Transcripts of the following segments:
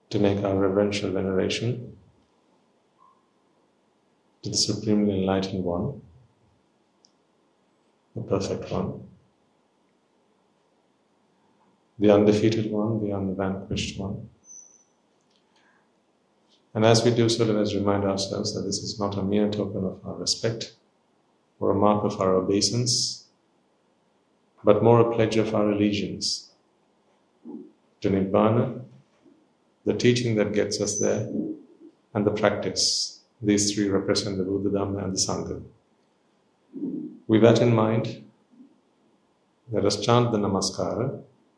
to make our reverential veneration to the Supremely Enlightened One, the Perfect One, the Undefeated One, the Unvanquished One. And as we do so, let us remind ourselves that this is not a mere token of our respect or a mark of our obeisance, but more a pledge of our allegiance to Nibbana, the teaching that gets us there, and the practice. These three represent the Buddha, Dhamma, and the Sangha. With that in mind, let us chant the Namaskara,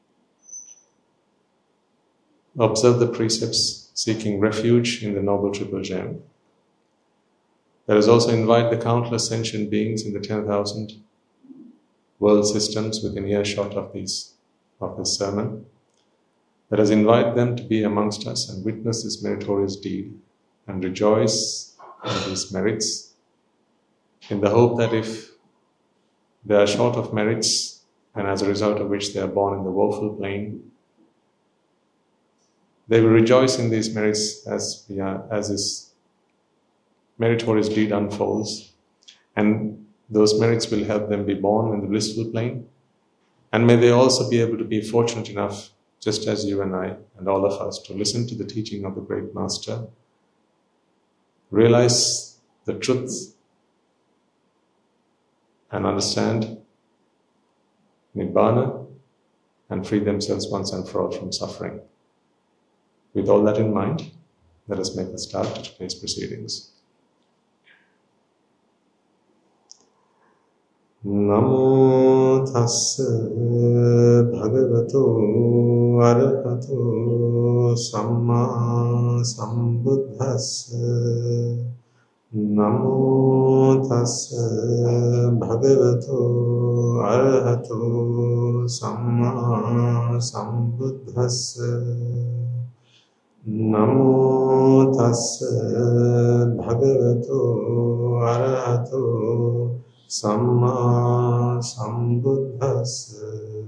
observe the precepts seeking refuge in the Noble Triple Gem. Let us also invite the countless sentient beings in the 10,000 world systems within earshot of this sermon. Let us invite them to be amongst us and witness this meritorious deed and rejoice in these merits, in the hope that if they are short of merits and as a result of which they are born in the woeful plane, they will rejoice in these merits as this meritorious deed unfolds, and those merits will help them be born in the blissful plane. And may they also be able to be fortunate enough, just as you and I and all of us, to listen to the teaching of the Great Master, realize the truth, and understand Nibbana, and free themselves once and for all from suffering. With all that in mind, let us make a start to today's proceedings. Namo tassa bhagavato arahato samma sambuddhassa. Namo tassa bhagavato arahato samma sambuddhassa. Namo tassa bhagavato arahato samma sambuddhassa.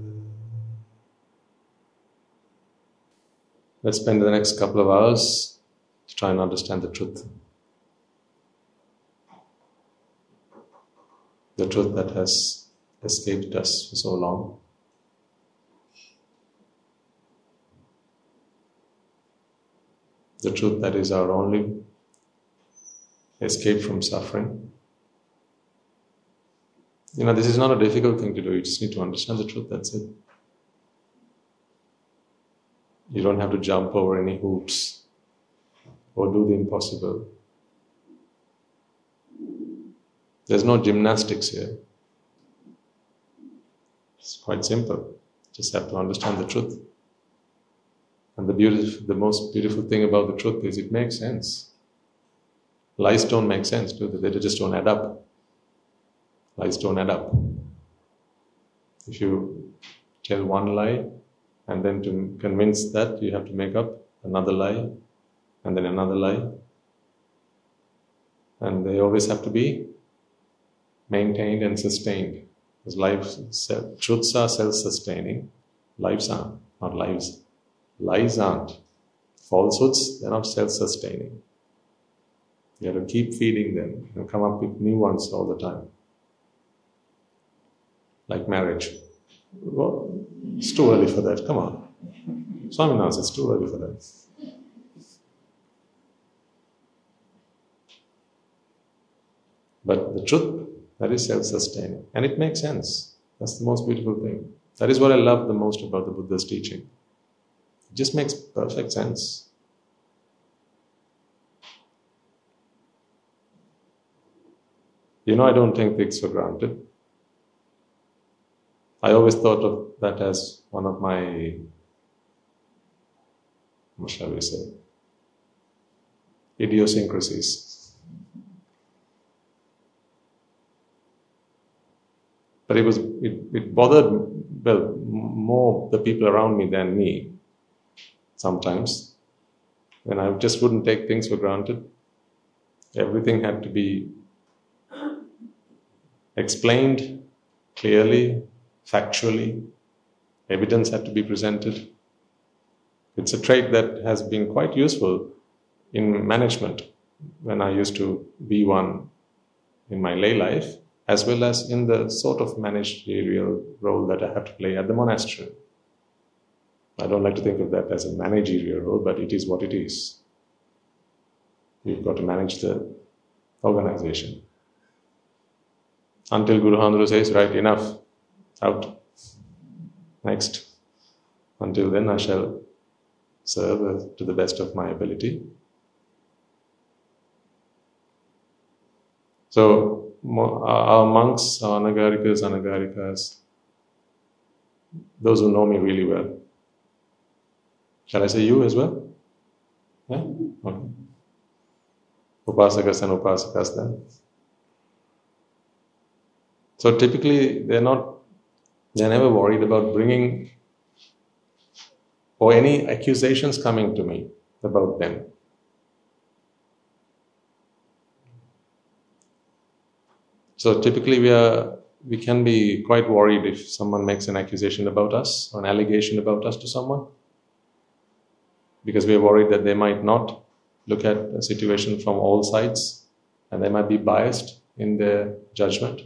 Let's spend the next couple of hours to try and understand the truth. The truth that has escaped us for so long. The truth that is our only escape from suffering. This is not a difficult thing to do. You just need to understand the truth, that's it. You don't have to jump over any hoops or do the impossible. There's no gymnastics here. It's quite simple. Just have to understand the truth. And the most beautiful thing about the truth is it makes sense. Lies don't make sense, do they? They just don't add up. Lies don't add up. If you tell one lie, and then to convince that, you have to make up another lie, and then another lie. And they always have to be maintained and sustained. Because truths are self-sustaining, lives aren't, not lives. Lies aren't. Falsehoods, they're not self-sustaining. You have to keep feeding them and come up with new ones all the time. Like marriage. Well, it's too early for that, come on. Swaminathan says it's too early for that. But the truth, that is self-sustaining. And it makes sense. That's the most beautiful thing. That is what I love the most about the Buddha's teaching. It just makes perfect sense. I don't take things for granted. I always thought of that as one of my, what shall we say, idiosyncrasies. But it bothered, more the people around me than me. Sometimes, when I just wouldn't take things for granted. Everything had to be explained clearly, factually. Evidence had to be presented. It's a trait that has been quite useful in management when I used to be one in my lay life, as well as in the sort of managerial role that I have to play at the monastery. I don't like to think of that as a managerial role, but it is what it is. You've got to manage the organization. Until Guru Handru says, right, enough, out, next. Until then I shall serve to the best of my ability. So our monks, our anagarikas, those who know me really well. Shall I say you as well? Yeah? Okay. Upasakas and upasakas then. So typically they're never worried about bringing or any accusations coming to me about them. So typically we can be quite worried if someone makes an accusation about us or an allegation about us to someone, because we are worried that they might not look at a situation from all sides and they might be biased in their judgment,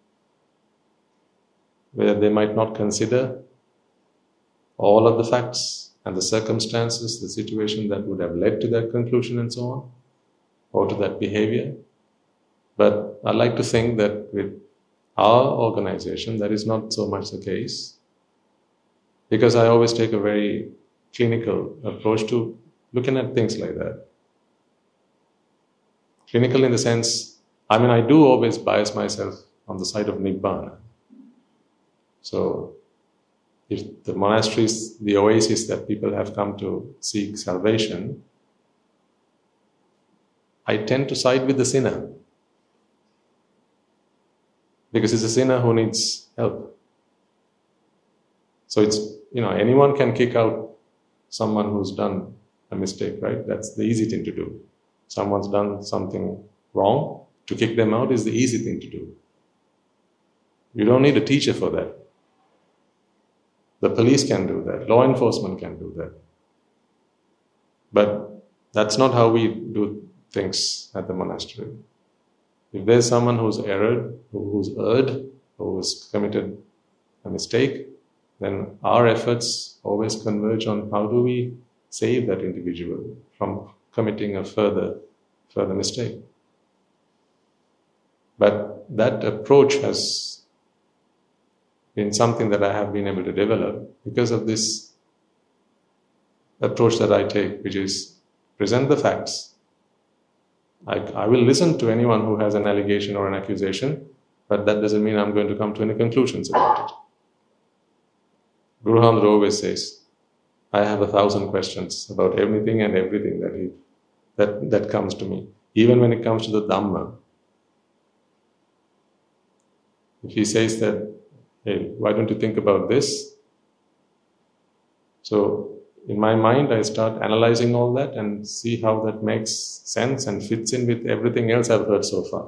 where they might not consider all of the facts and the circumstances, the situation that would have led to that conclusion and so on, or to that behavior. But I like to think that with our organization, that is not so much the case, because I always take a very clinical approach to looking at things like that. Clinical in the sense, I do always bias myself on the side of Nibbana. So, if the monastery is the oasis that people have come to seek salvation, I tend to side with the sinner. Because it's a sinner who needs help. So it's, anyone can kick out someone who's done a mistake, right? That's the easy thing to do. Someone's done something wrong, to kick them out is the easy thing to do. You don't need a teacher for that. The police can do that. Law enforcement can do that. But that's not how we do things at the monastery. If there's someone who's erred, who's committed a mistake, then our efforts always converge on how do we save that individual from committing a further mistake. But that approach has been something that I have been able to develop because of this approach that I take, which is present the facts. I will listen to anyone who has an allegation or an accusation, but that doesn't mean I'm going to come to any conclusions about it. Guru Handru always says, I have 1,000 questions about anything and everything that comes to me, even when it comes to the Dhamma. If he says that, hey, why don't you think about this? So in my mind, I start analyzing all that and see how that makes sense and fits in with everything else I've heard so far.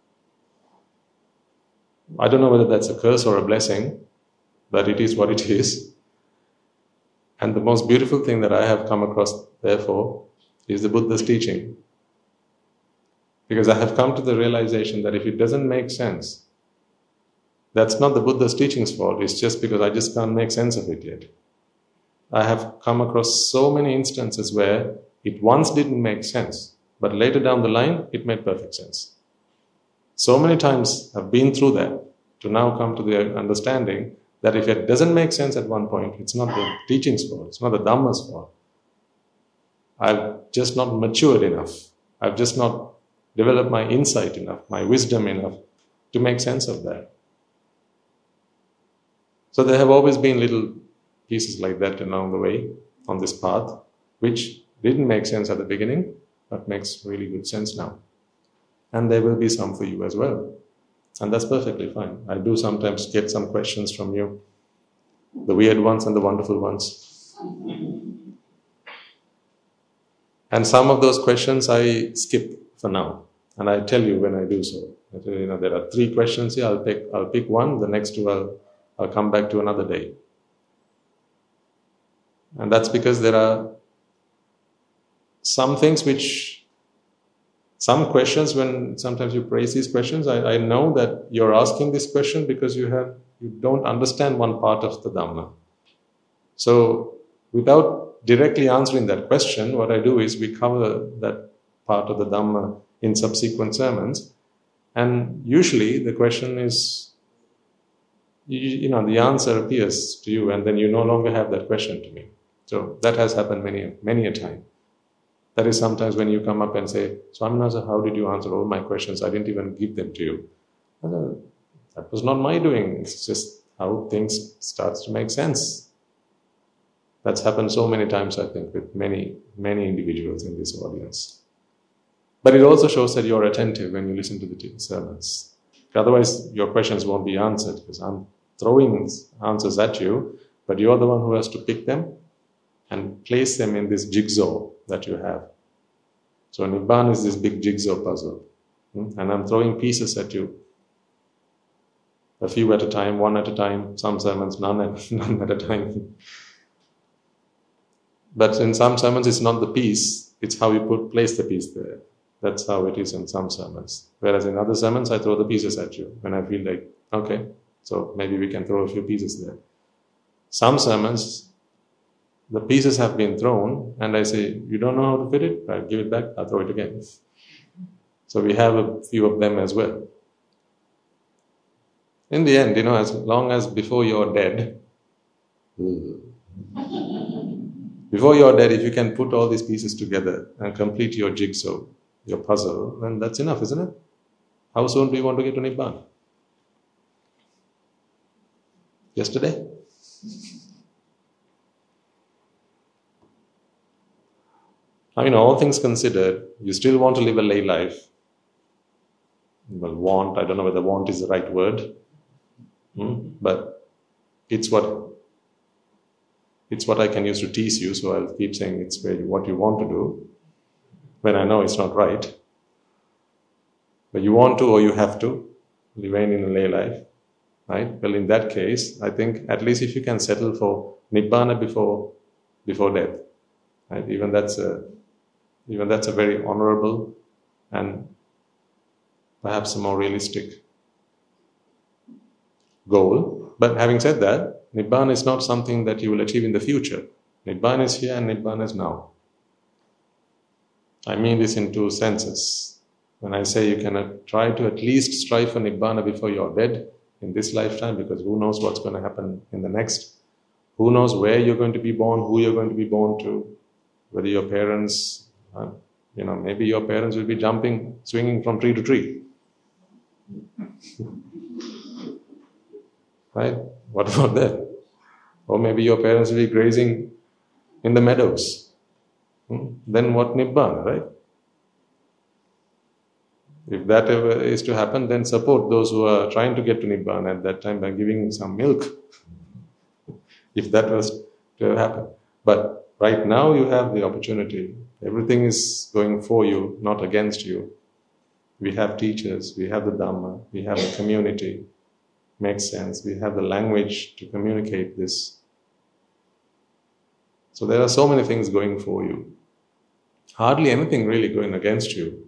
I don't know whether that's a curse or a blessing, but it is what it is. And the most beautiful thing that I have come across, therefore, is the Buddha's teaching. Because I have come to the realization that if it doesn't make sense, that's not the Buddha's teaching's fault, it's just because I just can't make sense of it yet. I have come across so many instances where it once didn't make sense, but later down the line, it made perfect sense. So many times I've been through that to now come to the understanding that if it doesn't make sense at one point, it's not the teaching's fault, it's not the Dhamma's fault. I've just not matured enough. I've just not developed my insight enough, my wisdom enough to make sense of that. So there have always been little pieces like that along the way on this path, which didn't make sense at the beginning, but makes really good sense now. And there will be some for you as well. And that's perfectly fine. I do sometimes get some questions from you, the weird ones and the wonderful ones. And some of those questions I skip for now. And I tell you when I do so. There are 3 questions here, I'll pick one, the next 2 I'll come back to another day. And that's because there are some things some questions, when sometimes you raise these questions, I know that you're asking this question because you don't understand one part of the Dhamma. So without directly answering that question, what I do is we cover that part of the Dhamma in subsequent sermons. And usually the question is, the answer appears to you, and then you no longer have that question to me. So that has happened many a time. That is sometimes when you come up and say, Swaminatha, how did you answer all my questions? I didn't even give them to you. That was not my doing. It's just how things starts to make sense. That's happened so many times, I think, with many individuals in this audience. But it also shows that you're attentive when you listen to the sermons. Otherwise, your questions won't be answered, because I'm throwing answers at you, but you're the one who has to pick them and place them in this jigsaw that you have. So Nibbana is this big jigsaw puzzle. And I'm throwing pieces at you. A few at a time, one at a time, some sermons, none at a time. But in some sermons, it's not the piece, it's how you place the piece there. That's how it is in some sermons. Whereas in other sermons, I throw the pieces at you when I feel like, okay, so maybe we can throw a few pieces there. Some sermons, the pieces have been thrown, and I say, you don't know how to fit it? I'll give it back, I'll throw it again. So we have a few of them as well. In the end, as long as before you're dead, if you can put all these pieces together and complete your jigsaw, your puzzle, then that's enough, isn't it? How soon do you want to get to Nibbana? Yesterday? All things considered, you still want to live a lay life. Well, I don't know whether want is the right word. But it's what I can use to tease you, so I'll keep saying it's what you want to do, when I know it's not right. But you want to, or you have to, remain in a lay life, right? Well, in that case, I think at least if you can settle for Nibbana before death, right? Even that's a very honorable and perhaps a more realistic goal. But having said that, Nibbana is not something that you will achieve in the future. Nibbana is here and Nibbana is now. I mean this in two senses. When I say you can try to at least strive for Nibbana before you're dead in this lifetime, because who knows what's going to happen in the next. Who knows where you're going to be born, who you're going to be born to, whether your parents, maybe your parents will be swinging from tree to tree. Right? What about that? Or maybe your parents will be grazing in the meadows. Then what Nibbana, right? If that ever is to happen, then support those who are trying to get to Nibbana at that time by giving some milk. If that was to happen. But right now you have the opportunity. Everything is going for you, not against you. We have teachers, we have the Dhamma, we have a community. Makes sense. We have the language to communicate this. So there are so many things going for you. Hardly anything really going against you,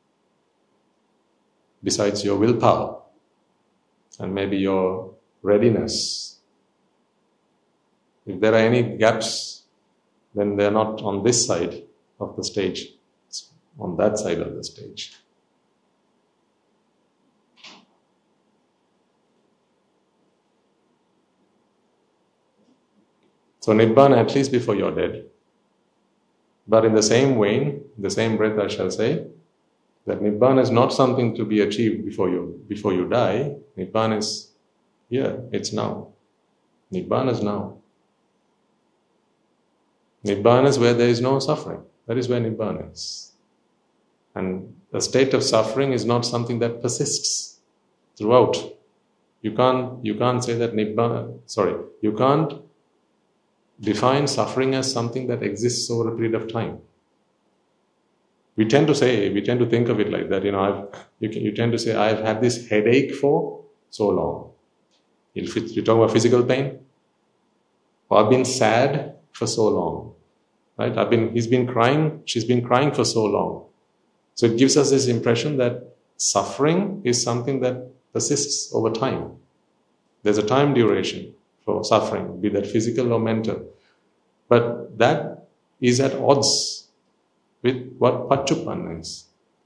besides your willpower and maybe your readiness. If there are any gaps, then they're not on this side of the stage. It's on that side of the stage. So Nibbana at least before you're dead. But in the same vein, the same breath I shall say, that Nibbana is not something to be achieved before you die. Nibbana is here, it's now. Nibbana is now. Nibbana is where there is no suffering. That is where Nibbana is. And the state of suffering is not something that persists throughout. You can't say that you can't define suffering as something that exists over a period of time. We tend to think of it like that. You tend to say, I've had this headache for so long. You talk about physical pain. Or I've been sad for so long. Right? He's been crying, she's been crying for so long. So it gives us this impression that suffering is something that persists over time. There's a time duration for suffering, be that physical or mental. But that is at odds with what Paccuppanna is.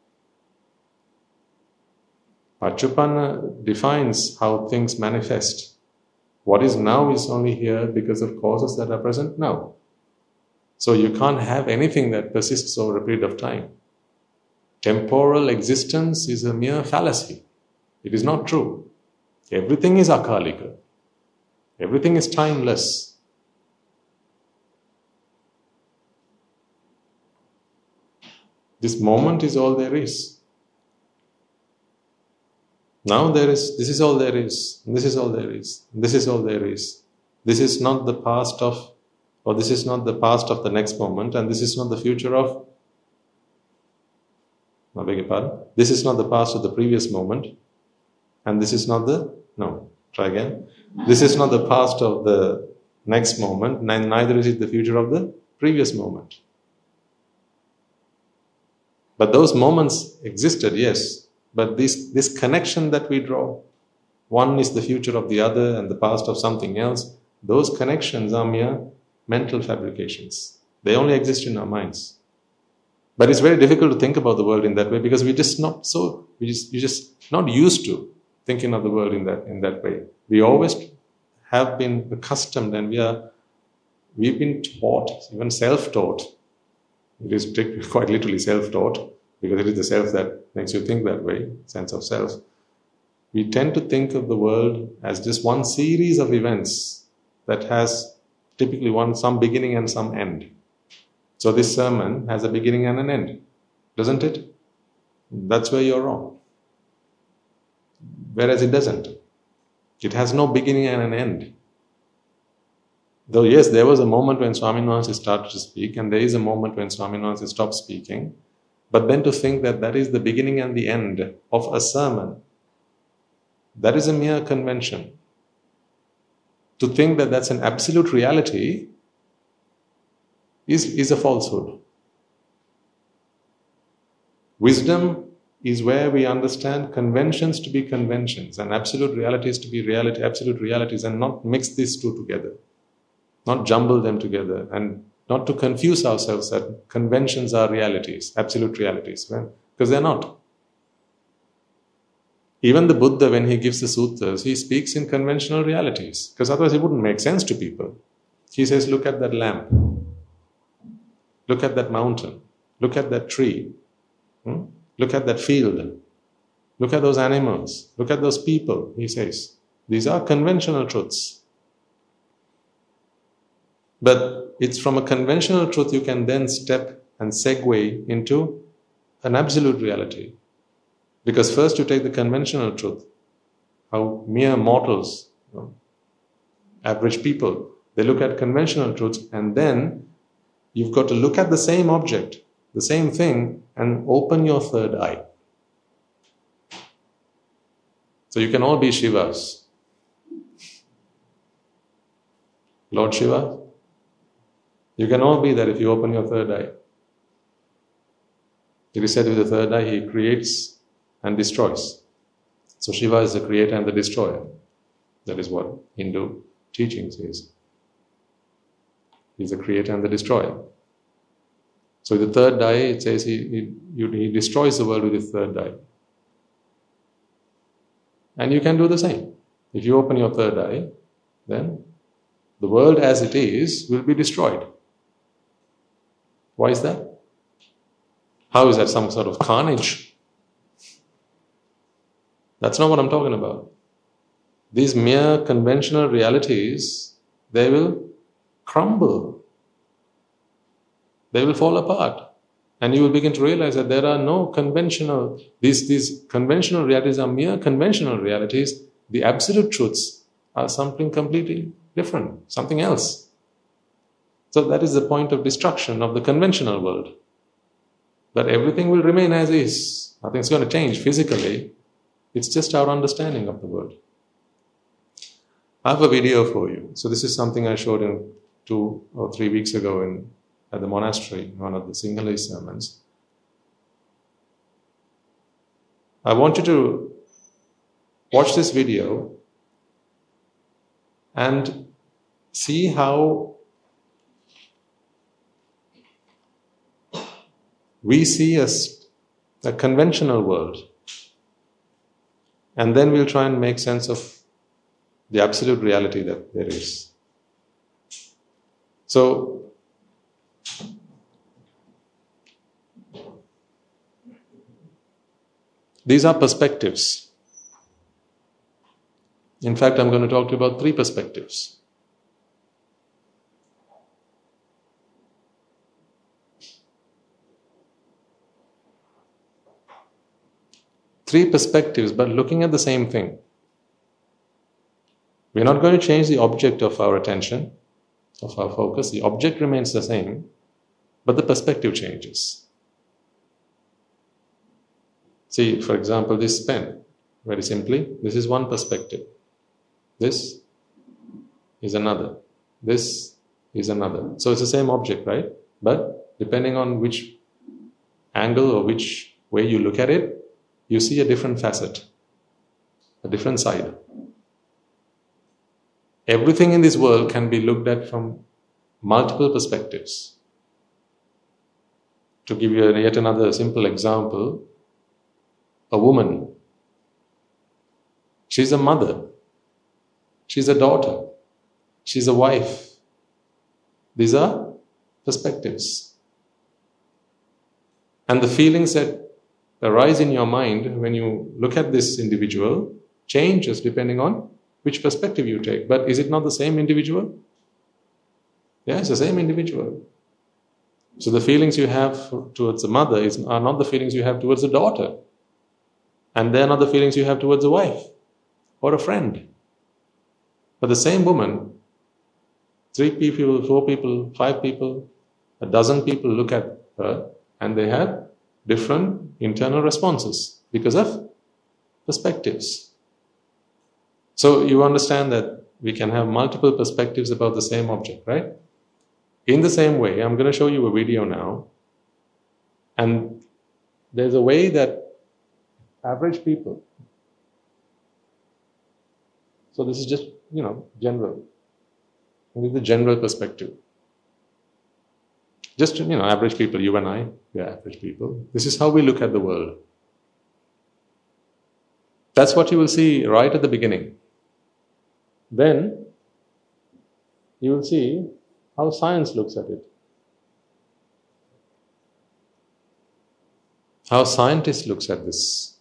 Paccuppanna defines how things manifest. What is now is only here because of causes that are present now. So you can't have anything that persists over a period of time. Temporal existence is a mere fallacy. It is not true. Everything is akalika. Everything is timeless. This moment is all there is. Now this is all there is. This is all there is. This is all there is. This is not the past of, or this is not the past of the next moment, and this is not the future of, I beg your pardon. This is not the past of the previous moment, and this is not the, no, try again. This is not the past of the next moment, neither is it the future of the previous moment. But those moments existed, yes, but this connection that we draw, one is the future of the other and the past of something else, those connections are mere mental fabrications. They only exist in our minds. But it's very difficult to think about the world in that way because we're just not used to thinking of the world in that way. We always have been accustomed, and we've been taught, even self-taught. It is quite literally self-taught, because it is the self that makes you think that way, sense of self. We tend to think of the world as just one series of events that has typically some beginning and some end. So this sermon has a beginning and an end, doesn't it? That's where you're wrong. Whereas it doesn't. It has no beginning and an end. Though yes, there was a moment when Swamin Wahanse started to speak, and there is a moment when Swamin Wahanse stopped speaking. But then to think that that is the beginning and the end of a sermon, that is a mere convention. To think that that's an absolute reality is a falsehood. Wisdom is where we understand conventions to be conventions and absolute realities to be absolute realities, and not mix these two together. Not jumble them together, and not to confuse ourselves that conventions are realities, absolute realities, because they're not. Even the Buddha, when he gives the sutras, he speaks in conventional realities, because otherwise it wouldn't make sense to people. He says, look at that lamp, look at that mountain, look at that tree, look at that field, look at those animals, look at those people, he says. These are conventional truths. But it's from a conventional truth you can then step and segue into an absolute reality. Because first you take the conventional truth, how mere mortals, average people, they look at conventional truths, and then you've got to look at the same object, the same thing, and open your third eye. So you can all be Shivas. Lord Shiva, you can all be that if you open your third eye. It is said with the third eye, he creates and destroys. So Shiva is the creator and the destroyer. That is what Hindu teaching says. He's the creator and the destroyer. So the third eye, it says he destroys the world with his third eye. And you can do the same. If you open your third eye, then the world as it is will be destroyed. Why is that? How is that some sort of carnage? That's not what I'm talking about. These mere conventional realities, they will crumble. They will fall apart. And you will begin to realize that there are no conventional, these conventional realities are mere conventional realities. The absolute truths are something completely different, something else. So that is the point of destruction of the conventional world. But everything will remain as is. Nothing's going to change physically. It's just our understanding of the world. I have a video for you. So this is something I showed in 2 or 3 weeks ago at the monastery, in one of the Sinhalese sermons. I want you to watch this video and see how we see a conventional world. And then we'll try and make sense of the absolute reality that there is. So, these are perspectives. In fact, I'm going to talk to you about 3 perspectives. Three perspectives, but looking at the same thing. We're not going to change the object of our attention, of our focus. The object remains the same, but the perspective changes. See, for example, this pen. Very simply, this is one perspective. This is another. This is another. So it's the same object, right? But depending on which angle or which way you look at it, you see a different facet, a different side. Everything in this world can be looked at from multiple perspectives. To give you yet another simple example, a woman, she's a mother, she's a daughter, she's a wife. These are perspectives. And the feelings that arise in your mind when you look at this individual changes depending on which perspective you take. But is it not the same individual? Yeah, it's the same individual. So the feelings you have towards the mother are not the feelings you have towards the daughter. And they're not the feelings you have towards a wife or a friend. But the same woman, 3 people, 4 people, 5 people, a dozen people look at her and they have different internal responses because of perspectives. So you understand that we can have multiple perspectives about the same object, right? In the same way, I'm going to show you a video now. And there's a way that average people, so this is just, general. This is the general perspective. Just, average people, you and I, we are average people. This is how we look at the world. That's what you will see right at the beginning. Then, you will see how science looks at it. How scientists looks at this.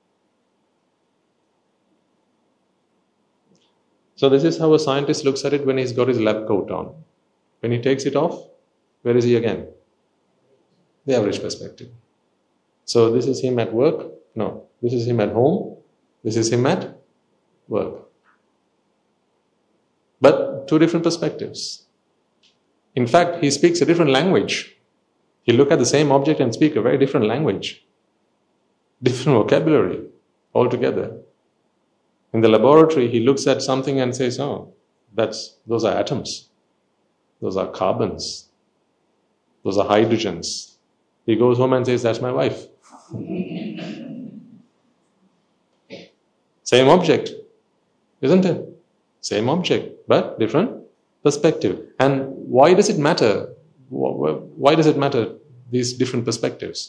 So this is how a scientist looks at it when he's got his lab coat on. When he takes it off, where is he again? The average perspective. So this is him at work? No. This is him at home? This is him at work. But 2 different perspectives. In fact, he speaks a different language. He look at the same object and speak a very different language. Different vocabulary altogether. In the laboratory, he looks at something and says, oh, those are atoms. Those are carbons. Those are hydrogens. He goes home and says, that's my wife. Same object, isn't it? Same object, but different perspective. And why does it matter? Why does it matter, these different perspectives?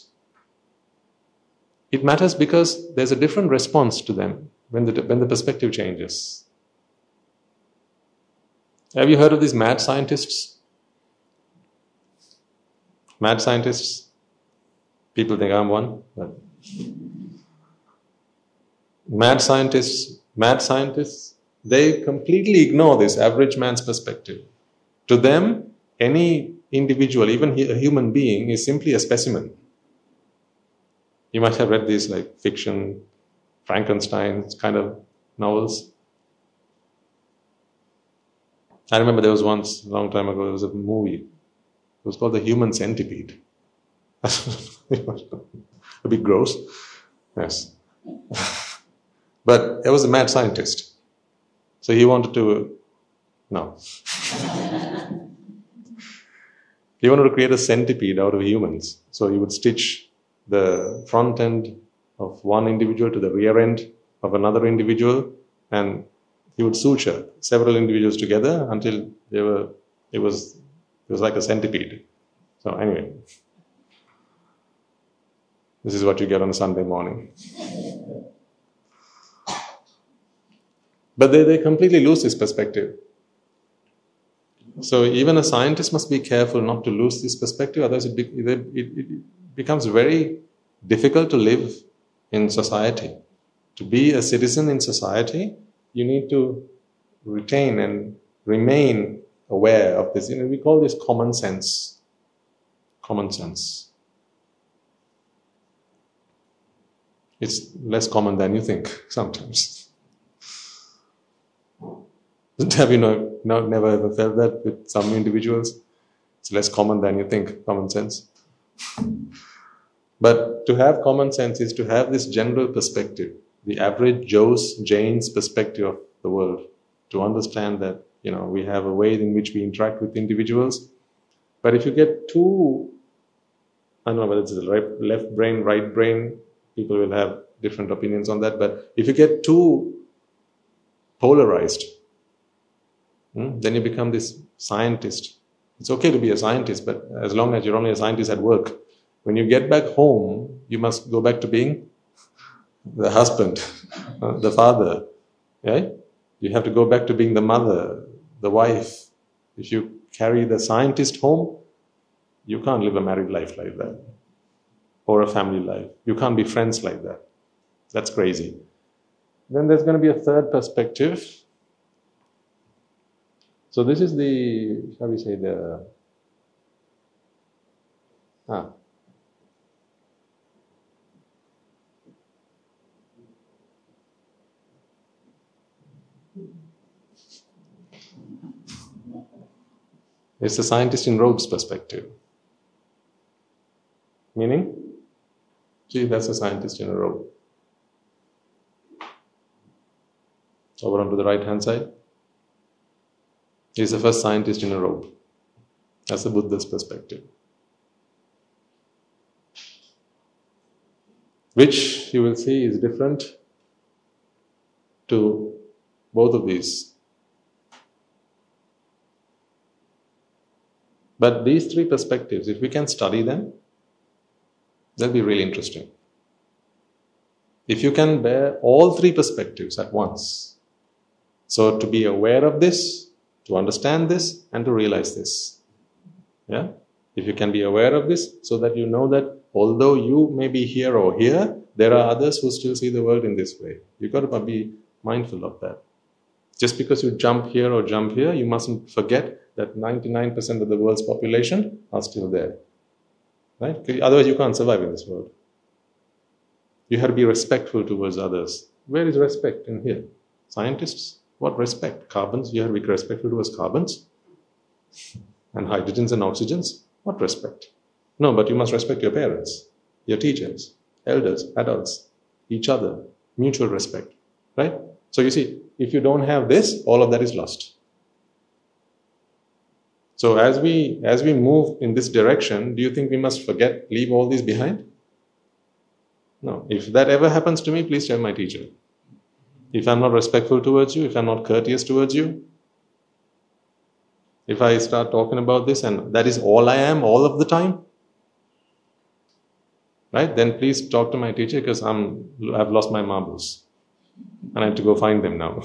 It matters because there's a different response to them when the perspective changes. Have you heard of these mad scientists? Mad scientists? People think I'm one, but mad scientists, they completely ignore this average man's perspective. To them, any individual, even a human being, is simply a specimen. You might have read these like fiction, Frankenstein kind of novels. I remember there was once, a long time ago, there was a movie. It was called The Human Centipede. A bit gross. Yes. But it was a mad scientist. So he wanted to... No. He wanted to create a centipede out of humans. So he would stitch the front end of one individual to the rear end of another individual, and he would suture several individuals together until it was like a centipede. So anyway, this is what you get on a Sunday morning. But they completely lose this perspective. So even a scientist must be careful not to lose this perspective, otherwise it becomes very difficult to live in society. To be a citizen in society, you need to retain and remain aware of this. We call this common sense. Common sense. It's less common than you think sometimes. Have you never ever felt that with some individuals? It's less common than you think, common sense. But to have common sense is to have this general perspective, the average Jane's perspective of the world, to understand that, we have a way in which we interact with individuals. But if you get too, I don't know whether it's the left brain, right brain, people will have different opinions on that, but if you get too polarized, then you become this scientist. It's okay to be a scientist, but as long as you're only a scientist at work, when you get back home, you must go back to being the husband, the father. Yeah? You have to go back to being the mother, the wife. If you carry the scientist home, you can't live a married life like that, or a family life. You can't be friends like that. That's crazy. Then there's going to be a third perspective. So this is it's the scientist in robe's perspective. Meaning? See, that's a scientist in a robe. Over onto the right-hand side. He's the first scientist in a robe. That's the Buddha's perspective. Which you will see is different to both of these. But these three perspectives, if we can study them, they'll be really interesting. If you can bear all three perspectives at once, so to be aware of this, to understand this, and to realize this. Yeah? If you can be aware of this, so that you know that although you may be here or here, there are others who still see the world in this way. You've got to be mindful of that. Just because you jump here or jump here, you mustn't forget that 99% of the world's population are still there. Right? Otherwise you can't survive in this world. You have to be respectful towards others. Where is respect in here? Scientists? What respect? Carbons? You have to be respectful towards carbons? And hydrogens and oxygens? What respect? No, but you must respect your parents, your teachers, elders, adults, each other, mutual respect. Right? So you see, if you don't have this, all of that is lost. So as we move in this direction, do you think we must leave all these behind? No. If that ever happens to me, please tell my teacher. If I'm not respectful towards you, if I'm not courteous towards you, if I start talking about this and that is all I am all of the time, right? Then please talk to my teacher, because I've lost my marbles and I have to go find them now.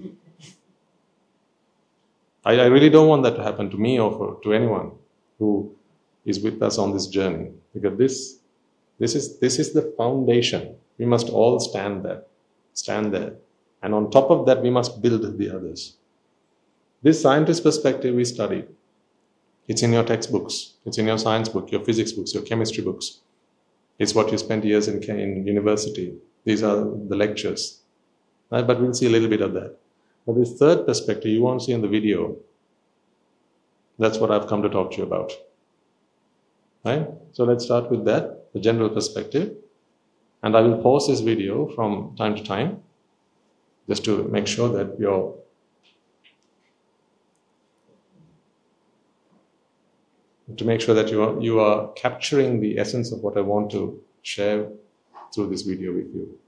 I really don't want that to happen to me or to anyone who is with us on this journey, because this is the foundation. We must all stand there. And on top of that, we must build the others. This scientist perspective we studied. It's in your textbooks. It's in your science book, your physics books, your chemistry books. It's what you spent years in university. These are the lectures. Right? But we'll see a little bit of that. But this third perspective you won't see in the video. That's what I've come to talk to you about. Right? So let's start with that, the general perspective. And I will pause this video from time to time, just to make sure that you're to make sure that you are capturing the essence of what I want to share through this video with you.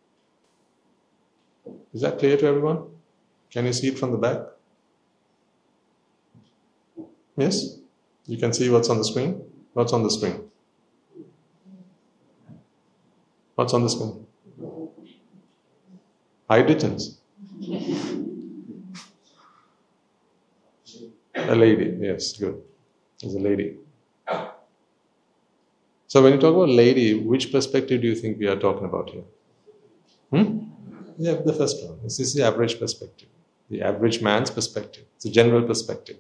Is that clear to everyone? Can you see it from the back? Yes? You can see what's on the screen? What's on the screen? What's on the screen? Hydrogens. A lady, yes, good. There's a lady. So when you talk about lady, which perspective do you think we are talking about here? Yeah, the first one. This is the average perspective. The average man's perspective. It's a general perspective.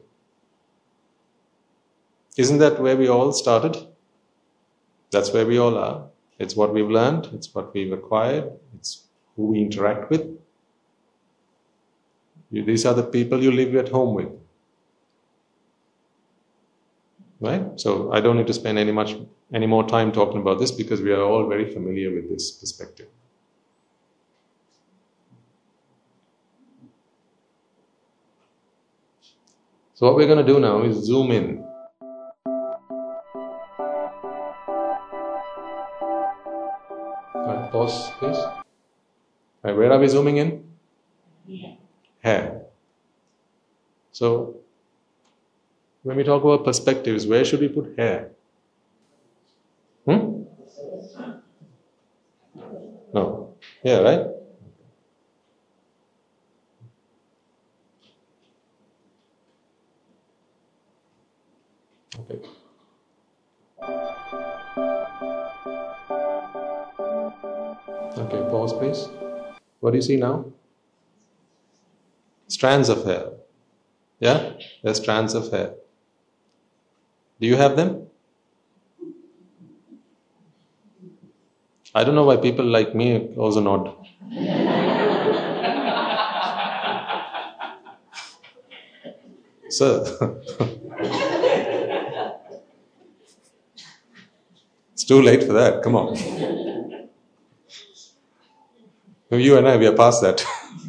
Isn't that where we all started? That's where we all are. It's what we've learned. It's what we've acquired. It's who we interact with. These are the people you live at home with. Right? So I don't need to spend any more time talking about this because we are all very familiar with this perspective. So what we're going to do now is zoom in. Right, pause, please. Right, where are we zooming in? Hair. So when we talk about perspectives, where should we put hair? No. Yeah, right? Okay. Okay, pause please. What do you see now? Strands of hair. Yeah? There's strands of hair. Do you have them? I don't know why people like me also nod. Sir. It's too late for that. Come on. You and I, we are past that.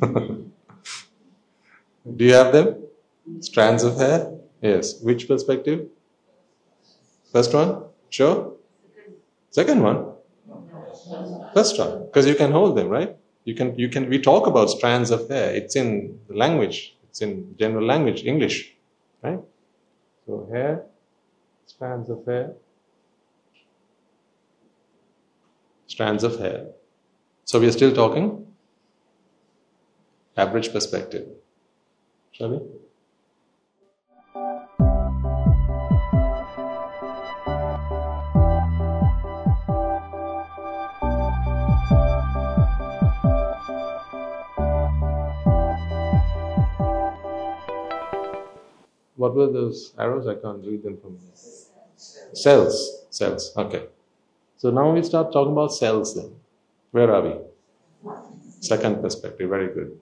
Do you have them? Strands of hair? Yes. Which perspective? First one? Sure? Second one? First one. Because you can hold them, right? We talk about strands of hair. It's in language. It's in general language, English. Right? So hair, strands of hair. Strands of hair. So we are still talking average perspective. Shall we? What were those arrows? I can't read them from here. Cells. Cells. Okay. So now we start talking about cells then. Where are we? Second perspective. Very good.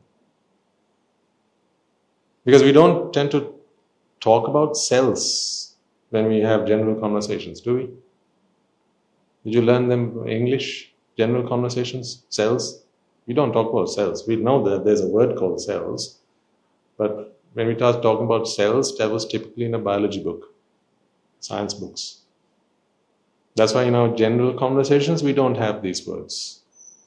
Because we don't tend to talk about cells when we have general conversations, do we? Did you learn them in English? General conversations? Cells? We don't talk about cells. We know that there's a word called cells. But when we start talking about cells, that was typically in a biology book. Science books. That's why in our general conversations, we don't have these words.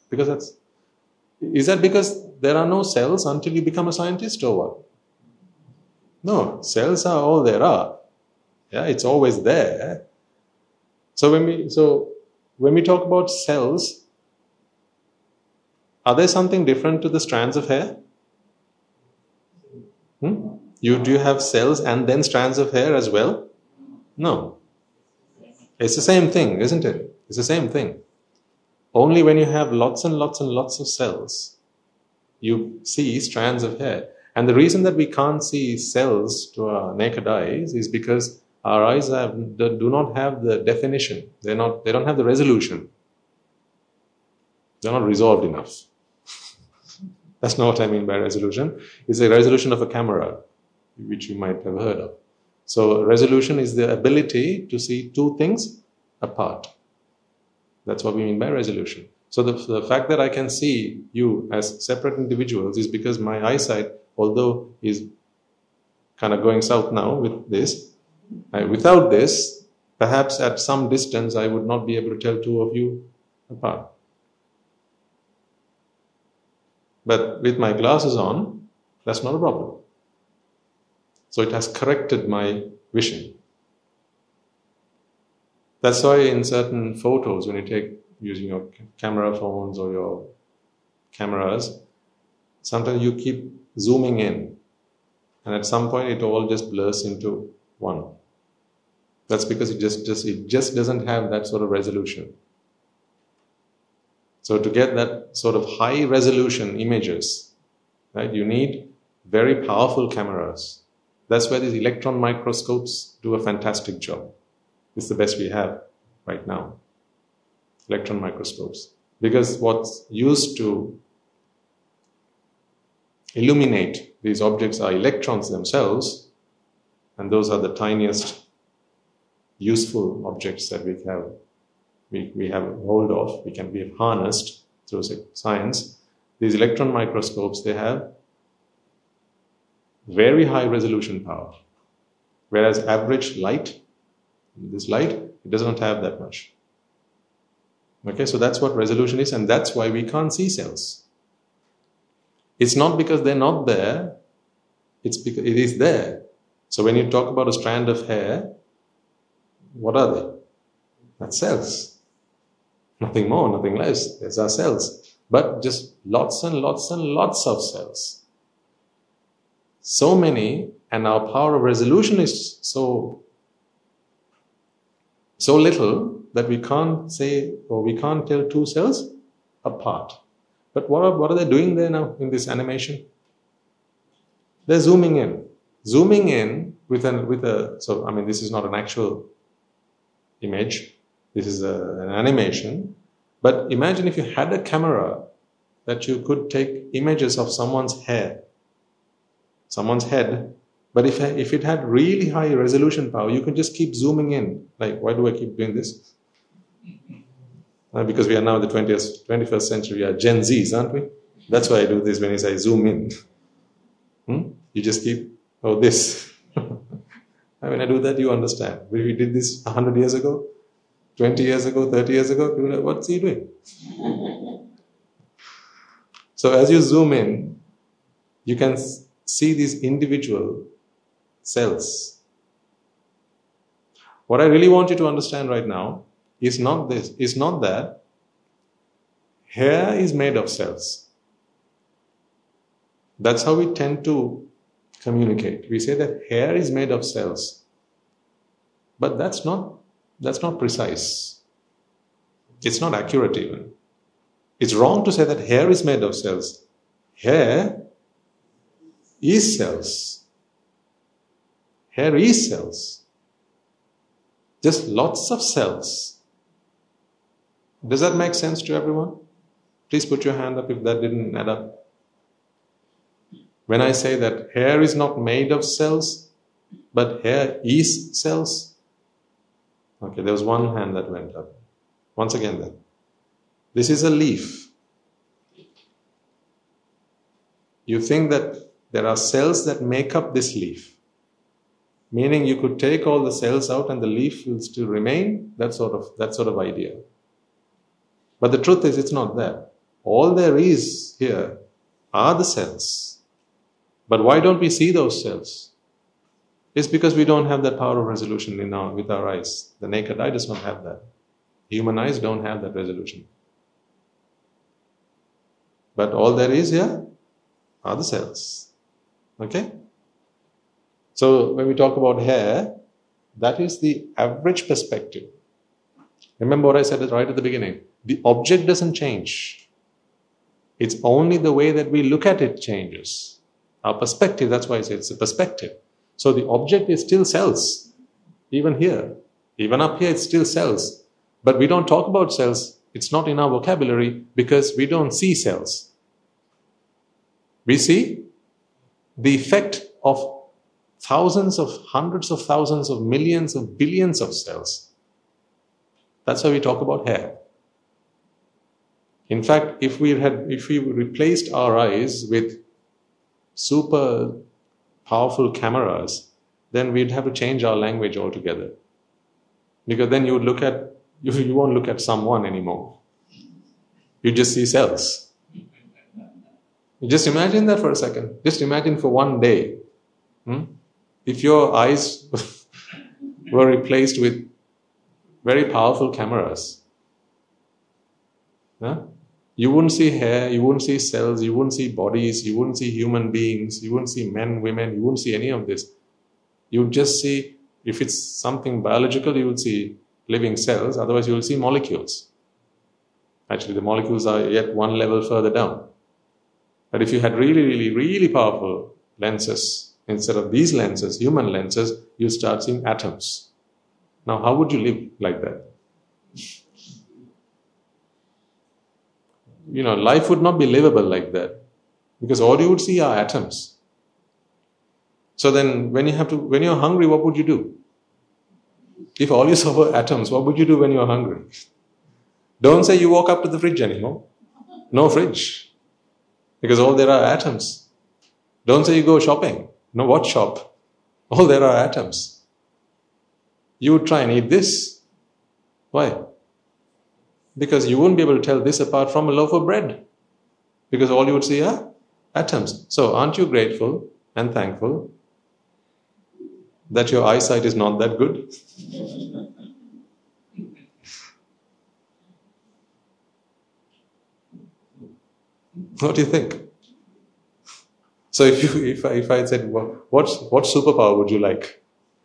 Is that because there are no cells until you become a scientist or what? No, cells are all there are. Yeah, it's always there. So when we talk about cells, are there something different to the strands of hair? Do you have cells and then strands of hair as well? No. It's the same thing, isn't it? It's the same thing. Only when you have lots and lots and lots of cells, you see strands of hair. And the reason that we can't see cells to our naked eyes is because our eyes do not have the definition. They don't have the resolution. They're not resolved enough. That's not what I mean by resolution. It's a resolution of a camera, which you might have heard of. So resolution is the ability to see two things apart. That's what we mean by resolution. So the fact that I can see you as separate individuals is because my eyesight, although is kind of going south now with this, without this, Perhaps at some distance I would not be able to tell two of you apart. But with my glasses on, that's not a problem. So it has corrected my vision. That's why in certain photos, when you take using your camera phones or your cameras, sometimes you keep zooming in, and at some point it all just blurs into one. That's because it just doesn't have that sort of resolution. So to get that sort of high resolution images, right, you need very powerful cameras. That's where these electron microscopes do a fantastic job. It's the best we have right now, electron microscopes. Because what's used to illuminate these objects are electrons themselves, and those are the tiniest useful objects that we have hold of, we can be harnessed through science. These electron microscopes, they have very high resolution power, whereas average light, this light, it does not have that much. Okay, so that's what resolution is, and that's why we can't see cells. It's not because they're not there, it's because it is there. So when you talk about a strand of hair, what are they? That's cells. Nothing more, nothing less. These are cells. But just lots and lots and lots of cells. So many, and our power of resolution is so little that we can't say, or we can't tell two cells apart. But what are they doing there now in this animation? They're zooming in. Zooming in with a, so I mean, this is not an actual image. This is an animation. But imagine if you had a camera that you could take images of someone's hair, someone's head, but if it had really high resolution power, you could just keep zooming in. Like, why do I keep doing this? Because we are now in the 21st century, we are Gen Zs, aren't we? That's why I do this when I say zoom in. You just keep, this. When I do that, you understand. When we did this 100 years ago, 20 years ago, 30 years ago, people are like, what's he doing? So as you zoom in, you can see these individual cells. What I really want you to understand right now is not this, is not that hair is made of cells. That's how we tend to communicate. We say that hair is made of cells. But that's not precise. It's not accurate even. It's wrong to say that hair is made of cells. Hair is cells. Hair is cells. Just lots of cells. Does that make sense to everyone? Please put your hand up if that didn't add up. When I say that hair is not made of cells, but hair is cells. Okay, there was one hand that went up. Once again then. This is a leaf. You think that there are cells that make up this leaf. Meaning you could take all the cells out and the leaf will still remain. That sort of idea. But the truth is, it's not there. All there is here are the cells. But why don't we see those cells? It's because we don't have that power of resolution with our eyes. The naked eye does not have that. Human eyes don't have that resolution. But all there is here are the cells. Okay? So when we talk about hair, that is the average perspective. Remember what I said right at the beginning. The object doesn't change. It's only the way that we look at it changes. Our perspective, that's why I say it's a perspective. So the object is still cells. Even here. Even up here, it's still cells. But we don't talk about cells. It's not in our vocabulary because we don't see cells. We see the effect of thousands of, hundreds of thousands of millions of billions of cells. That's why we talk about hair. In fact, if we replaced our eyes with super powerful cameras, then we'd have to change our language altogether. Because then you won't look at someone anymore. You just see cells. You just imagine that for a second. Just imagine for one day. If your eyes were replaced with very powerful cameras, you wouldn't see hair, you wouldn't see cells, you wouldn't see bodies, you wouldn't see human beings, you wouldn't see men, women, you wouldn't see any of this. You would just see, if it's something biological, you would see living cells, otherwise you will see molecules. Actually, the molecules are yet one level further down. But if you had really, really, really powerful lenses, instead of these lenses, human lenses, you start seeing atoms. Now, how would you live like that? Life would not be livable like that, because all you would see are atoms. So then, when you're hungry, what would you do? If all you saw were atoms, what would you do when you're hungry? Don't say you walk up to the fridge anymore. No fridge. Because all there are atoms. Don't say you go shopping. No, what shop? All there are atoms. You would try and eat this. Why? Because you wouldn't be able to tell this apart from a loaf of bread. Because all you would see are atoms. So aren't you grateful and thankful that your eyesight is not that good? What do you think? So if I had said, what superpower would you like?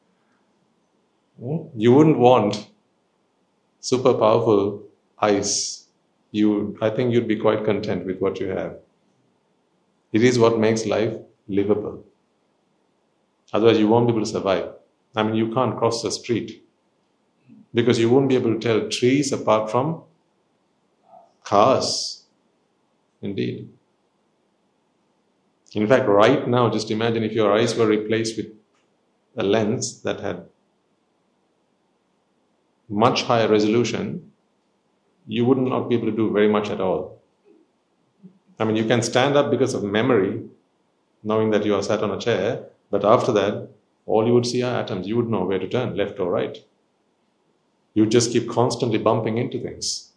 You wouldn't want super powerful eyes. I think you'd be quite content with what you have. It is what makes life livable. Otherwise, you won't be able to survive. I mean, you can't cross the street because you won't be able to tell trees apart from cars. Indeed. In fact, right now, just imagine if your eyes were replaced with a lens that had much higher resolution, you would not be able to do very much at all. I mean, you can stand up because of memory, knowing that you are sat on a chair, but after that, all you would see are atoms. You would know where to turn, left or right. You would just keep constantly bumping into things.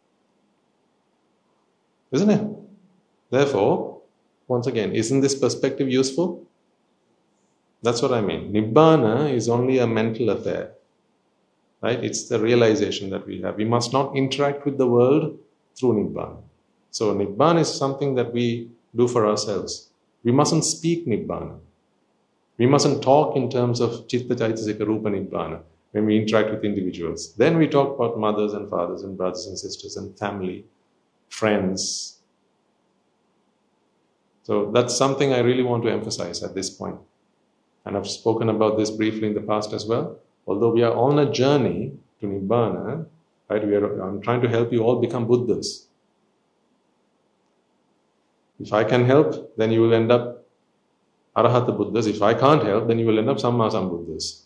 Isn't it? Therefore, once again, isn't this perspective useful? That's what I mean. Nibbana is only a mental affair. Right? It's the realization that we have. We must not interact with the world through Nibbana. So Nibbana is something that we do for ourselves. We mustn't speak Nibbana. We mustn't talk in terms of Chitta Chaitasika Rupa Nibbana when we interact with individuals. Then we talk about mothers and fathers and brothers and sisters and family, friends. So that's something I really want to emphasize at this point. And I've spoken about this briefly in the past as well. Although we are on a journey to Nibbana, right? I'm trying to help you all become Buddhas. If I can help, then you will end up Arahata Buddhas. If I can't help, then you will end up Samma Sambuddhas.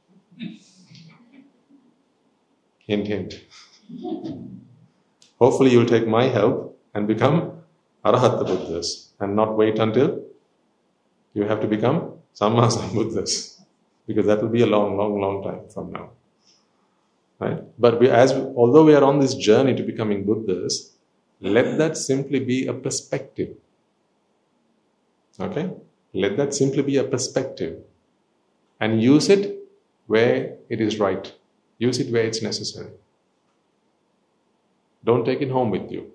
Hint, hint. Hopefully you'll take my help and become Arahata Buddhas and not wait until you have to become Samma Sambuddhas. Because that will be a long, long, long time from now. Right? But although we are on this journey to becoming Buddhas, let that simply be a perspective. Okay? Let that simply be a perspective. And use it where it is right. Use it where it's necessary. Don't take it home with you.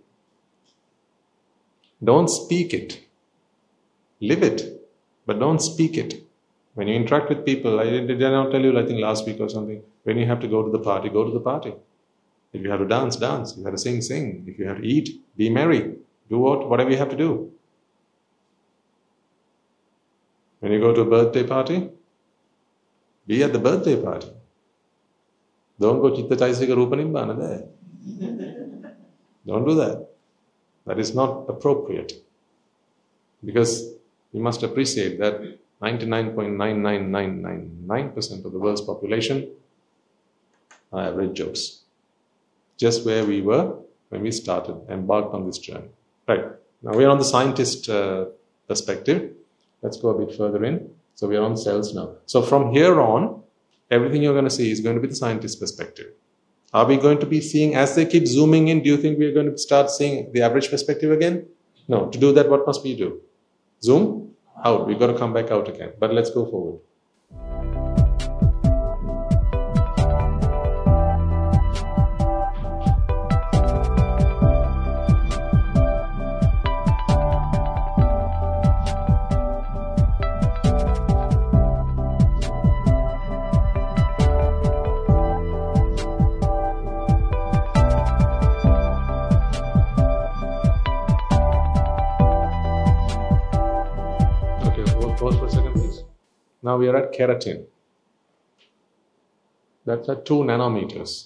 Don't speak it. Live it, but don't speak it. When you interact with people, did I not tell you, I think last week or something, when you have to go to the party, go to the party. If you have to dance, dance. If you have to sing, sing. If you have to eat, be merry. Do whatever you have to do. When you go to a birthday party, be at the birthday party. Don't go Chitta Chaitasika Rupa Nibbana there. Don't do that. That is not appropriate. Because you must appreciate that 99.99999% of the world's population are average Joes. Just where we were when we embarked on this journey. Right. Now we are on the scientist perspective. Let's go a bit further in. So we are on cells now. So from here on, everything you're going to see is going to be the scientist's perspective. Are we going to be seeing, as they keep zooming in, do you think we're going to start seeing the average perspective again? No. To do that, what must we do? Zoom out. We've got to come back out again. But let's go forward. Pause for a second, please. Now we are at keratin. That's at 2 nanometers.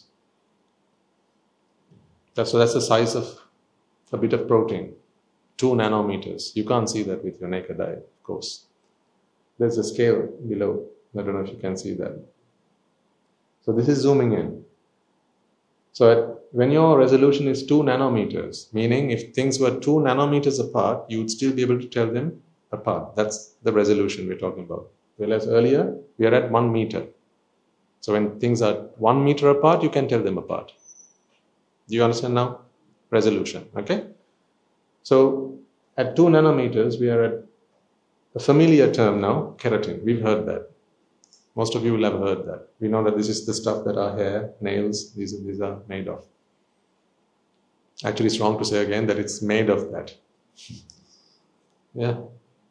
That's the size of a bit of protein. 2 nanometers. You can't see that with your naked eye, of course. There's a scale below. I don't know if you can see that. So this is zooming in. So when your resolution is 2 nanometers, meaning if things were 2 nanometers apart, you would still be able to tell them apart. That's the resolution we're talking about. Whereas earlier, we are at 1 meter. So when things are 1 meter apart, you can tell them apart. Do you understand now? Resolution, okay? So at 2 nanometers, we are at a familiar term now, keratin. We've heard that. Most of you will have heard that. We know that this is the stuff that our hair, nails, these are made of. Actually, it's wrong to say again that it's made of that. Yeah.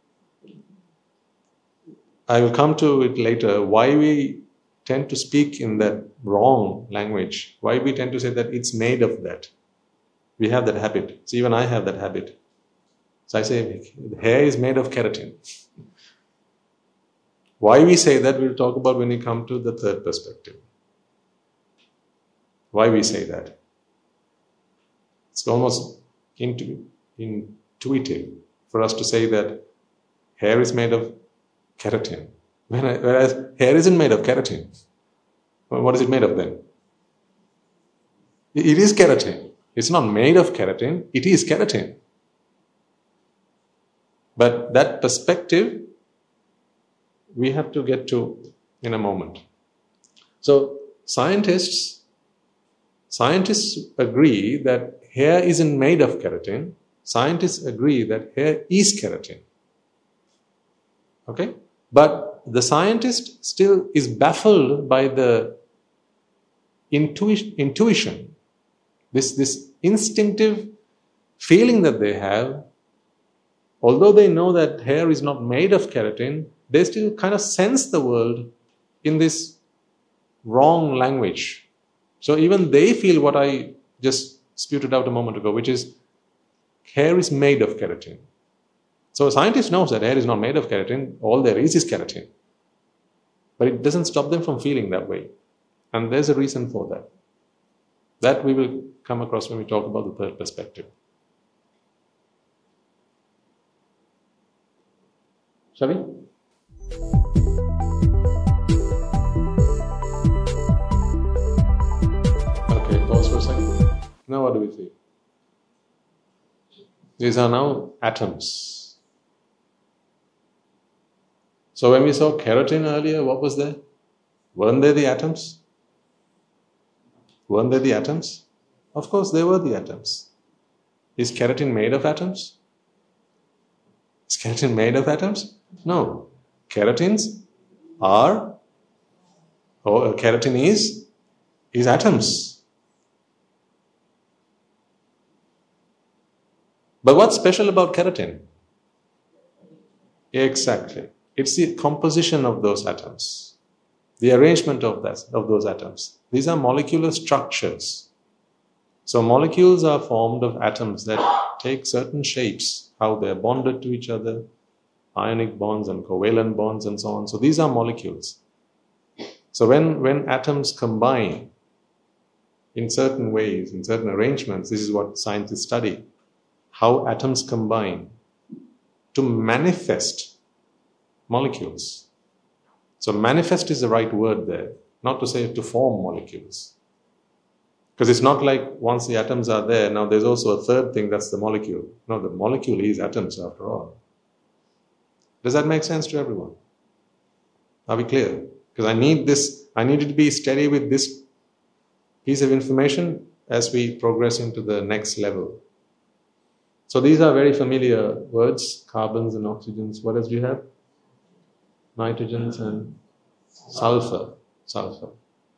I will come to it later, why we tend to speak in that wrong language, why we tend to say that it's made of that. We have that habit. So even I have that habit. So I say, hair is made of keratin. Why we say that, we'll talk about when we come to the third perspective. Why we say that. It's almost intuitive for us to say that hair is made of keratin. Whereas hair isn't made of keratin. Well, what is it made of then? It is keratin. It's not made of keratin, it is keratin. But that perspective we have to get to in a moment. So scientists agree that hair isn't made of keratin. Scientists agree that hair is keratin. Okay? But the scientist still is baffled by the intuition, this instinctive feeling that they have. Although they know that hair is not made of keratin, they still kind of sense the world in this wrong language. So even they feel what I just spewed out a moment ago, which is hair is made of keratin. So a scientist knows that hair is not made of keratin, all there is keratin. But it doesn't stop them from feeling that way. And there's a reason for that. That we will come across when we talk about the third perspective. Shall we? Okay, pause for a second. Now what do we see? These are now atoms. So when we saw keratin earlier, what was there? Weren't there the atoms? Weren't there the atoms? Of course, there were the atoms. Is keratin made of atoms? Is keratin made of atoms? No. Keratin is atoms. But what's special about keratin? Exactly. It's the composition of those atoms, the arrangement of those atoms. These are molecular structures. So molecules are formed of atoms that take certain shapes, how they're bonded to each other, ionic bonds and covalent bonds and so on. So these are molecules. So when atoms combine in certain ways, in certain arrangements, this is what scientists study, how atoms combine to manifest molecules. So manifest is the right word there, not to say to form molecules. Because it's not like once the atoms are there, now there's also a third thing, that's the molecule. No, the molecule is atoms after all. Does that make sense to everyone? Are we clear? Because I need it to be steady with this piece of information as we progress into the next level. So these are very familiar words, carbons and oxygens. What else do you have? Nitrogens and sulfur. So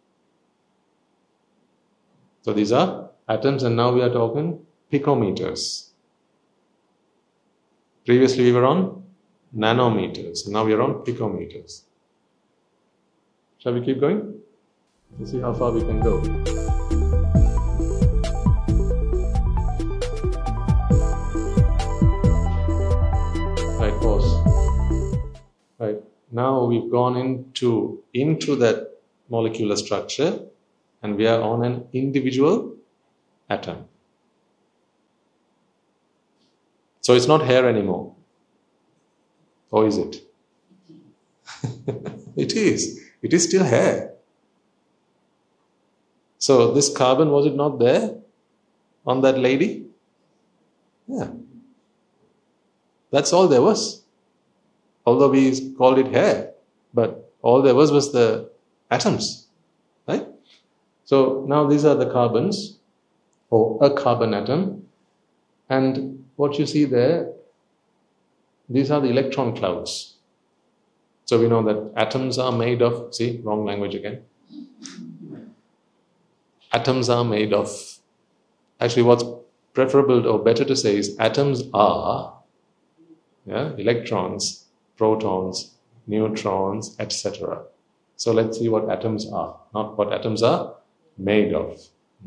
these are atoms, and now we are talking picometers. Previously we were on nanometers, now we are on picometers. Shall we keep going? Let's see how far we can go. Right, pause. Right, now we've gone into that molecular structure, and we are on an individual atom. So it's not hair anymore. Or is it? It is. It is still hair. So this carbon, was it not there on that lady? Yeah. That's all there was. Although we called it hair, but all there was the atoms. Right? So now these are the carbons, or a carbon atom. And what you see there, these are the electron clouds. So we know that atoms are made of, see, wrong language again. Atoms are made of, actually what's preferable or better to say is atoms are electrons, protons, neutrons, etc. So let's see what atoms are, not what atoms are made of.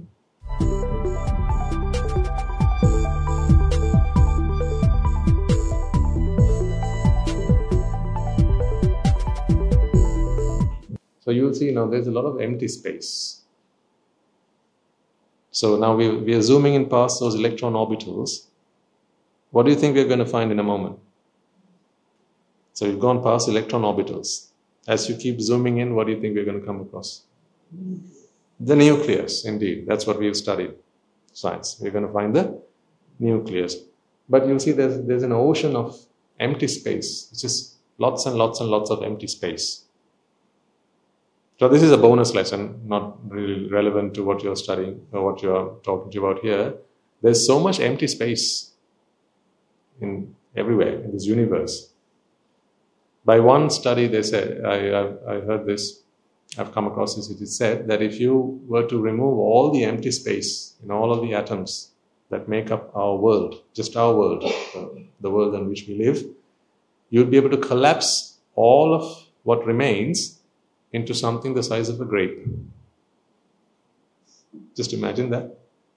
So you'll see now there's a lot of empty space. So now we are zooming in past those electron orbitals. What do you think we're going to find in a moment? So we've gone past electron orbitals. As you keep zooming in, what do you think we're going to come across? The nucleus, indeed. That's what we've studied, science. We're going to find the nucleus. But you'll see there's an ocean of empty space. It's just lots and lots and lots of empty space. So this is a bonus lesson, not really relevant to what you're studying or what you're talking about here. There's so much empty space everywhere in this universe. By one study, they said, I heard this, I've come across this, it is said that if you were to remove all the empty space in all of the atoms that make up our world, just our world, the world in which we live, you'd be able to collapse all of what remains into something the size of a grape. Just imagine that.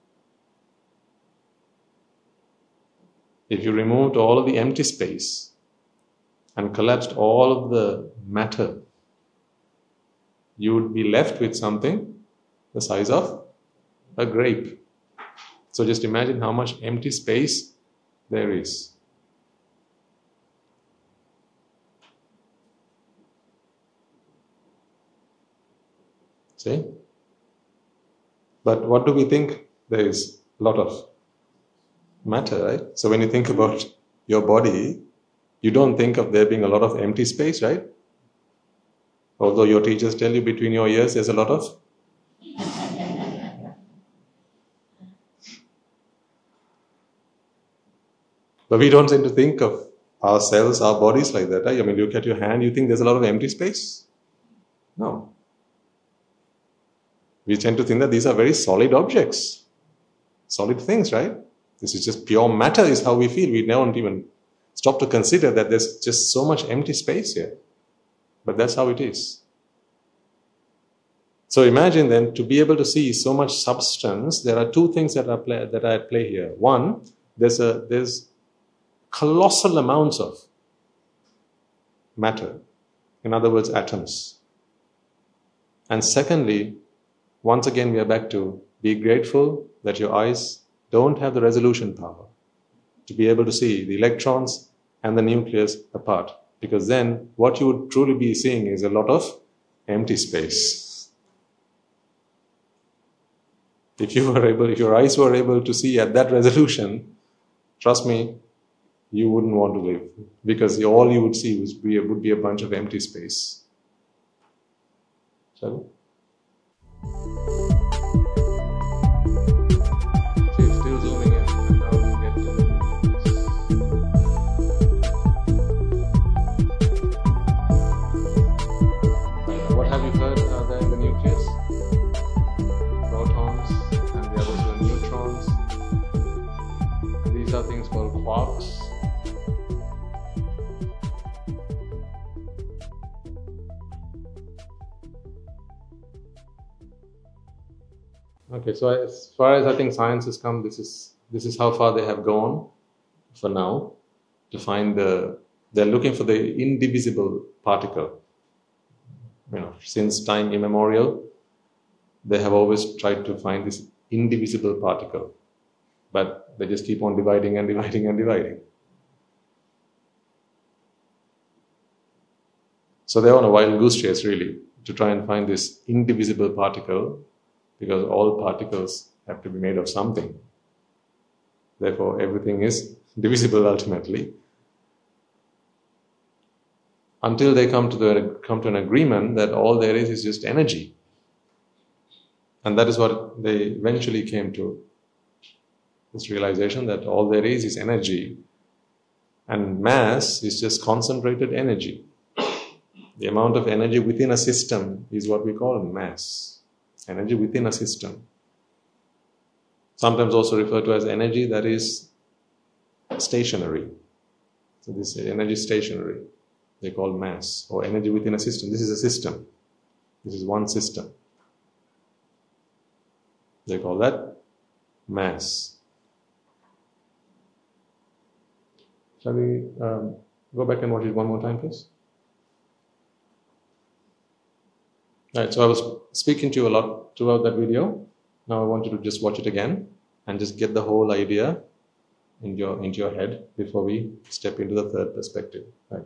If you removed all of the empty space and collapsed all of the matter, you would be left with something the size of a grape. So just imagine how much empty space there is. See? But what do we think? There is a lot of matter, right? So when you think about your body, you don't think of there being a lot of empty space, right? Although your teachers tell you between your ears there's a lot of. But we don't tend to think of ourselves, our bodies like that, right? I mean, look at your hand, you think there's a lot of empty space? No. We tend to think that these are very solid objects, solid things, right? This is just pure matter is how we feel. We don't even stop to consider that there's just so much empty space here. But that's how it is. So imagine then, to be able to see so much substance, there are two things that are at play here. One, there's colossal amounts of matter. In other words, atoms. And secondly, once again we are back to be grateful that your eyes don't have the resolution power to be able to see the electrons and the nucleus apart. Because then what you would truly be seeing is a lot of empty space. If your eyes were able to see at that resolution, trust me, you wouldn't want to live. Because all you would see would be a bunch of empty space. Shall we? See, it's still zooming in, and now we get to the what have you heard there in the nucleus? Protons, and the others were neutrons. And these are things called quarks. Okay, so as far as I think science has come, this is how far they have gone for now to find they're looking for the indivisible particle. Since time immemorial, they have always tried to find this indivisible particle, but they just keep on dividing and dividing and dividing. So they're on a wild goose chase, really, to try and find this indivisible particle, because all particles have to be made of something. Therefore, everything is divisible ultimately. Until they come to an agreement that all there is just energy. And that is what they eventually came to, this realization that all there is energy. And mass is just concentrated energy. The amount of energy within a system is what we call mass. Energy within a system. Sometimes also referred to as energy that is stationary. So this energy is stationary. They call mass, or energy within a system. This is a system. This is one system. They call that mass. Shall we go back and watch it one more time, please? Right, so I was speaking to you a lot throughout that video. Now I want you to just watch it again and just get the whole idea into your head before we step into the third perspective. Right.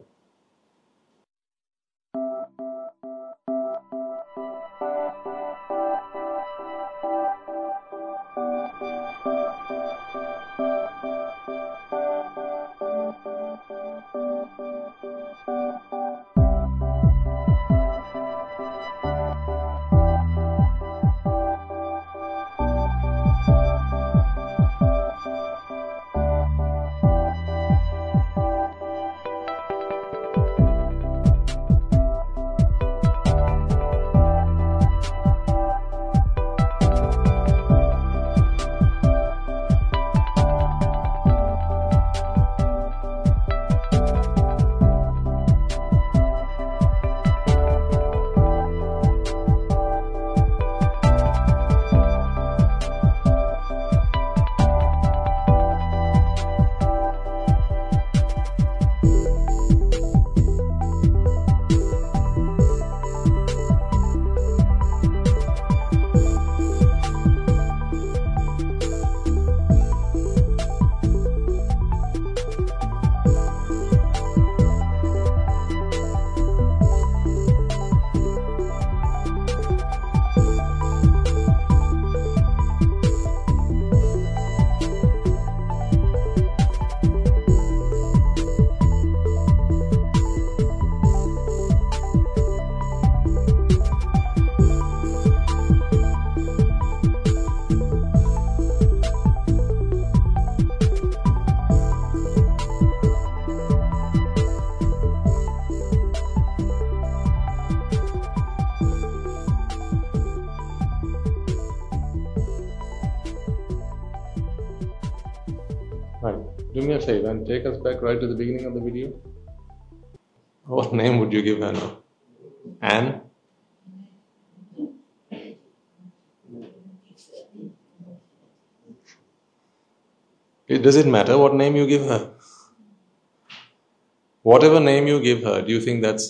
Do me a favor and take us back right to the beginning of the video. What name would you give her now? Anne? Does it matter what name you give her? Whatever name you give her, do you think that's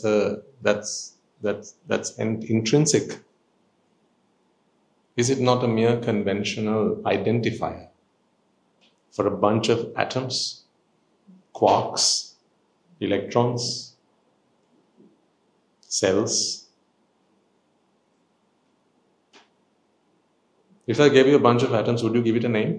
intrinsic? Is it not a mere conventional identifier for a bunch of atoms, quarks, electrons, cells? If I gave you a bunch of atoms, would you give it a name?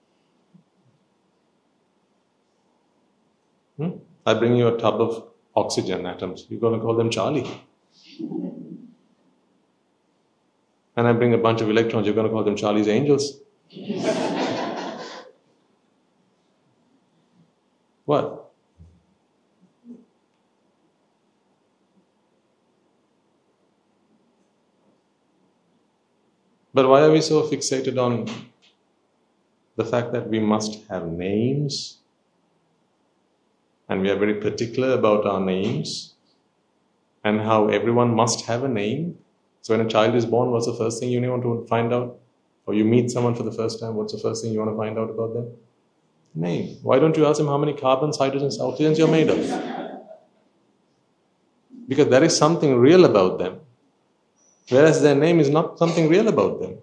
I bring you a tub of oxygen atoms. You're going to call them Charlie. and I bring a bunch of electrons, you're going to call them Charlie's Angels? What? But why are we so fixated on the fact that we must have names? And we are very particular about our names and how everyone must have a name. So when a child is born, what's the first thing you want to find out? Or you meet someone for the first time, what's the first thing you want to find out about them? Name. Why don't you ask them how many carbons, hydrogens, oxygens you're made of? Because there is something real about them. Whereas their name is not something real about them.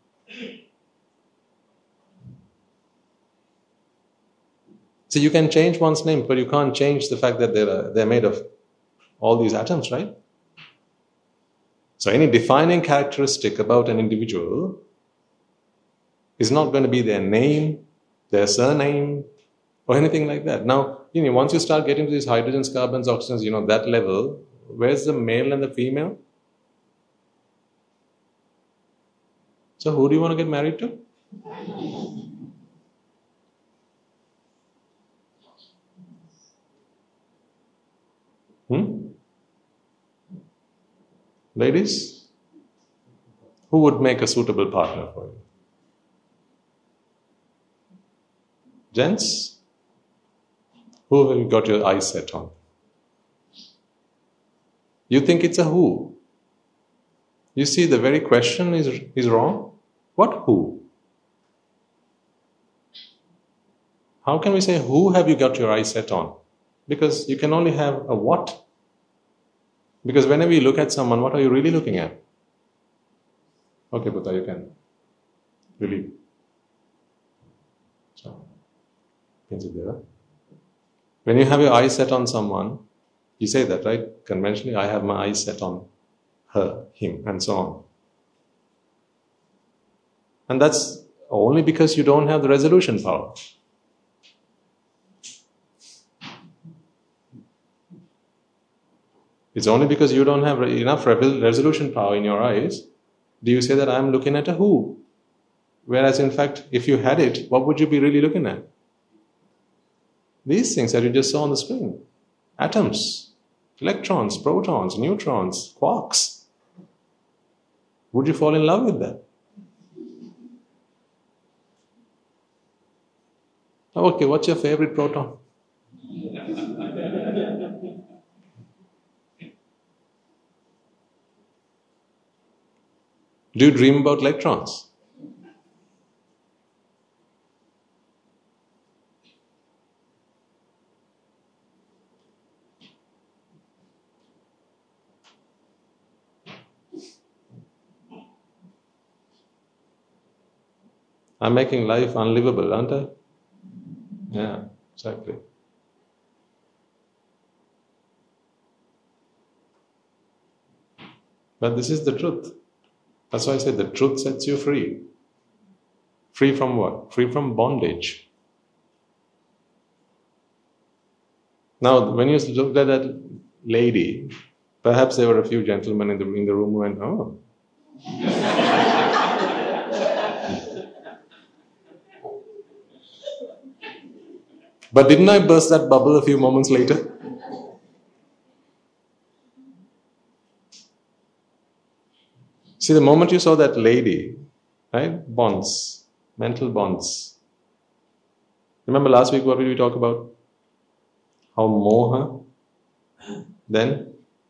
So you can change one's name, but you can't change the fact that they're made of all these atoms, right? So any defining characteristic about an individual is not going to be their name, their surname, or anything like that. Now, once you start getting to these hydrogens, carbons, oxygens, that level, where's the male and the female? So who do you want to get married to? Ladies, who would make a suitable partner for you? Gents, who have you got your eyes set on? You think it's a who. You see, the very question is wrong. What who? How can we say who have you got your eyes set on? Because you can only have a what. Because whenever you look at someone, what are you really looking at? Okay, Buddha, you can really. So, when you have your eyes set on someone, you say that, right? Conventionally, I have my eyes set on her, him, and so on. And that's only because you don't have the resolution power. It's only because you don't have enough resolution power in your eyes do you say that I'm looking at a who. Whereas in fact, if you had it, what would you be really looking at? These things that you just saw on the screen. Atoms, electrons, protons, neutrons, quarks. Would you fall in love with that? Okay, what's your favorite proton? Do you dream about electrons? I'm making life unlivable, aren't I? Yeah, exactly. But this is the truth. That's why I said the truth sets you free. Free from what? Free from bondage. Now, when you looked at that lady, perhaps there were a few gentlemen in the room who went, oh. But didn't I burst that bubble a few moments later? See, the moment you saw that lady, right? Bonds, mental bonds. Remember last week what did we talk about? How moha then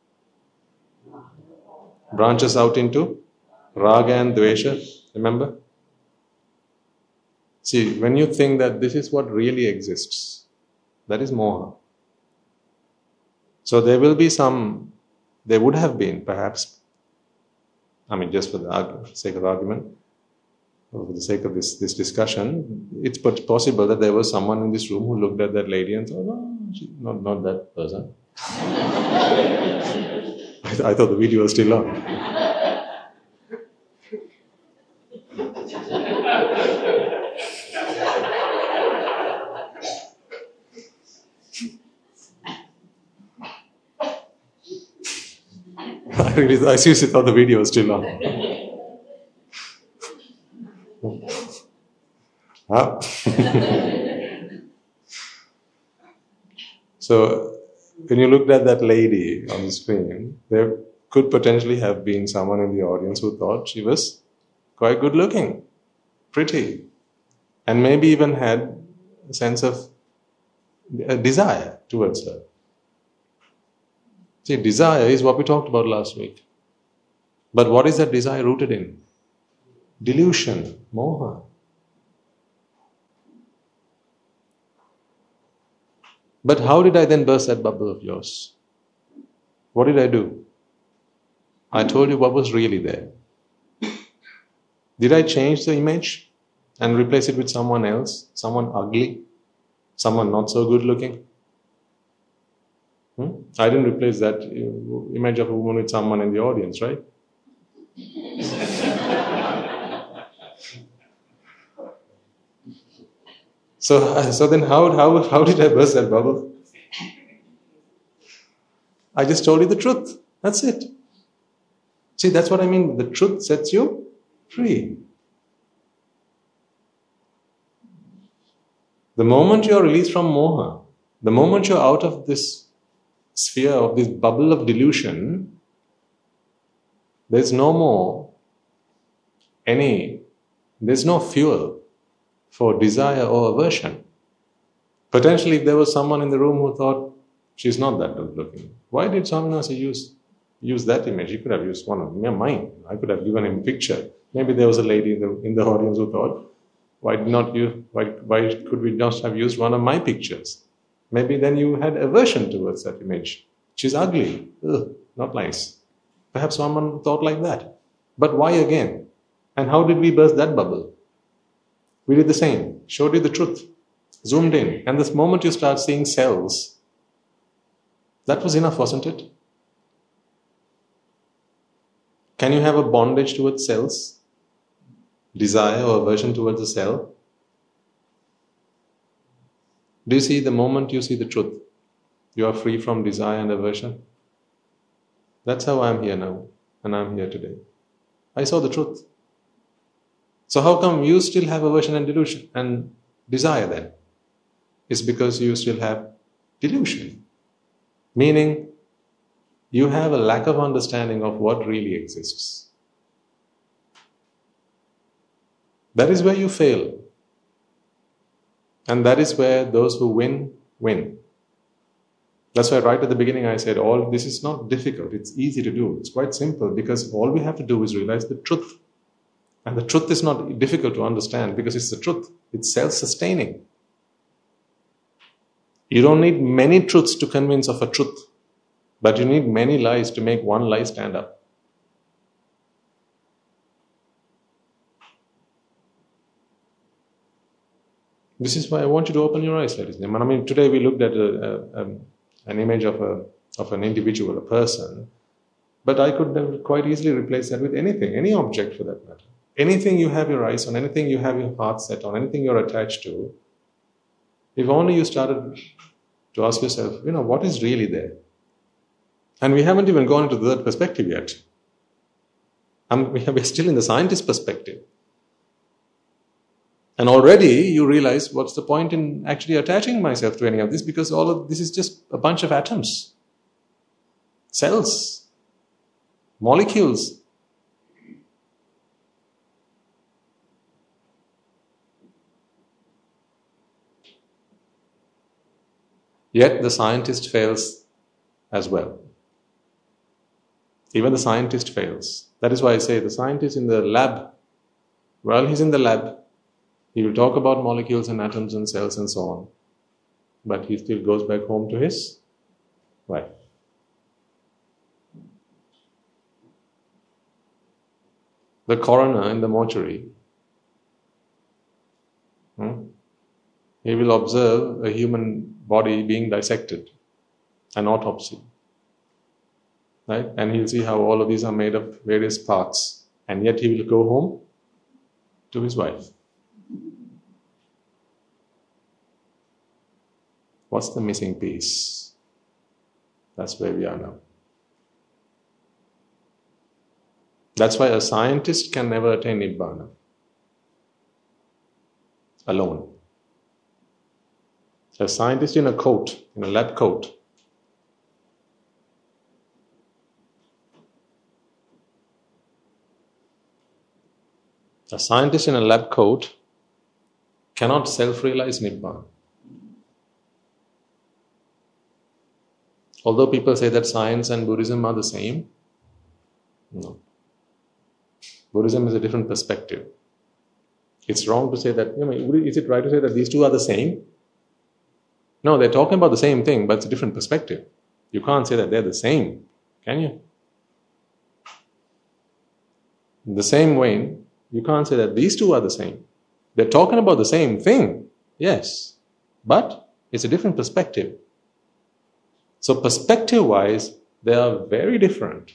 branches out into raga and dvesha. Remember? See, when you think that this is what really exists, that is moha. So there would have been perhaps, just for the sake of argument, or for the sake of this discussion, it's possible that there was someone in this room who looked at that lady and thought, oh, not that person. I thought the video was still on. I seriously thought the video was still on. Huh? So, when you looked at that lady on the screen, there could potentially have been someone in the audience who thought she was quite good looking, pretty, and maybe even had a sense of a desire towards her. See, desire is what we talked about last week. But what is that desire rooted in? Delusion, moha. But how did I then burst that bubble of yours? What did I do? I told you what was really there. Did I change the image and replace it with someone else? Someone ugly? Someone not so good looking? I didn't replace that image of a woman with someone in the audience, right? So then how did I burst that bubble? I just told you the truth. That's it. See, that's what I mean. The truth sets you free. The moment you are released from moha, the moment you're out of this sphere of this bubble of delusion, there's no fuel for desire or aversion. Potentially, if there was someone in the room who thought she's not that good looking, why did Swaminatha use that image? He could have used one of mine. I could have given him a picture. Maybe there was a lady in the audience who thought, why could we not have used one of my pictures? Maybe then you had aversion towards that image. She's ugly. Ugh, not nice. Perhaps someone thought like that. But why again? And how did we burst that bubble? We did the same. Showed you the truth. Zoomed in. And this moment you start seeing cells, that was enough, wasn't it? Can you have a bondage towards cells? Desire or aversion towards a cell? Do you see the moment you see the truth, you are free from desire and aversion? That's how I'm here now, and I'm here today. I saw the truth. So how come you still have aversion and delusion and desire then? It's because you still have delusion. Meaning, you have a lack of understanding of what really exists. That is where you fail. And that is where those who win, win. That's why right at the beginning I said, all this is not difficult, it's easy to do. It's quite simple because all we have to do is realize the truth. And the truth is not difficult to understand because it's the truth. It's self-sustaining. You don't need many truths to convince of a truth, but you need many lies to make one lie stand up. This is why I want you to open your eyes, ladies and gentlemen. I mean, today we looked at an image of an individual, a person, but I could have quite easily replace that with anything, any object for that matter. Anything you have your eyes on, anything you have your heart set on, anything you're attached to, if only you started to ask yourself, what is really there? And we haven't even gone into that perspective yet. We're still in the scientist perspective. And already you realize what's the point in actually attaching myself to any of this, because all of this is just a bunch of atoms, cells, molecules. Yet the scientist fails as well. Even the scientist fails. That is why I say the scientist in the lab, while he's in the lab, he will talk about molecules and atoms and cells and so on. But he still goes back home to his wife. The coroner in the mortuary, he will observe a human body being dissected, an autopsy. Right? And he'll see how all of these are made of various parts. And yet he will go home to his wife. What's the missing piece? That's where we are now. That's why a scientist can never attain Nibbana. alone. A scientist in a coat, in a lab coat. A scientist in a lab coat cannot self-realize Nibbana. Although people say that science and Buddhism are the same, no. Buddhism is a different perspective. It's wrong to say that, is it right to say that these two are the same? No, they're talking about the same thing, but it's a different perspective. You can't say that they're the same, can you? In the same way, you can't say that these two are the same. They're talking about the same thing, yes, but it's a different perspective. So perspective-wise, they are very different.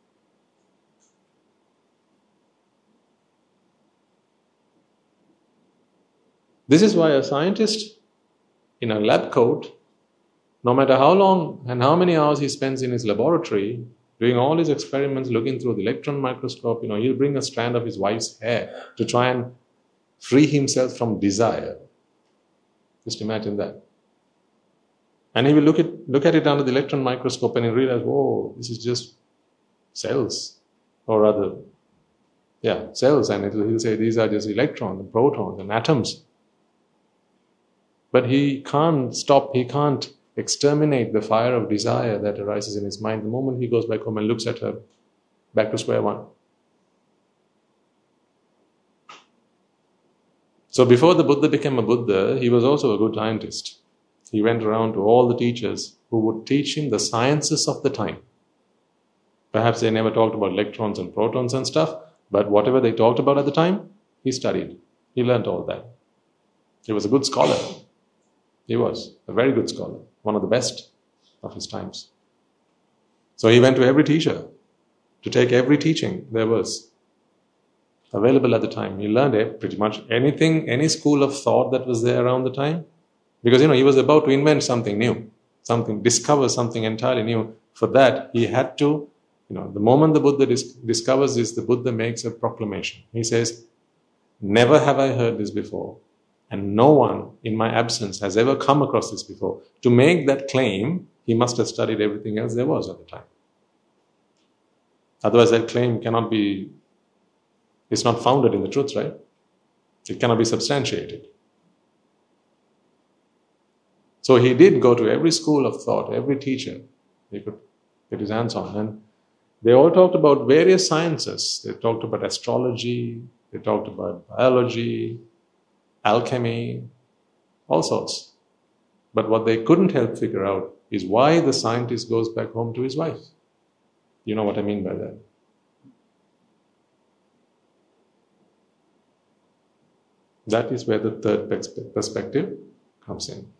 This is why a scientist in a lab coat, no matter how long and how many hours he spends in his laboratory, doing all his experiments, looking through the electron microscope, he'll bring a strand of his wife's hair to try and free himself from desire. Just imagine that. And he will look at it under the electron microscope and he'll realize, oh, this is just cells, or rather, cells. And he'll say these are just electrons and protons and atoms. But he can't exterminate the fire of desire that arises in his mind the moment he goes back home and looks at her, back to square one. So before the Buddha became a Buddha, he was also a good scientist. He went around to all the teachers who would teach him the sciences of the time. Perhaps they never talked about electrons and protons and stuff, but whatever they talked about at the time, he studied. He learned all that. He was a good scholar. He was a very good scholar, one of the best of his times. So he went to every teacher to take every teaching there was available at the time. He learned pretty much anything, any school of thought that was there around the time. Because, he was about to invent something new, discover something entirely new. For that, he had to, the moment the Buddha discovers this, the Buddha makes a proclamation. He says, never have I heard this before. And no one in my absence has ever come across this before. To make that claim, he must have studied everything else there was at the time. Otherwise, that claim it's not founded in the truth, right? It cannot be substantiated. So he did go to every school of thought, every teacher he could get his hands on. And they all talked about various sciences. They talked about astrology, they talked about biology, alchemy, all sorts. But what they couldn't help figure out is why the scientist goes back home to his wife. You know what I mean by that? That is where the third perspective comes in.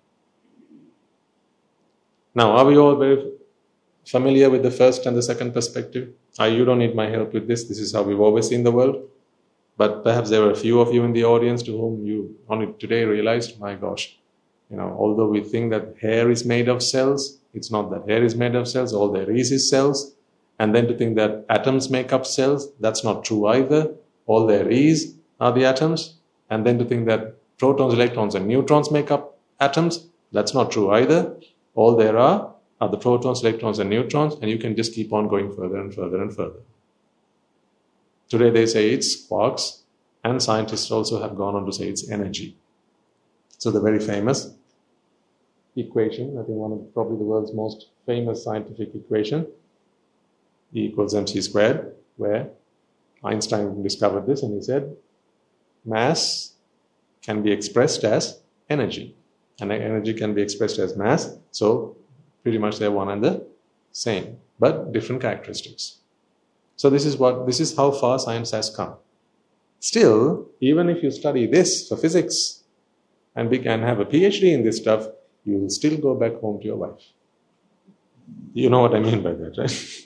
Now, are we all very familiar with the first and the second perspective? You don't need my help with this. This is how we've always seen the world. But perhaps there were a few of you in the audience to whom you only today realized, my gosh, although we think that hair is made of cells, it's not that hair is made of cells. All there is cells. And then to think that atoms make up cells, that's not true either. All there is are the atoms. And then to think that protons, electrons, and neutrons make up atoms, that's not true either. All there are the protons, electrons, and neutrons, and you can just keep on going further and further and further. Today they say it's quarks, and scientists also have gone on to say it's energy. So the very famous equation, I think one of probably the world's most famous scientific equation, E equals mc squared, where Einstein discovered this and he said, mass can be expressed as energy. And energy can be expressed as mass, so pretty much they're one and the same, but different characteristics. So this is how far science has come. Still, even if you study this for physics and have a PhD in this stuff, you will still go back home to your wife. You know what I mean by that, right?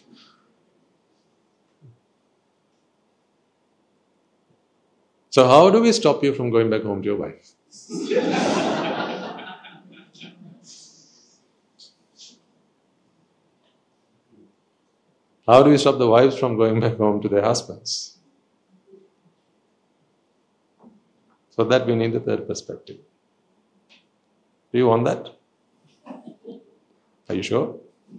So how do we stop you from going back home to your wife? How do we stop the wives from going back home to their husbands? For that we need the third perspective. Do you want that? Are you sure?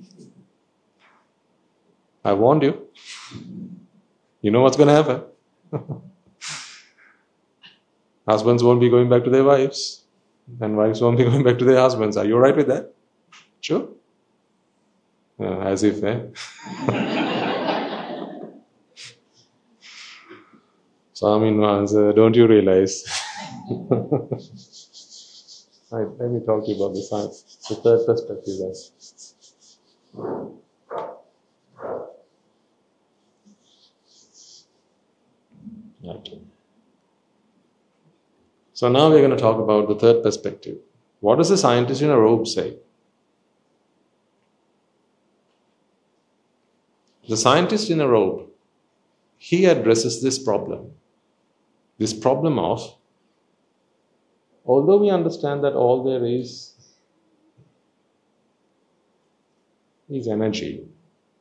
I warned you. You know what's going to happen. Husbands won't be going back to their wives, and wives won't be going back to their husbands. Are you alright with that? Sure? As if, eh? Swamin, don't you realize? Right, let me talk to you about the science, the third perspective then. Okay. So now we're going to talk about the third perspective. What does the scientist in a robe say? The scientist in a robe, he addresses this problem of, although we understand that all there is energy,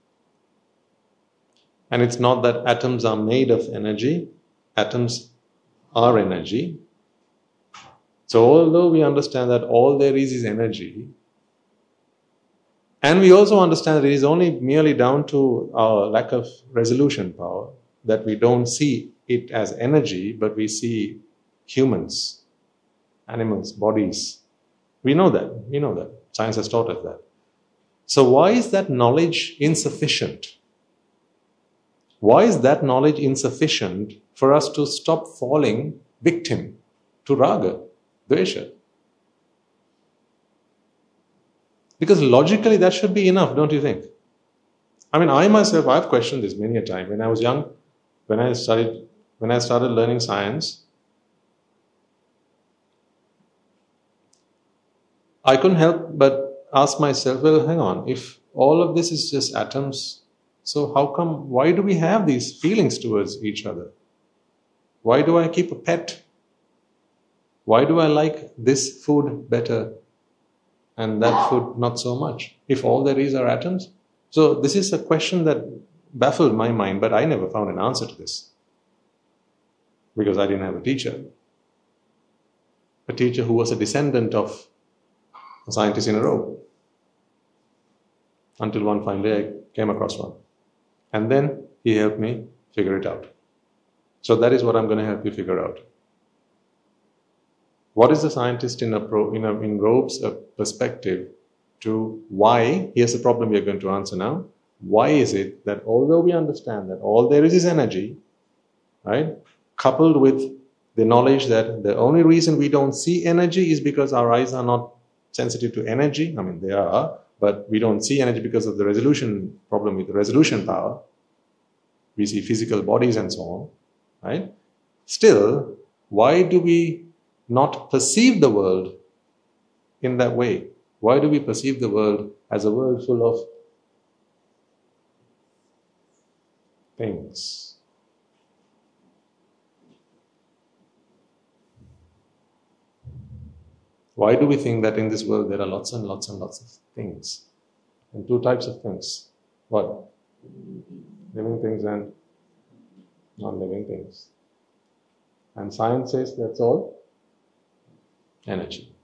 and it's not that atoms are made of energy, atoms are energy. So although we understand that all there is energy, and we also understand that it is only merely down to our lack of resolution power, that we don't see it as energy, but we see humans, animals, bodies. We know that. Science has taught us that. So why is that knowledge insufficient? Why is that knowledge insufficient for us to stop falling victim to raga, dvesha? Because logically that should be enough, don't you think? I myself, I've questioned this many a time. When I was young, when I started learning science, I couldn't help but ask myself, well, hang on, if all of this is just atoms, so why do we have these feelings towards each other? Why do I keep a pet? Why do I like this food better and that food not so much, if all there is are atoms? So this is a question that baffled my mind, but I never found an answer to this, because I didn't have a teacher who was a descendant of a scientist in a robe, until one fine day I came across one, and then he helped me figure it out. So that is what I'm going to help you figure out. What is the scientist in robe's perspective to why? Here's the problem we are going to answer now. Why is it that although we understand that all there is energy, right, coupled with the knowledge that the only reason we don't see energy is because our eyes are not sensitive to energy? They are, but we don't see energy because of the resolution problem with the resolution power. We see physical bodies and so on, right? Still, why do we not perceive the world in that way? Why do we perceive the world as a world full of things? Why do we think that in this world there are lots and lots and lots of things? And two types of things. What? Living things and non-living things. And science says that's all energy.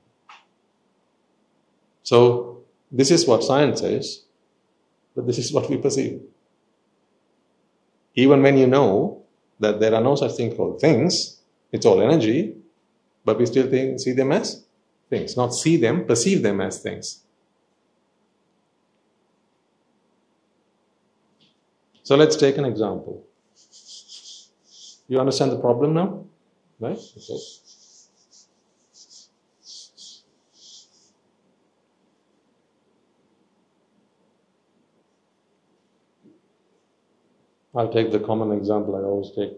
So this is what science says, but this is what we perceive. Even when you know that there are no such thing called things, it's all energy, but we still see them as things. Not see them, perceive them as things. So let's take an example. You understand the problem now? Right? Okay. I'll take the common example I always take.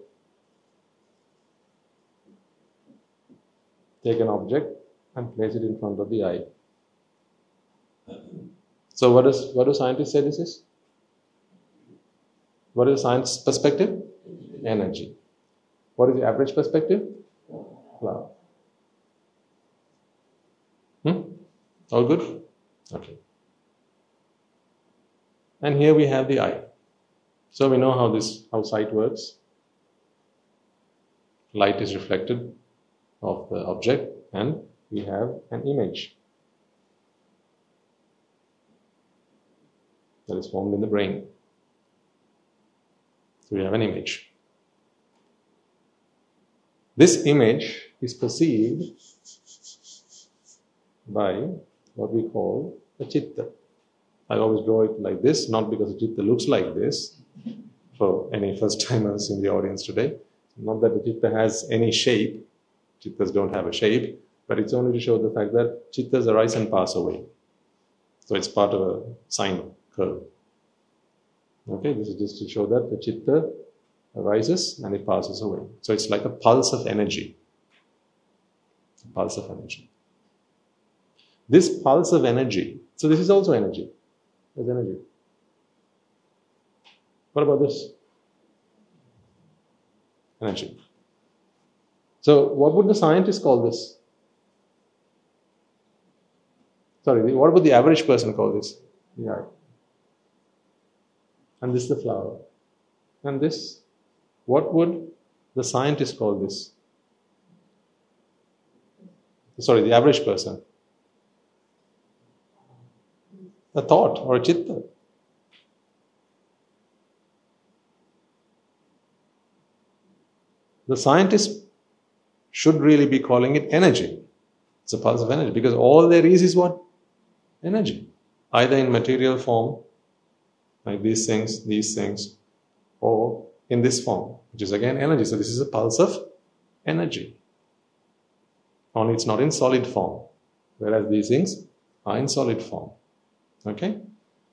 Take an object and place it in front of the eye. So what do scientists say this is? What is science perspective? Energy. What is the average perspective? Cloud. All good? Okay. And here we have the eye. So we know how sight works. Light is reflected of the object, and we have an image that is formed in the brain. So we have an image. This image is perceived by what we call a chitta. I always draw it like this, not because a chitta looks like this, for any first-timers in the audience today. Not that the chitta has any shape. Chittas don't have a shape, but it's only to show the fact that chittas arise and pass away. So it's part of a sine curve. Okay, this is just to show that the chitta arises and it passes away. So it's like a pulse of energy. A pulse of energy. This pulse of energy, so this is also energy. There's energy. What about this? Energy. So what would the scientists call this? Sorry, what would the average person call this? The eye. And this is the flower. And this, what would the scientist call this? Sorry, the average person. A thought or a chitta. The scientist should really be calling it energy. It's a pulse of energy, because all there is what? Energy. Either in material form, like these things, or in this form, which is again energy. So this is a pulse of energy. Only it's not in solid form, whereas these things are in solid form. Okay?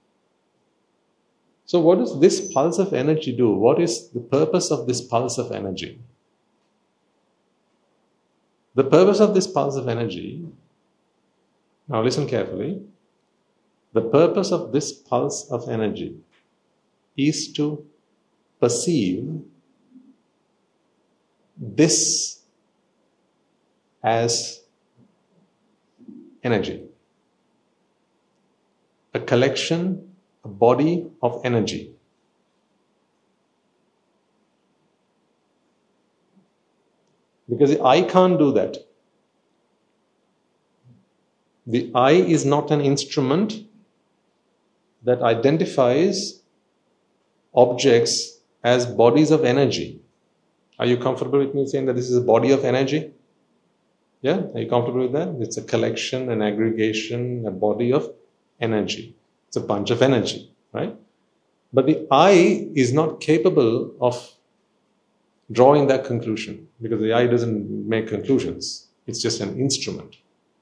So what does this pulse of energy do? What is the purpose of this pulse of energy? The purpose of this pulse of energy, now listen carefully, the purpose of this pulse of energy is to perceive this as energy. A collection, a body of energy. Because the eye can't do that. The eye is not an instrument that identifies objects as bodies of energy. Are you comfortable with me saying that this is a body of energy? Yeah? Are you comfortable with that? It's a collection, an aggregation, a body of energy. It's a bunch of energy, right? But the eye is not capable of drawing that conclusion, because the eye doesn't make conclusions. It's just an instrument.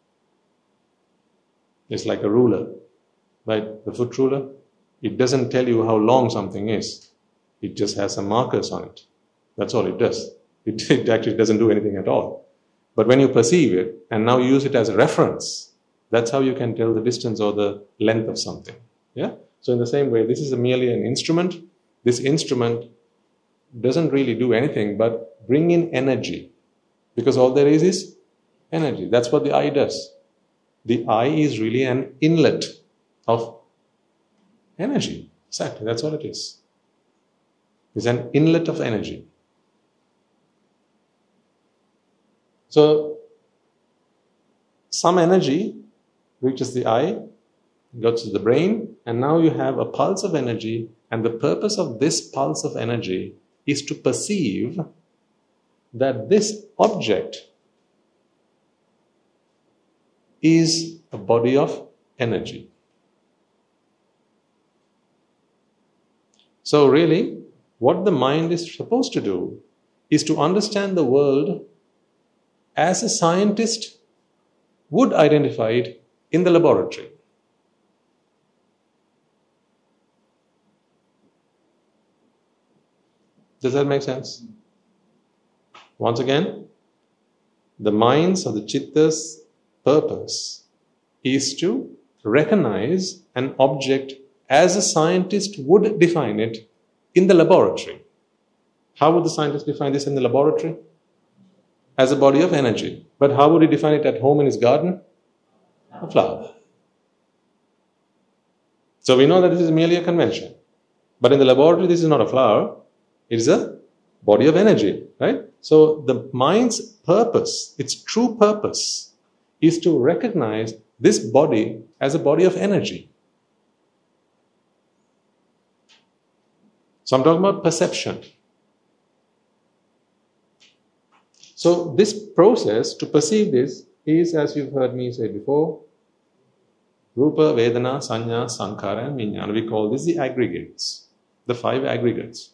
It's like a ruler, right? The foot ruler. It doesn't tell you how long something is. It just has some markers on it. That's all it does. It actually doesn't do anything at all. But when you perceive it and now use it as a reference, that's how you can tell the distance or the length of something. Yeah? So in the same way, this is merely an instrument. This instrument doesn't really do anything but bring in energy, because all there is energy. That's what the eye does. The eye is really an inlet of energy. Exactly, that's all it is. It's an inlet of energy. So some energy reaches the eye, goes to the brain, and now you have a pulse of energy, and the purpose of this pulse of energy is to perceive that this object is a body of energy. So really, what the mind is supposed to do is to understand the world as a scientist would identify it in the laboratory. Does that make sense? Once again, the mind's or the chitta's purpose is to recognize an object as a scientist would define it in the laboratory. How would the scientist define this in the laboratory? As a body of energy. But how would he define it at home in his garden? A flower. So we know that this is merely a convention. But in the laboratory, this is not a flower. It is a body of energy, right? So the mind's purpose, its true purpose, is to recognize this body as a body of energy. So I'm talking about perception. So this process to perceive this is, as you've heard me say before, Rupa, Vedana, Sanya, Sankhara, and Vijnana. We call this the aggregates, the 5 aggregates.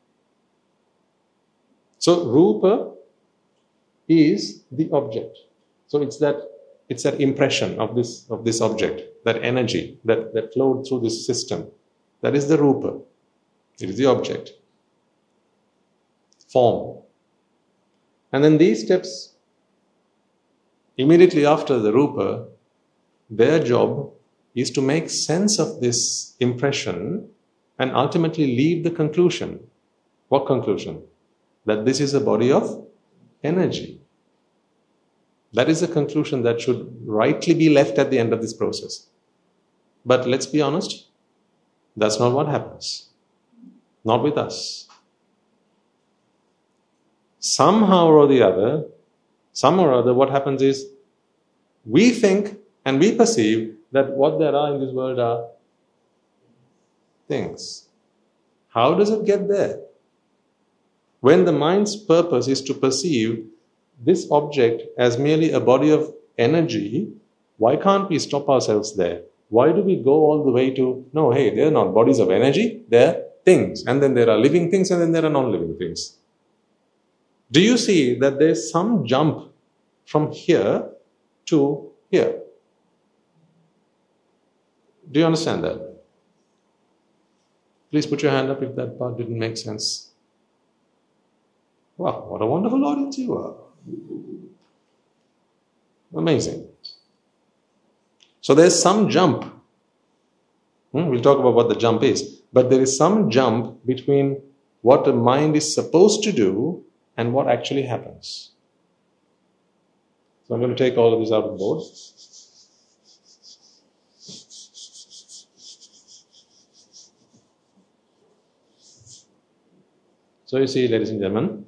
So Rupa is the object. So it's that impression of this object, that energy that flowed through this system. That is the Rupa. It is the object. Form. And then these steps, immediately after the Rupa, their job is to make sense of this impression and ultimately leave the conclusion. What conclusion? That this is a body of energy. That is the conclusion that should rightly be left at the end of this process. But let's be honest, that's not what happens. Not with us. Somehow or the other, what happens is we think and we perceive that what there are in this world are things. How does it get there? When the mind's purpose is to perceive this object as merely a body of energy, why can't we stop ourselves there? Why do we go all the way to, no, hey, they're not bodies of energy, they're things. And then there are living things and then there are non-living things. Do you see that there's some jump from here to here? Do you understand that? Please put your hand up if that part didn't make sense. Wow, what a wonderful audience you are. Amazing. So there's some jump. We'll talk about what the jump is. But there is some jump between what the mind is supposed to do and what actually happens. So I'm going to take all of this out of the board. So you see, ladies and gentlemen,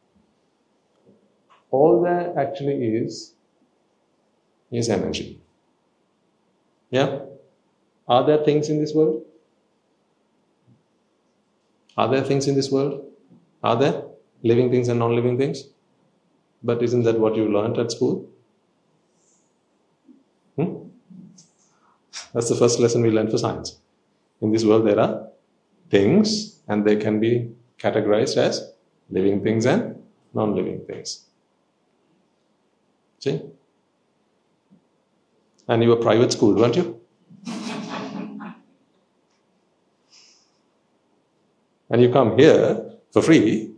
all there actually is energy. Yeah? Are there things in this world? Are there things in this world? Are there living things and non-living things? But isn't that what you learned at school? That's the first lesson we learned for science. In this world there are things and they can be categorized as living things and non-living things. See? And you were private school, weren't you? And you come here for free,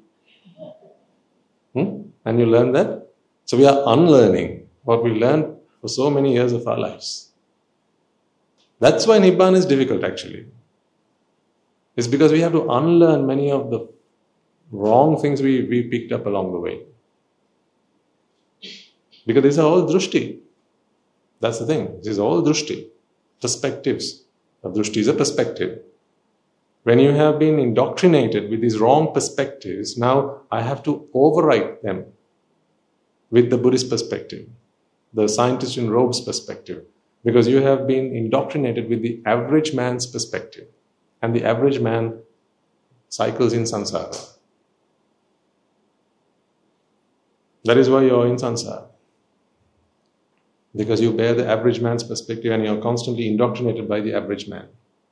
and you learn that. So we are unlearning what we learned for so many years of our lives. That's why Nibbana is difficult actually. It's because we have to unlearn many of the wrong things we picked up along the way. Because these are all drushti. That's the thing. This is all drushti. Perspectives. A drushti is a perspective. When you have been indoctrinated with these wrong perspectives, now I have to overwrite them with the Buddhist perspective, the scientist in robes perspective, because you have been indoctrinated with the average man's perspective, and the average man cycles in samsara. That is why you are in samsara. Because you bear the average man's perspective and you are constantly indoctrinated by the average man.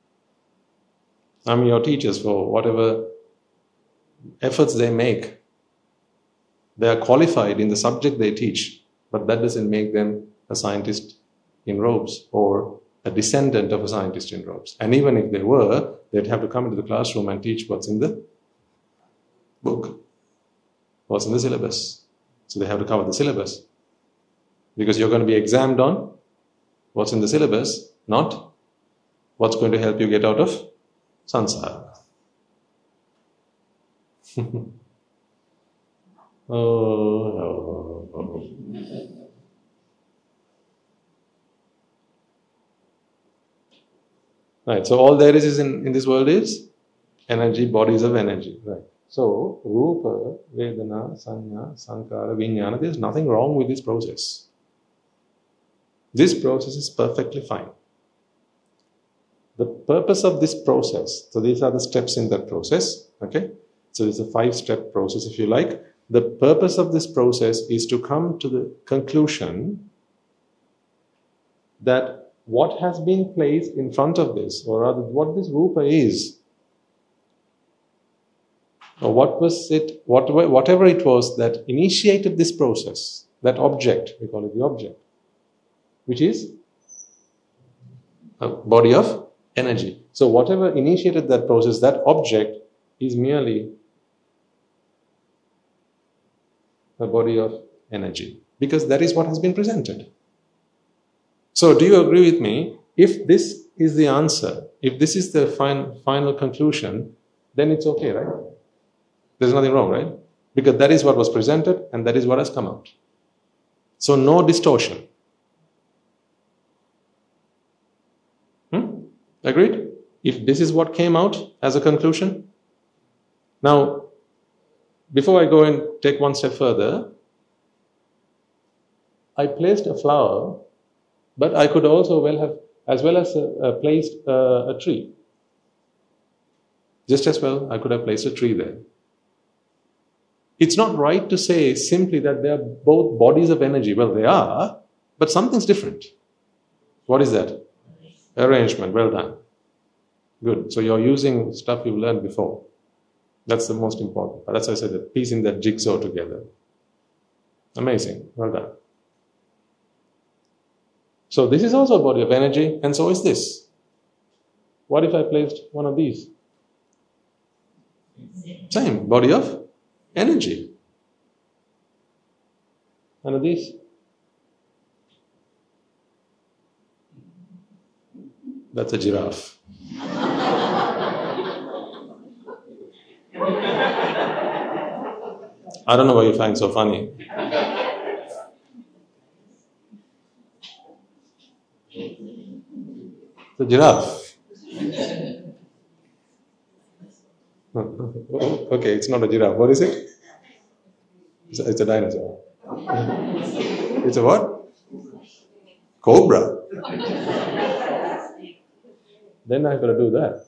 I'm your teachers for whatever efforts they make. They are qualified in the subject they teach, but that doesn't make them a scientist in robes or a descendant of a scientist in robes. And even if they were, they'd have to come into the classroom and teach what's in the book, what's in the syllabus. So they have to cover the syllabus. Because you're going to be examined on what's in the syllabus, not what's going to help you get out of samsara. Oh. Right, so all there is in this world is energy, bodies of energy. Right. So, Rupa, Vedana, Sanya, Sankara, Vijnana, there's nothing wrong with this process. This process is perfectly fine. The purpose of this process, so these are the steps in that process, okay? So it's a 5-step process, if you like. The purpose of this process is to come to the conclusion that what has been placed in front of this, or rather what this Rupa is, or what was it, whatever it was that initiated this process, that object, we call it the object, which is a body of energy. So whatever initiated that process, that object is merely a body of energy, because that is what has been presented. So do you agree with me? If this is the answer, if this is the final conclusion, then it's okay, right? There's nothing wrong, right? Because that is what was presented and that is what has come out. So no distortion. Agreed? If this is what came out as a conclusion. Now, before I go and take one step further, I placed a flower, but I could also placed a tree. Just as well, I could have placed a tree there. It's not right to say simply that they are both bodies of energy. Well, they are, but something's different. What is that? Arrangement. Well done. Good. So you're using stuff you've learned before. That's the most important part. That's why I said that, piecing that jigsaw together. Amazing. Well done. So this is also a body of energy, and so is this. What if I placed one of these? Same. Body of energy. One of these? That's a giraffe. I don't know why you find so funny. It's a giraffe. Okay, it's not a giraffe. What is it? It's a dinosaur. It's a what? Cobra. Then I've got to do that.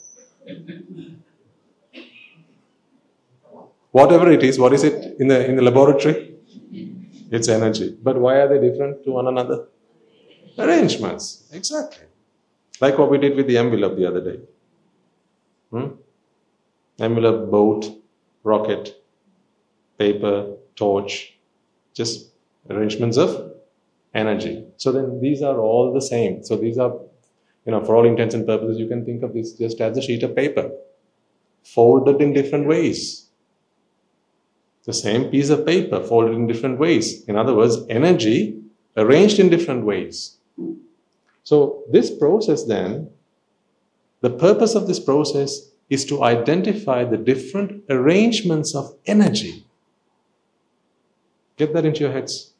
Whatever it is, what is it in the laboratory? It's energy. But why are they different to one another? Arrangements. Exactly. Like what we did with the envelope the other day. Envelope, boat, rocket, paper, torch. Just arrangements of energy. So then these are all the same. So these are, for all intents and purposes, you can think of this just as a sheet of paper, folded in different ways. The same piece of paper folded in different ways. In other words, energy arranged in different ways. So this process then, the purpose of this process is to identify the different arrangements of energy. Get that into your heads.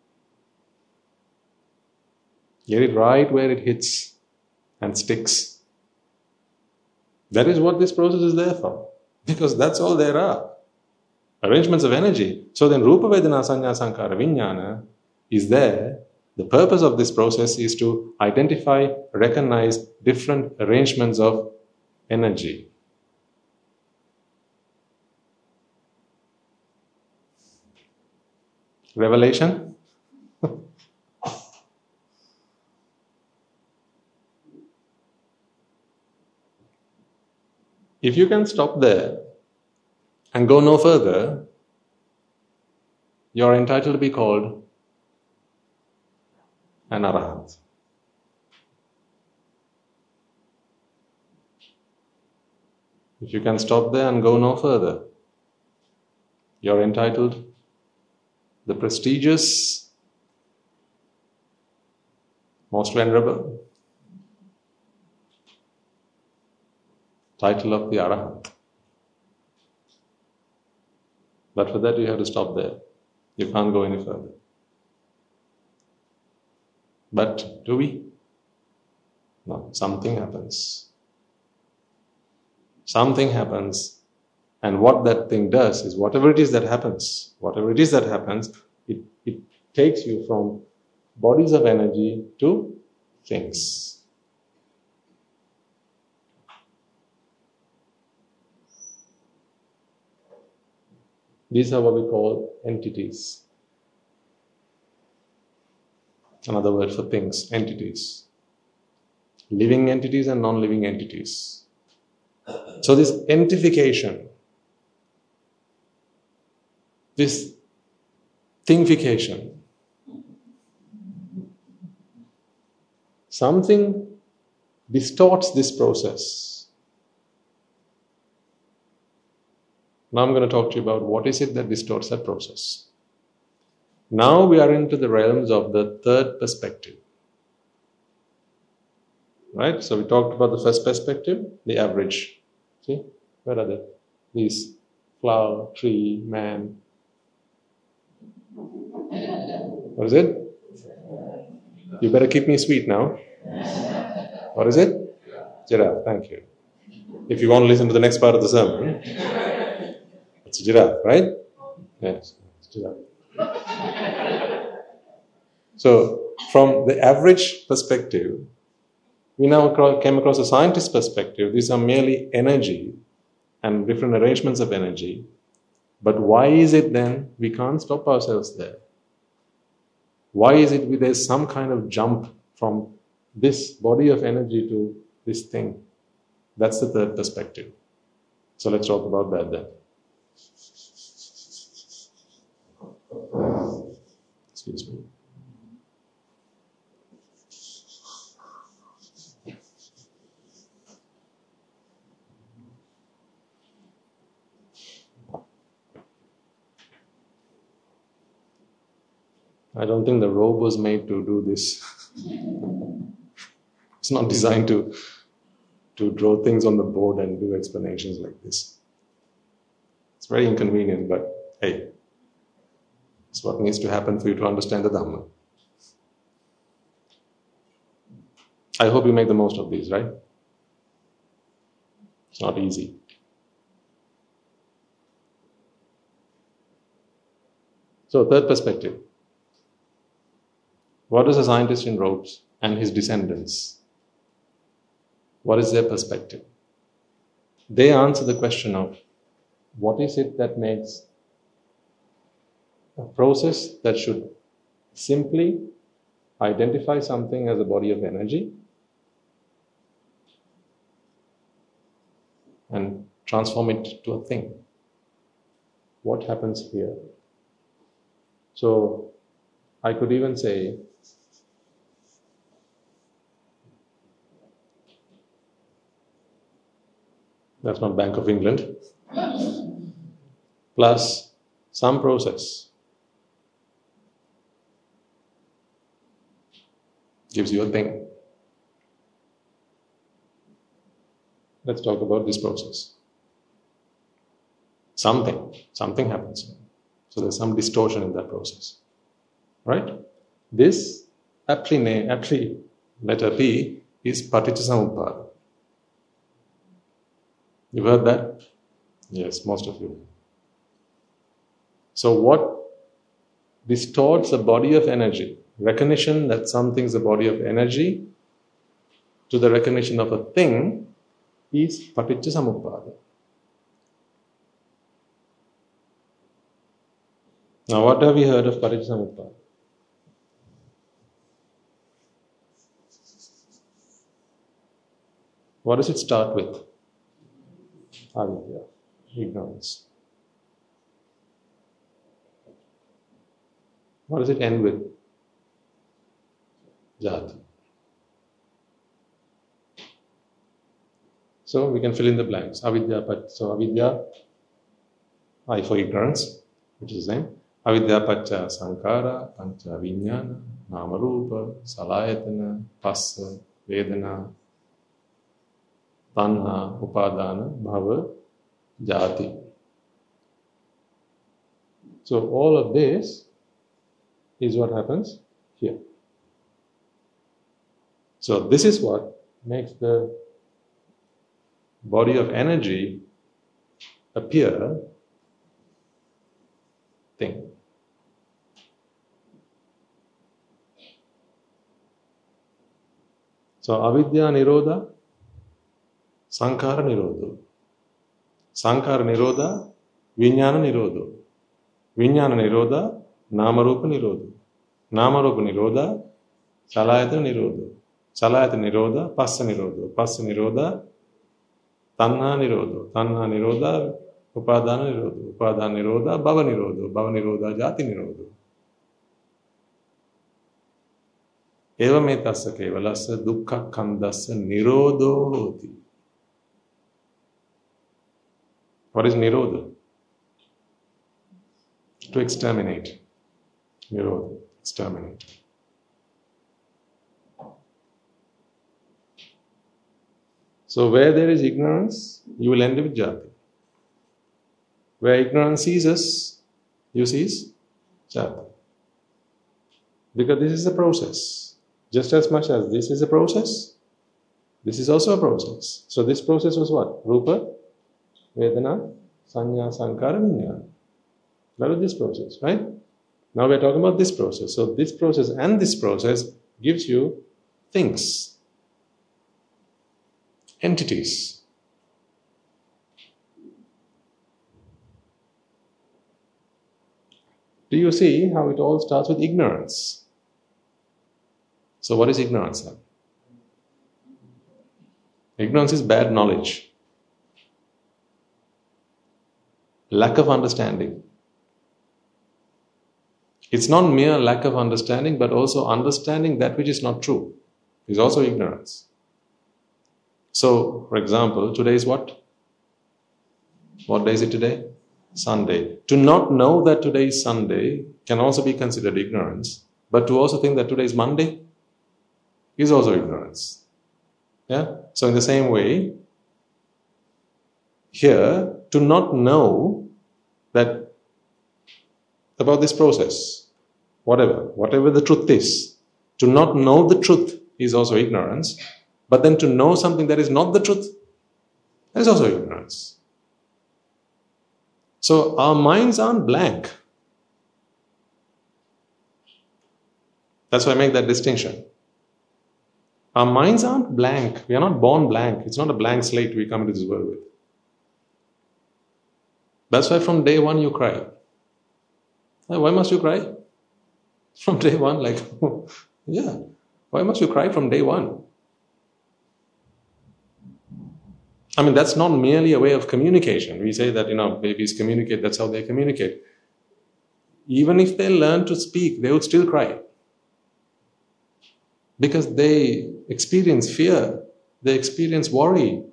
Get it right where it hits and sticks. That is what this process is there for. Because that's all there are. Arrangements of energy. So then Rupa, Vedana, Sanya, Sankara, Vijnana is there. The purpose of this process is to identify, recognize different arrangements of energy. Revelation? If you can stop there and go no further, you're entitled to be called an Arahant. If you can stop there and go no further, you're entitled the prestigious, most venerable title of the Arahant. But for that you have to stop there. You can't go any further. But do we? No, something happens. Something happens And what that thing does is whatever it is that happens, it takes you from bodies of energy to things. These are what we call entities. Another word for things, entities. Living entities and non-living entities. So this entification, this thingification, something distorts this process. Now I'm going to talk to you about what is it that distorts that process. Now we are into the realms of the third perspective. Right? So we talked about the first perspective, the average. See? Where are they? These flower, tree, man. What is it? You better keep me sweet now. What is it? Giraffe, thank you. If you want to listen to the next part of the sermon, it's a giraffe, right? Yes, it's a giraffe. So, from the average perspective, we now came across a scientist's perspective. These are merely energy and different arrangements of energy. But why is it then we can't stop ourselves there? Why is it there's some kind of jump from this body of energy to this thing? That's the third perspective. So let's talk about that then. Excuse me. I don't think the robe was made to do this. It's not designed to draw things on the board and do explanations like this. It's very inconvenient, but hey, it's what needs to happen for you to understand the Dhamma. I hope you make the most of these, right? It's not easy. So, third perspective. What is a scientist in robes and his descendants? What is their perspective? They answer the question of what is it that makes a process that should simply identify something as a body of energy and transform it to a thing. What happens here? So, I could even say, that's not Bank of England, plus some process gives you a thing. Let's talk about this process. Something happens. So there's some distortion in that process. Right? This aptly letter P is Paticcasamuppada. You've heard that? Yes, most of you. So what distorts a body of energy, recognition that something's a body of energy, to the recognition of a thing, is Paticcasamuppada. Now, what have we heard of Paticcasamuppada? What does it start with? Avidya, ignorance. What does it end with? Jati. So we can fill in the blanks. Avidya, so avidya, I for ignorance, which is the same. Avidya pacha sankara, pancha viññāna, nāma-rūpa, salayatana, passa, vedana, tanha, upadana, bhava, jati. So all of this is what happens here. So this is what makes the body of energy appear thing. So avidya nirodha, sankhara nirodha. Sankhara nirodha, vijnana nirodha. Vijnana nirodha, namarupa nirodha. Namarupa nirodha, chalayatana nirodha. Chalayatana nirodha, passa nirodha. Passa nirodha, tanha nirodha. Tanha nirodha, upadana nirodha. Upadana nirodha, bhava nirodha. Bhava nirodha, jati nirodha. Evametassa kevalassa dukkha khandassa nirodho hoti. What is nirodha? To exterminate. Nirodha, exterminate. So where there is ignorance, you will end with jati. Where ignorance ceases, you cease jati. Because this is a process. Just as much as this is a process, this is also a process. So this process was what? Rupa, Vedana, Sanya, Sankhara, Vijnana. That was this process, right? Now we're talking about this process. So this process and this process gives you things, entities. Do you see how it all starts with ignorance? So what is ignorance then? Ignorance is bad knowledge, lack of understanding. It's not mere lack of understanding, but also understanding that which is not true is also ignorance. So, for example, today is what? What day is it today? Sunday. To not know that today is Sunday can also be considered ignorance, but to also think that today is Monday is also ignorance. Yeah? So in the same way, here, to not know that about this process, whatever the truth is, to not know the truth is also ignorance, but then to know something that is not the truth, that is also ignorance. So our minds aren't blank. That's why I make that distinction. Our minds aren't blank. We are not born blank. It's not a blank slate we come into this world with. That's why from day one you cry. Why must you cry? From day one, yeah. Why must you cry from day one? I mean, that's not merely a way of communication. We say that, babies communicate, that's how they communicate. Even if they learn to speak, they would still cry. Because they experience fear, they experience worry.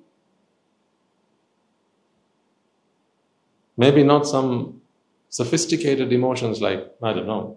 Maybe not some sophisticated emotions like, I don't know,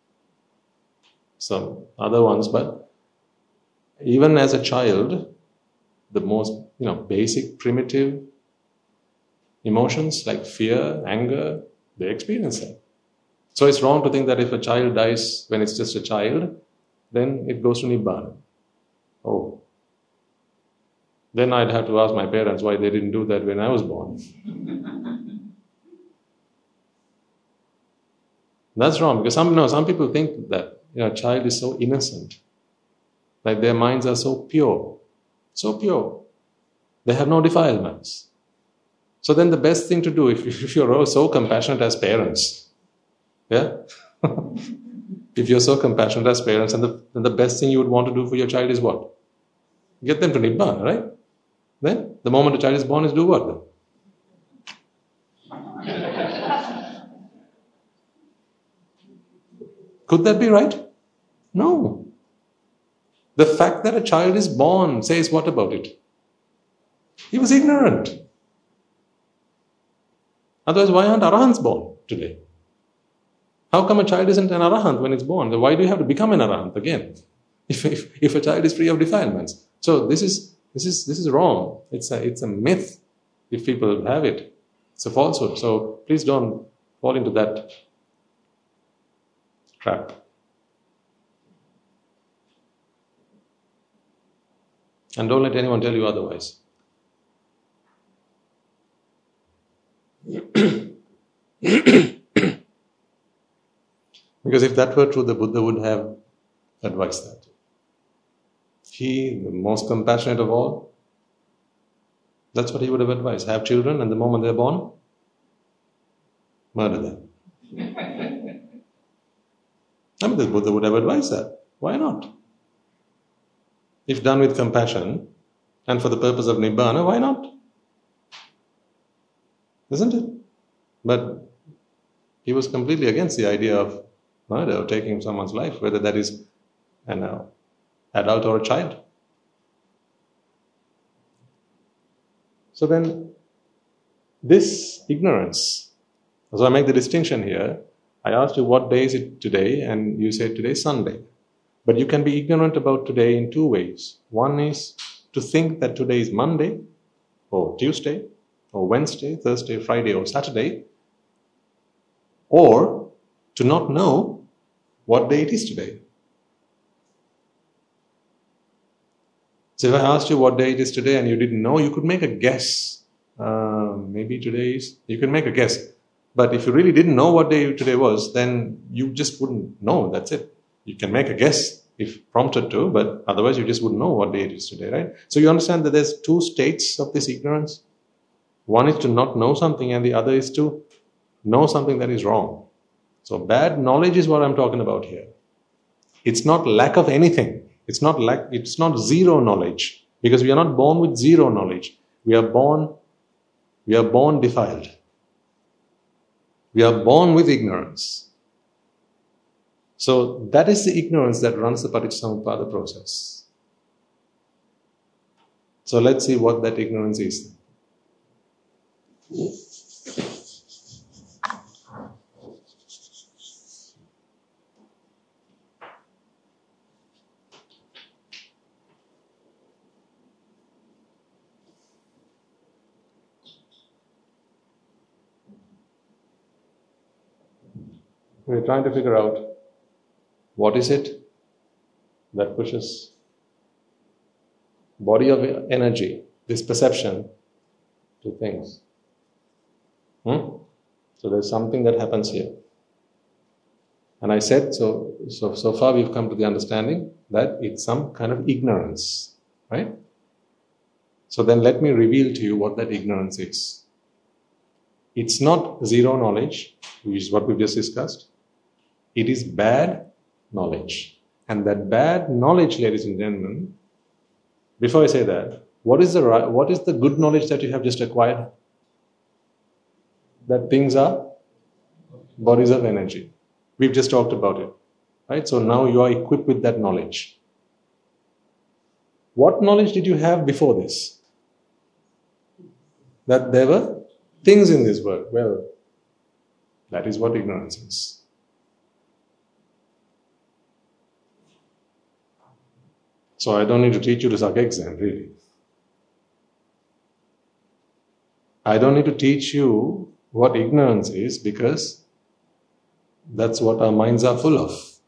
some other ones, but even as a child, the most, basic, primitive emotions like fear, anger, they experience them. So it's wrong to think that if a child dies when it's just a child, then it goes to Nibbana. Oh. Then I'd have to ask my parents why they didn't do that when I was born. That's wrong, because some people think that a child is so innocent, like their minds are so pure. So pure. They have no defilements. So then the best thing to do, if you're so compassionate as parents, yeah? If you're so compassionate as parents, then the best thing you would want to do for your child is what? Get them to Nibbana, right? Then, the moment a child is born is do what then? Could that be right? No. The fact that a child is born says what about it? He was ignorant. Otherwise, why aren't arahants born today? How come a child isn't an arahant when it's born? Then why do you have to become an arahant again? If a child is free of defilements. So this is wrong. It's a myth if people have it. It's a falsehood. So please don't fall into that trap. And don't let anyone tell you otherwise. Because if that were true, the Buddha would have advised that. He, the most compassionate of all, that's what he would have advised. Have children, and the moment they're born, murder them. I mean, the Buddha would have advised that. Why not? If done with compassion and for the purpose of Nibbana, why not? Isn't it? But he was completely against the idea of murder or taking someone's life, whether that is an adult or a child. So then, this ignorance, so I make the distinction here. I asked you what day is it today, and you said today is Sunday. But you can be ignorant about today in two ways. One is to think that today is Monday, or Tuesday, or Wednesday, Thursday, Friday, or Saturday, or to not know what day it is today. So if I asked you what day it is today and you didn't know, you could make a guess. Maybe today is, you can make a guess. But if you really didn't know what day today was, then you just wouldn't know, that's it. You can make a guess if prompted to, but otherwise you just wouldn't know what day it is today, right? So you understand that there's two states of this ignorance. One is to not know something and the other is to know something that is wrong. So bad knowledge is what I'm talking about here. It's not lack of anything. It's not zero knowledge, because we are not born with zero knowledge. We are born defiled. We are born with ignorance. So that is the ignorance that runs the Paticcasamuppada process. So let's see what that ignorance is. We're trying to figure out what is it that pushes body of energy, this perception, to things. So there's something that happens here. And I said, so far we've come to the understanding that it's some kind of ignorance, right? So then let me reveal to you what that ignorance is. It's not zero knowledge, which is what we've just discussed. It is bad knowledge. And that bad knowledge, ladies and gentlemen, before I say that, what is the good knowledge that you have just acquired? That things are bodies of energy. We've just talked about it, right? So now you are equipped with that knowledge. What knowledge did you have before this? That there were things in this world. Well, that is what ignorance is. So I don't need to teach you to suck eggs then, really. I don't need to teach you what ignorance is, because that's what our minds are full of.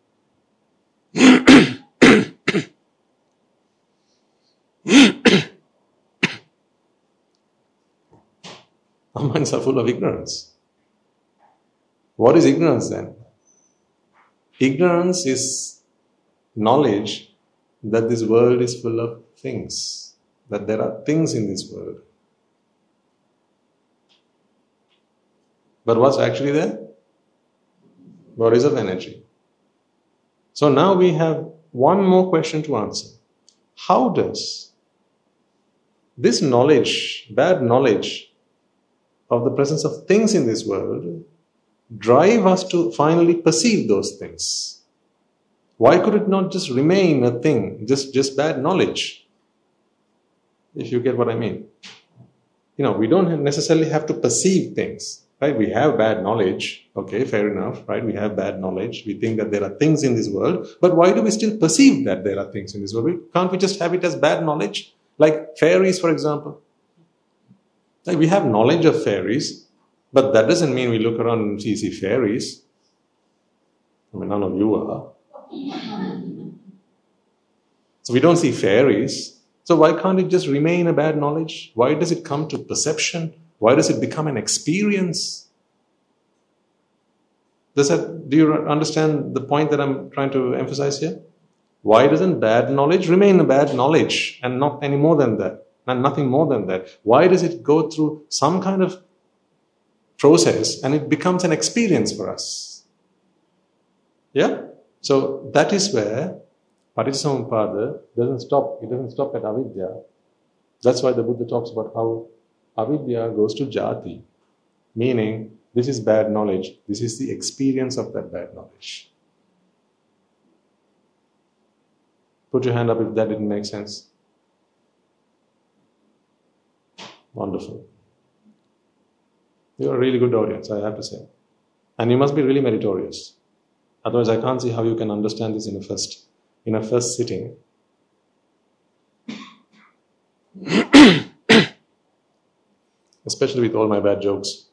Our minds are full of ignorance. What is ignorance then? Ignorance is knowledge that this world is full of things, that there are things in this world. But what's actually there? Bodies of energy. So now we have one more question to answer. How does this knowledge, bad knowledge of the presence of things in this world, drive us to finally perceive those things? Why could it not just remain a thing, just bad knowledge? If you get what I mean. We don't necessarily have to perceive things, right? We have bad knowledge, okay, fair enough, right? We have bad knowledge. We think that there are things in this world, but why do we still perceive that there are things in this world? Can't we just have it as bad knowledge? Like fairies, for example. Like we have knowledge of fairies, but that doesn't mean we look around and see fairies. I mean, none of you are. So we don't see fairies. So why can't it just remain a bad knowledge? Why does it come to perception? Why does it become an experience? Do you understand the point that I'm trying to emphasize here? Why doesn't bad knowledge remain a bad knowledge and not any more than that, and nothing more than that? Why does it go through some kind of process and it becomes an experience for us? Yeah? So that is where Paticcasamuppada doesn't stop. It doesn't stop at avidya. That's why the Buddha talks about how avidya goes to jati, meaning this is bad knowledge. This is the experience of that bad knowledge. Put your hand up if that didn't make sense. Wonderful. You're a really good audience, I have to say. And you must be really meritorious. Otherwise, I can't see how you can understand this in a first sitting. Especially with all my bad jokes.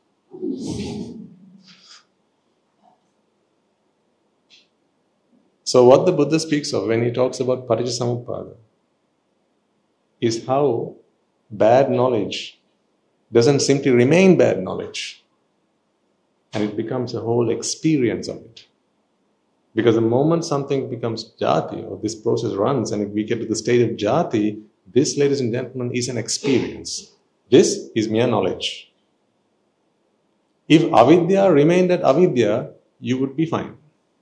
So what the Buddha speaks of when he talks about Paticcasamuppada is how bad knowledge doesn't simply remain bad knowledge, and it becomes a whole experience of it. Because the moment something becomes jati, or this process runs and we get to the state of jati, this, ladies and gentlemen, is an experience. This is mere knowledge. If avidya remained at avidya, you would be fine.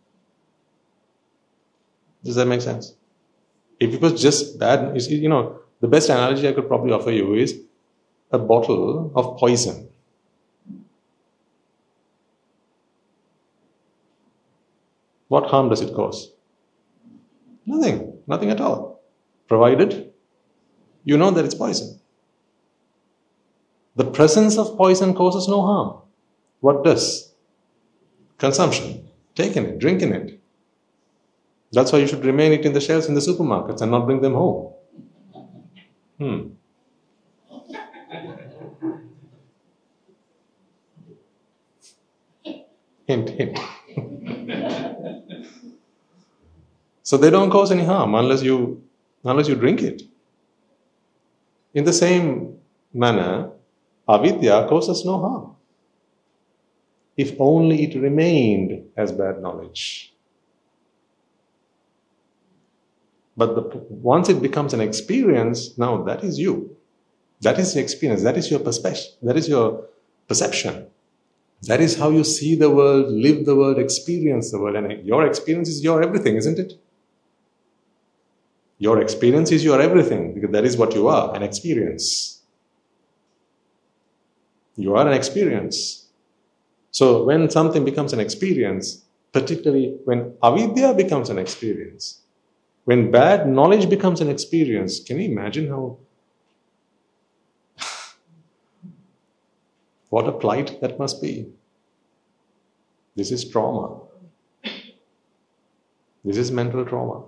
Does that make sense? If it was just bad, the best analogy I could probably offer you is a bottle of poison. What harm does it cause? Nothing at all. Provided you know that it's poison. The presence of poison causes no harm. What does? Consumption. Taking it, drinking it. That's why you should remain it in the shelves in the supermarkets and not bring them home. Hint, hint. So they don't cause any harm unless you drink it. In the same manner, avidya causes no harm, if only it remained as bad knowledge. But once it becomes an experience, now that is you. That is the experience. That is your perspective. That is your perception. That is how you see the world, live the world, experience the world. And your experience is your everything, isn't it? Your experience is your everything, because that is what you are, an experience. You are an experience. So when something becomes an experience, particularly when avidya becomes an experience, when bad knowledge becomes an experience, can you imagine how what a plight that must be? This is trauma. This is mental trauma.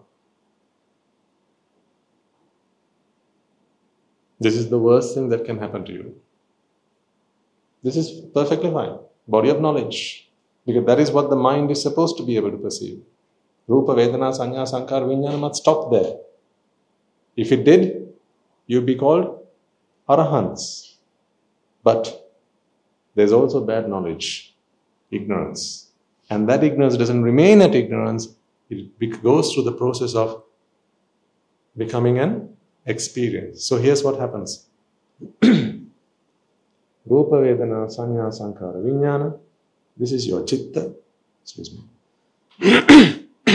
This is the worst thing that can happen to you. This is perfectly fine. Body of knowledge. Because that is what the mind is supposed to be able to perceive. Rupa, Vedana, Sanya, Sankara, Vijnana must stop there. If it did, you'd be called Arahants. But there's also bad knowledge, ignorance. And that ignorance doesn't remain at ignorance. It goes through the process of becoming an experience. So here's what happens. Rupa, Vedana, Sanya, Sankara, Vijnana. This is your chitta. Excuse me.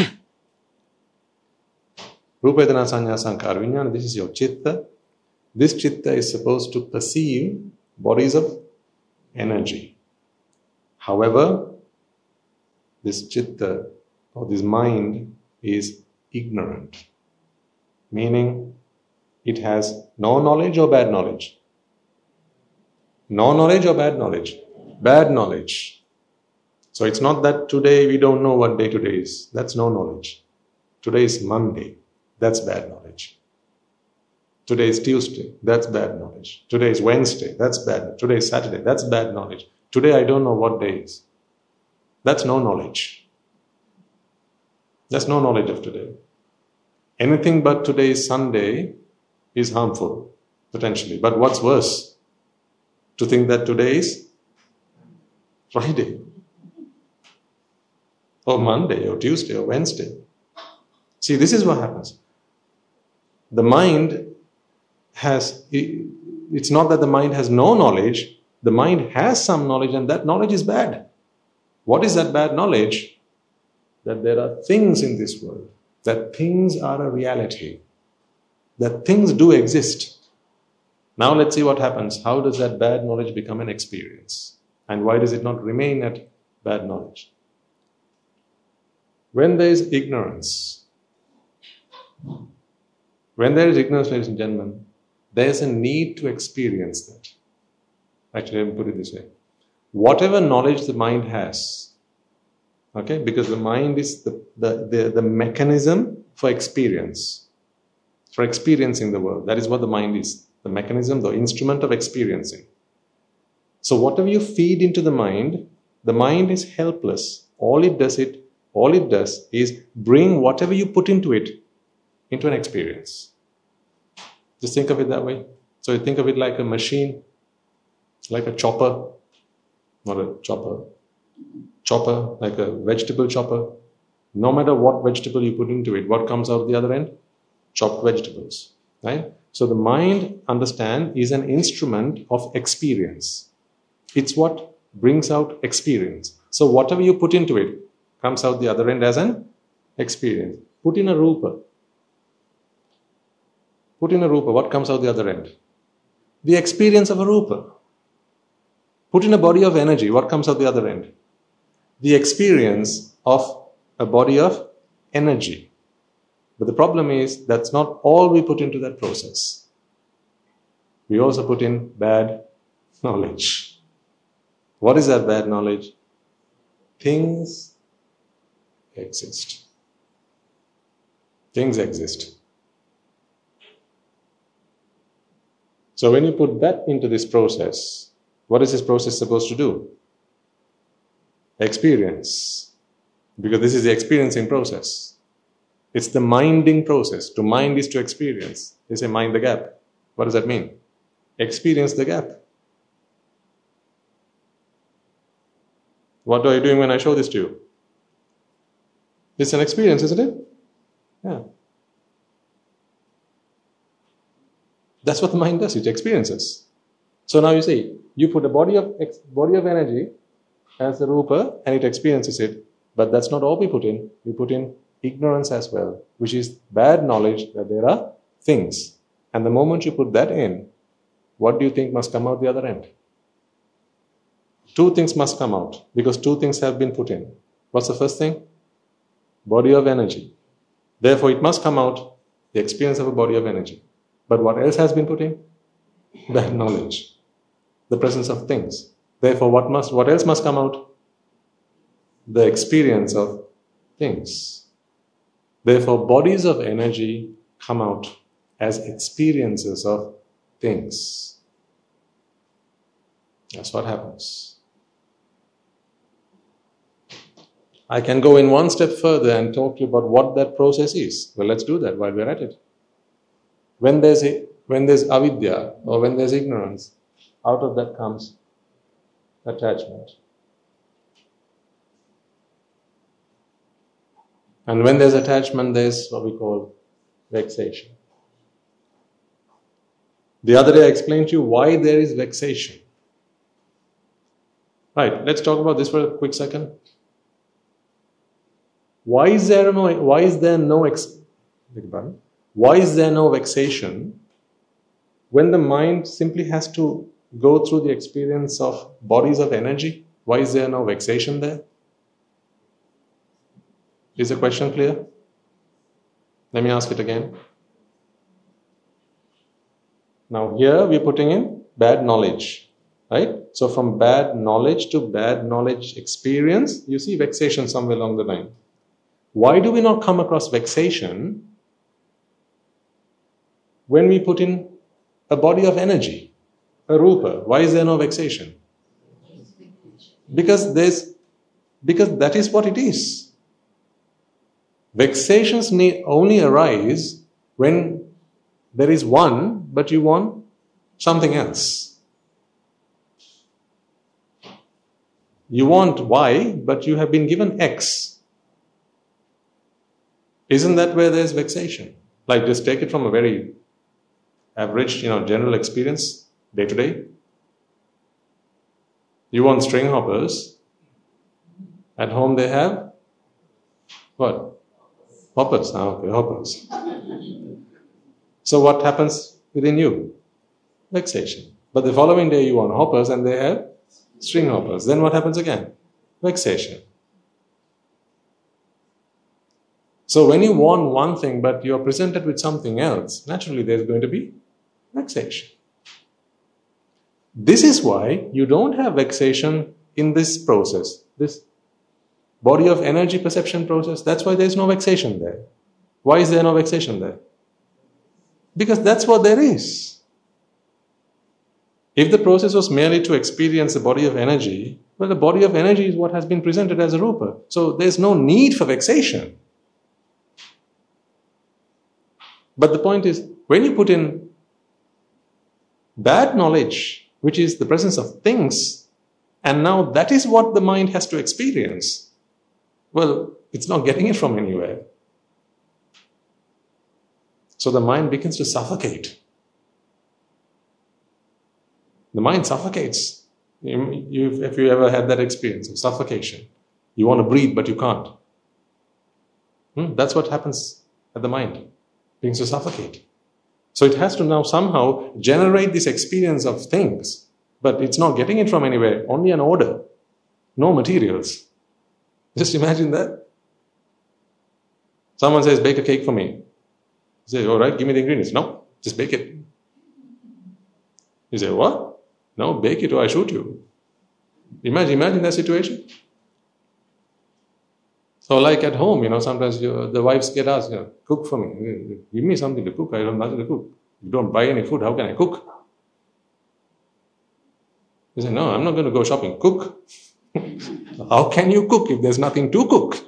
Rupa, Vedana, Sanya, Sankara, Vijnana. This is your chitta. This chitta is supposed to perceive bodies of energy. However, this chitta or this mind is ignorant. Meaning, it has no knowledge or bad knowledge. No knowledge or bad knowledge? Bad knowledge. So it's not that today we don't know what day today is. That's no knowledge. Today is Monday. That's bad knowledge. Today is Tuesday. That's bad knowledge. Today is Wednesday. That's bad. Today is Saturday. That's bad knowledge. Today I don't know what day is. That's no knowledge. That's no knowledge of today. Anything but today is Sunday is harmful, potentially. But what's worse? To think that today is Friday. or Monday or Tuesday or Wednesday. See, this is what happens. The mind it's not that the mind has no knowledge. The mind has some knowledge, and that knowledge is bad. What is that bad knowledge? That there are things in this world, that things are a reality, that things do exist. Now let's see what happens. How does that bad knowledge become an experience? And why does it not remain at bad knowledge? When there is ignorance, ladies and gentlemen, there is a need to experience that. Actually, let me put it this way. Whatever knowledge the mind has, okay, because the mind is the mechanism for experience, for experiencing the world. That is what the mind is. The mechanism, the instrument of experiencing. So whatever you feed into the mind is helpless. All it does is bring whatever you put into it into an experience. Just think of it that way. So you think of it like a machine, like a chopper, not a chopper, like a vegetable chopper. No matter what vegetable you put into it, what comes out the other end? Chopped vegetables, right? So the mind, understand, is an instrument of experience. It's what brings out experience. So whatever you put into it comes out the other end as an experience. Put in a rupa. What comes out the other end? The experience of a rupa. Put in a body of energy. What comes out the other end? The experience of a body of energy. But the problem is that's not all we put into that process. We also put in bad knowledge. What is that bad knowledge? Things exist. Things exist. So when you put that into this process, what is this process supposed to do? Experience. Because this is the experiencing process. It's the minding process. To mind is to experience. They say mind the gap. What does that mean? Experience the gap. What are you doing when I show this to you? It's an experience, isn't it? Yeah. That's what the mind does. It experiences. So now you see, you put a body of energy as the rupa and it experiences it. But that's not all we put in. We put in ignorance as well, which is bad knowledge that there are things. And the moment you put that in, what do you think must come out the other end? Two things must come out because two things have been put in. What's the first thing? Body of energy. Therefore, it must come out the experience of a body of energy. But what else has been put in? Bad knowledge. The presence of things. Therefore, what else must come out? The experience of things. Therefore, bodies of energy come out as experiences of things. That's what happens. I can go in one step further and talk to you about what that process is. Well, let's do that while we're at it. When there's avidya or when there's ignorance, out of that comes attachment. And when there's attachment, there's what we call vexation. The other day I explained to you why there is vexation. Right, let's talk about this for a quick second. Why is there no vexation when the mind simply has to go through the experience of bodies of energy? Why is there no vexation there? Is the question clear? Let me ask it again. Now here we're putting in bad knowledge, right? So from bad knowledge to bad knowledge experience, you see vexation somewhere along the line. Why do we not come across vexation when we put in a body of energy, a rupa? Why is there no vexation? Because that is what it is. Vexations only arise when there is one, but you want something else. You want Y, but you have been given X. Isn't that where there's vexation? Like, just take it from a very average, general experience, day to day. You want string hoppers. At home they have what? Hoppers. Okay, hoppers. So what happens within you? Vexation. But the following day you want hoppers and they have string hoppers. Then what happens again? Vexation. So when you want one thing but you are presented with something else, naturally there's going to be vexation. This is why you don't have vexation in this process, this body of energy perception process. That's why there's no vexation there. Why is there no vexation there? Because that's what there is. If the process was merely to experience the body of energy, well, the body of energy is what has been presented as a rupa. So there's no need for vexation. But the point is, when you put in bad knowledge, which is the presence of things, and now that is what the mind has to experience, well, it's not getting it from anywhere. So the mind begins to suffocate. The mind suffocates. If you ever had that experience of suffocation, you want to breathe but you can't. That's what happens at the mind. It begins to suffocate. So it has to now somehow generate this experience of things, but it's not getting it from anywhere, only an order, no materials. Just imagine that. Someone says, bake a cake for me. You say, all right, give me the ingredients. No, just bake it. You say, what? No, bake it or I shoot you. Imagine that situation. So like at home, sometimes the wives get asked, cook for me. Give me something to cook. I don't have nothing to cook. You don't buy any food. How can I cook? You say, no, I'm not going to go shopping. Cook. How can you cook if there's nothing to cook?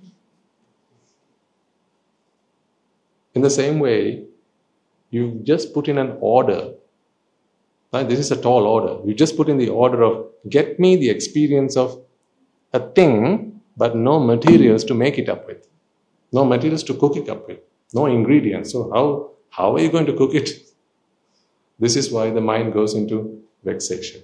In the same way, you just put in an order. Right? This is a tall order. You just put in the order of, get me the experience of a thing, but no materials to make it up with. No materials to cook it up with. No ingredients. So how are you going to cook it? This is why the mind goes into vexation.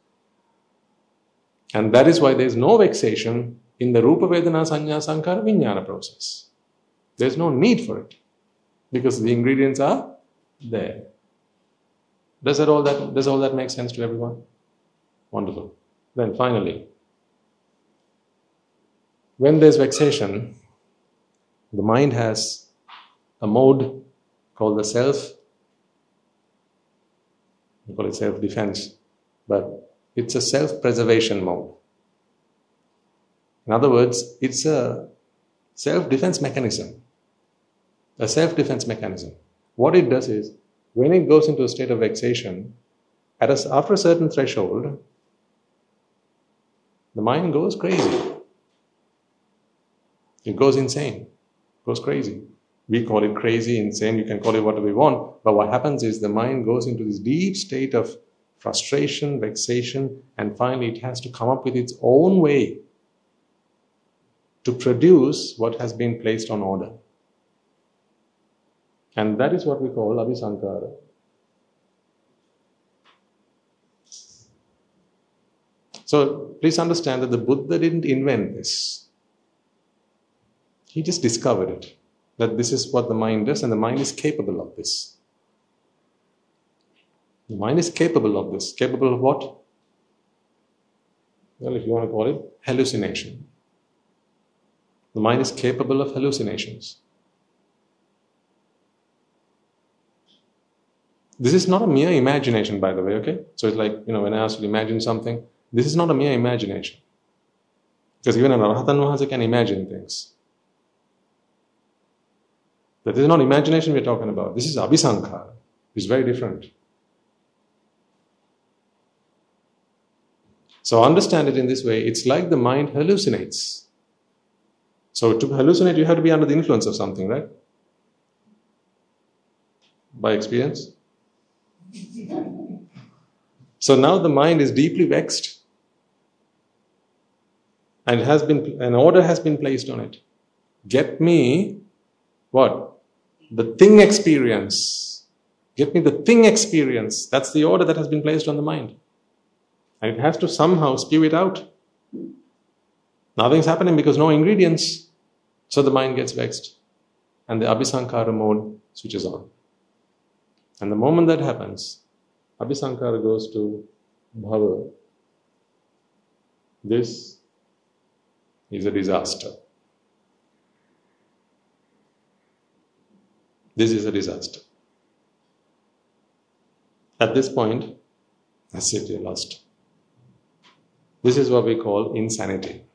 And that is why there is no vexation in the Rupa Vedana Sanya Sankara Vijnana process. There is no need for it. Because the ingredients are there. Does all that make sense to everyone? Wonderful. Then finally, when there's vexation, the mind has a mode called the self. We call it self-defense, but it's a self-preservation mode. In other words, it's a self-defense mechanism. A self-defense mechanism. What it does is, when it goes into a state of vexation, after a certain threshold, the mind goes crazy. It goes insane, goes crazy. We call it crazy, insane, you can call it whatever we want, but what happens is the mind goes into this deep state of frustration, vexation, and finally it has to come up with its own way to produce what has been placed on order. And that is what we call Abhisankara. So please understand that the Buddha didn't invent this. He just discovered it. That this is what the mind does and the mind is capable of this. The mind is capable of this. Capable of what? Well, if you want to call it, hallucination. The mind is capable of hallucinations. This is not a mere imagination, by the way, okay? So it's like, when I ask you to imagine something, this is not a mere imagination. Because even an Arahatan Vahansa can imagine things. That is not imagination we're talking about. This is Abhisankara. It's very different. So understand it in this way. It's like the mind hallucinates. So to hallucinate, you have to be under the influence of something, right? By experience. So now the mind is deeply vexed. And an order has been placed on it. Get me what? The thing experience. Get me the thing experience. That's the order that has been placed on the mind. And it has to somehow spew it out. Nothing's happening because no ingredients. So the mind gets vexed. And the Abhisankara mode switches on. And the moment that happens, Abhisankara goes to Bhava. This is a disaster. This is a disaster. At this point, that's it, you're lost. This is what we call insanity.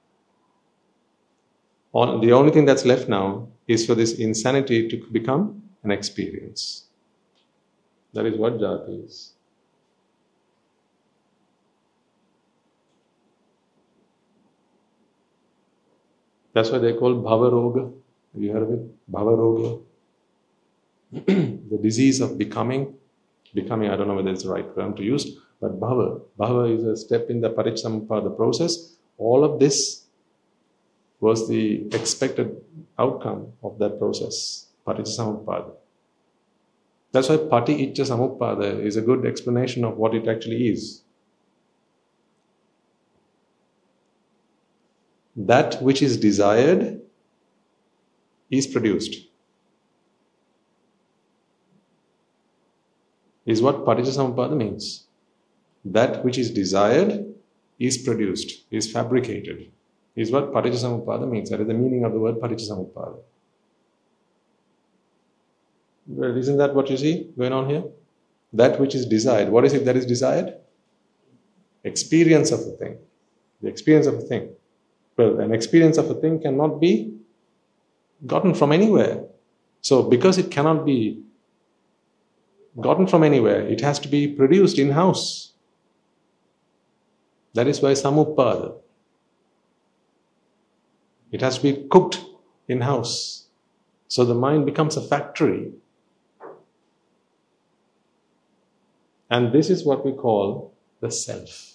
The only thing that's left now is for this insanity to become an experience. That is what jati is. That's why they call Bhava Roga. Have you heard of it? Bhava Roga. The disease of becoming. Becoming, I don't know whether it's the right term to use, but Bhava. Bhava is a step in the Paticcasamuppada process. All of this was the expected outcome of that process, Paticcasamuppada. That's why Paticca Samuppada is a good explanation of what it actually is. That which is desired is produced. Is what Paticcasamuppada means. That which is desired is produced, is fabricated. Is what Paticcasamuppada means. That is the meaning of the word Paticcasamuppada. Well, isn't that what you see going on here? That which is desired. What is it that is desired? Experience of a thing. The experience of a thing. Well, an experience of a thing cannot be gotten from anywhere. So, because it cannot be gotten from anywhere, it has to be produced in-house. That is why Samuppada. It has to be cooked in-house. So the mind becomes a factory. And this is what we call the self.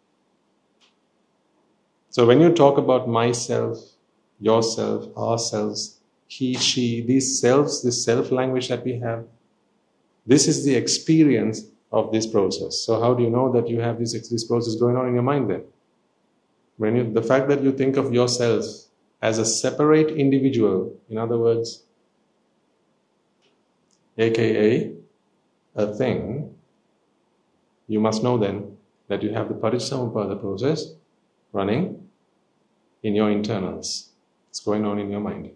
So when you talk about myself, yourself, ourselves, he, she, these selves, this self-language that we have, this is the experience of this process. So how do you know that you have this process going on in your mind then? The fact that you think of yourself as a separate individual, in other words, aka a thing, you must know then that you have the Paticcasamuppada process running in your internals. It's going on in your mind.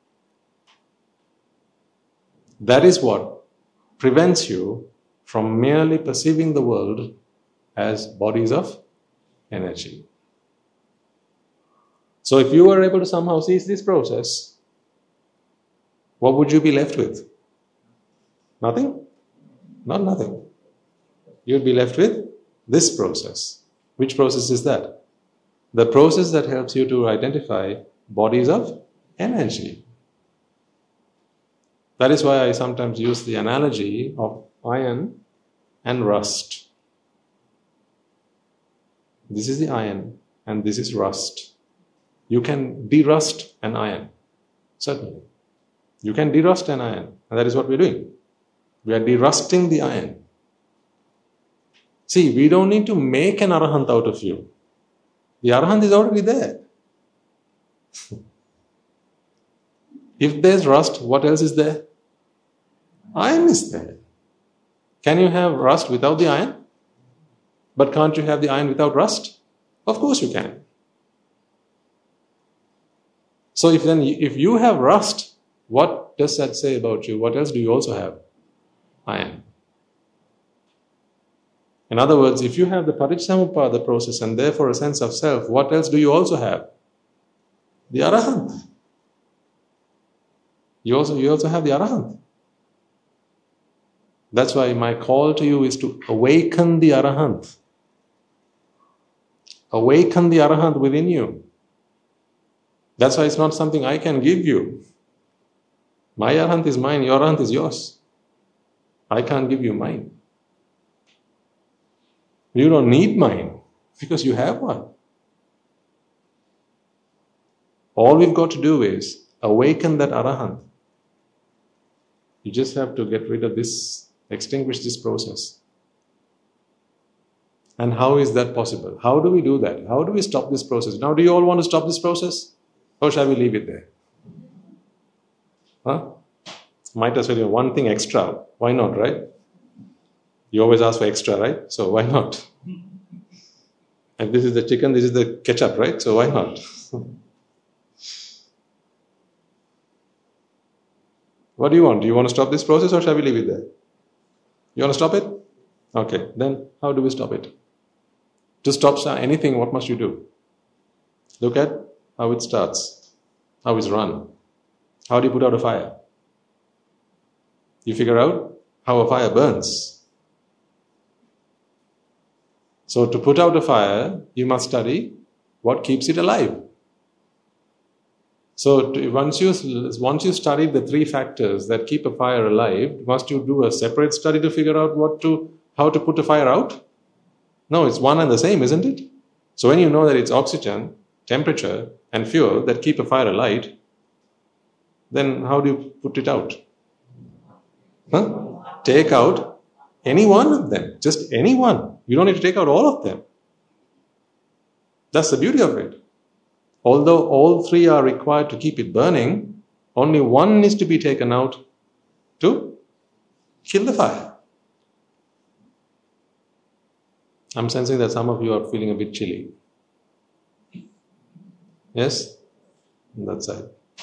That is what prevents you from merely perceiving the world as bodies of energy. So if you were able to somehow seize this process, what would you be left with? Nothing? Not nothing. You'd be left with this process. Which process is that? The process that helps you to identify bodies of energy. That is why I sometimes use the analogy of iron and rust. This is the iron and this is rust. You can derust an iron, certainly. You can derust an iron, and that is what we're doing. We are derusting the iron. See, we don't need to make an arahant out of you. The arahant is already there. If there's rust, what else is there? Iron is there. Can you have rust without the iron? But can't you have the iron without rust? Of course you can. So if you have rust, what does that say about you? What else do you also have? Iron. In other words, if you have the Paticcasamuppada process and therefore a sense of self, what else do you also have? The arahant. You also have the arahant. That's why my call to you is to awaken the arahant. Awaken the arahant within you. That's why it's not something I can give you. My arahant is mine, your arahant is yours. I can't give you mine. You don't need mine because you have one. All we've got to do is awaken that arahant You just have to get rid of this, extinguish this process. And how is that possible? How do we do that? How do we stop this process? Now, do you all want to stop this process? Or shall we leave it there? Huh? Might as well, one thing extra. Why not, right? You always ask for extra, right? So why not? And this is the chicken, this is the ketchup, right? So why not? What do you want? Do you want to stop this process or shall we leave it there? You want to stop it? Okay, then how do we stop it? To stop anything, what must you do? Look at how it starts, how it's run. How do you put out a fire? You figure out how a fire burns. So to put out a fire, you must study what keeps it alive. So once you studied the three factors that keep a fire alive, must you do a separate study to figure out how to put a fire out? No, it's one and the same, isn't it? So when you know that it's oxygen, temperature, and fuel that keep a fire alight, then how do you put it out? Take out any one of them, just any one. You don't need to take out all of them. That's the beauty of it. Although all three are required to keep it burning, only one needs to be taken out to kill the fire. I'm sensing that some of you are feeling a bit chilly. Yes? On that side.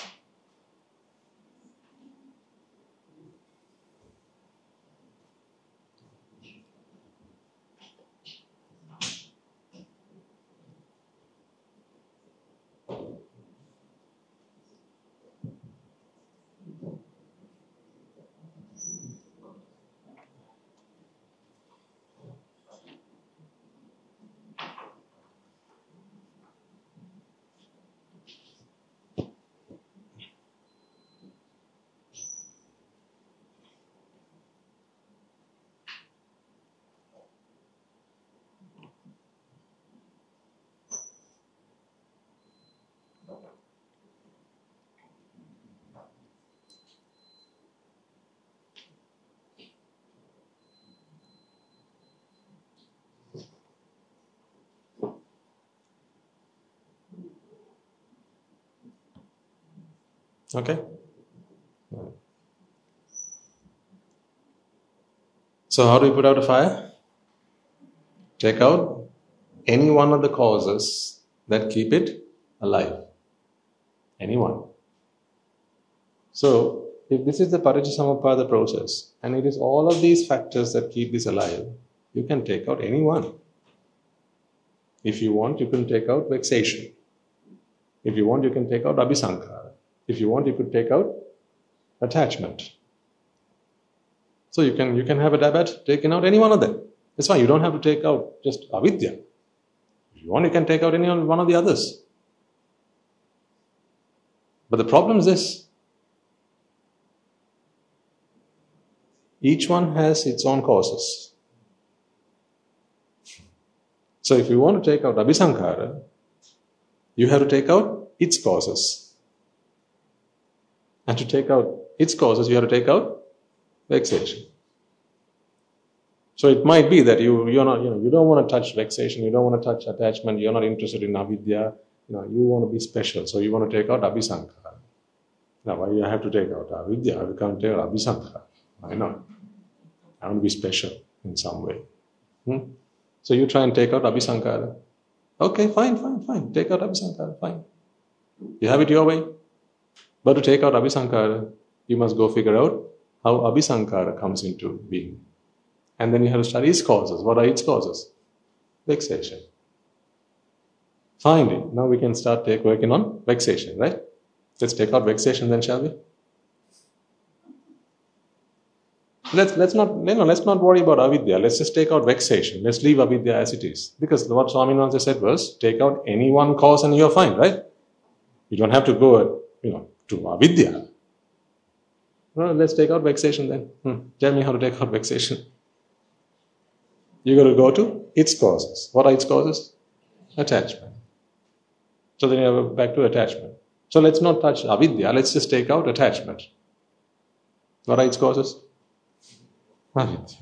Okay? So how do we put out a fire? Take out any one of the causes that keep it alive. Any one. So, if this is the Paticcasamuppada process, and it is all of these factors that keep this alive, you can take out any one. If you want, you can take out vexation. If you want, you can take out abhisankara. If you want, you could take out attachment. So you can have a dab at taking out any one of them. It's fine. You don't have to take out just avidya. If you want, you can take out any one of the others. But the problem is this. Each one has its own causes. So if you want to take out abhisankara, you have to take out its causes. And to take out its causes, you have to take out vexation. So it might be that you don't want to touch vexation, you don't want to touch attachment, you're not interested in avidya, you want to be special, so you want to take out abhisankara. Now, why you have to take out avidya? You can't take out abhisankara. Why not? I want to be special in some way. So you try and take out abhisankara. Okay, fine. Take out abhisankara, fine. You have it your way. But to take out abhisankara, you must go figure out how abhisankara comes into being. And then you have to study its causes. What are its causes? Vexation. Find it. Now we can start working on vexation, right? Let's take out vexation then, shall we? Let's not worry about avidya. Let's just take out vexation. Let's leave avidya as it is. Because what Swami Vivekananda said was, take out any one cause and you're fine, right? You don't have to go, to avidya. Well, let's take out vexation then. Tell me how to take out vexation. You're going to go to its causes. What are its causes? Attachment. So then you have back to attachment. So let's not touch avidya, let's just take out attachment. What are its causes? Avidya.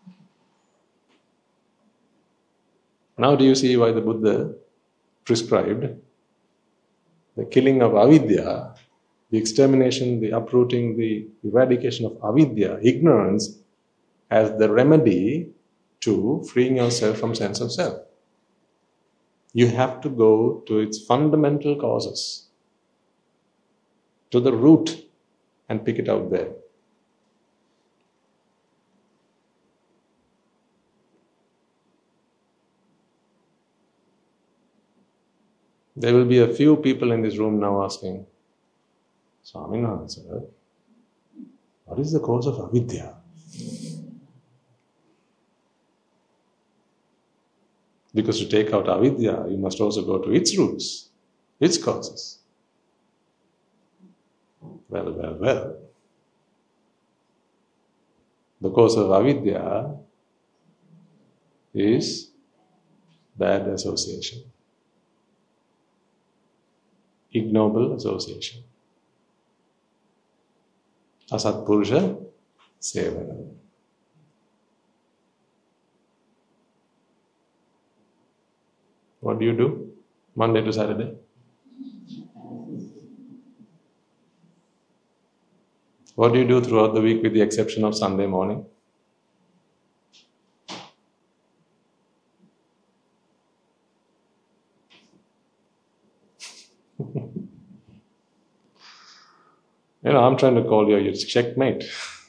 Now do you see why the Buddha prescribed the killing of avidya, the extermination, the uprooting, the eradication of avidya, ignorance, as the remedy to freeing yourself from sense of self? You have to go to its fundamental causes, to the root, and pick it out there. There will be a few people in this room now asking, Swaminatha, what is the cause of avidya? Because to take out avidya, you must also go to its roots, its causes. Well. The cause of avidya is bad association, ignoble association, asatpurusha sevana. What do you do Monday to Saturday? What do you do throughout the week with the exception of Sunday morning? I'm trying to call you your checkmate.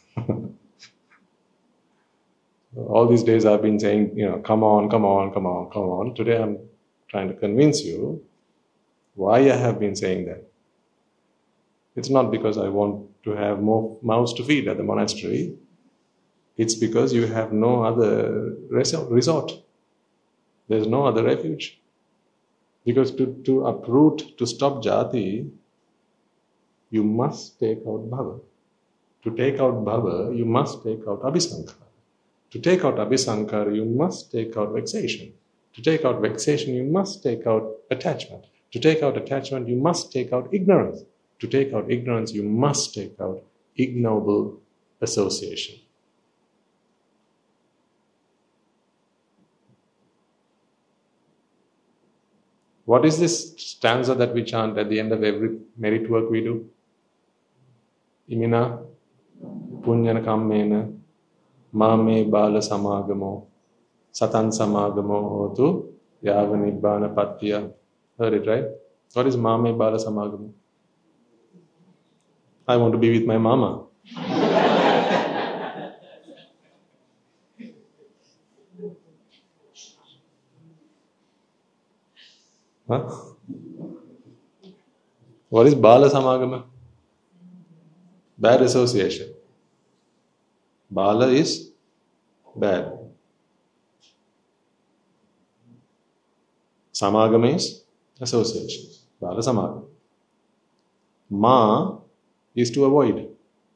All these days I've been saying, come on. Today I'm trying to convince you why I have been saying that. It's not because I want to have more mouths to feed at the monastery. It's because you have no other resort. There's no other refuge. Because to uproot, to stop jati, you must take out bhava. To take out bhava, you must take out abhisankara. To take out abhisankara, you must take out vexation. To take out vexation, you must take out attachment. To take out attachment, you must take out ignorance. To take out ignorance, you must take out ignoble association. What is this stanza that we chant at the end of every merit work we do? Imina punyana kammena mame bala samagamo satan samagamo hotu yava nibbana pattiya. Heard it, right? What is mame bala samagamo? I want to be with my mama. Huh? What is bala samagama? Bad association. Bala is bad. Samagama is association. Bala samagama. Ma is to avoid.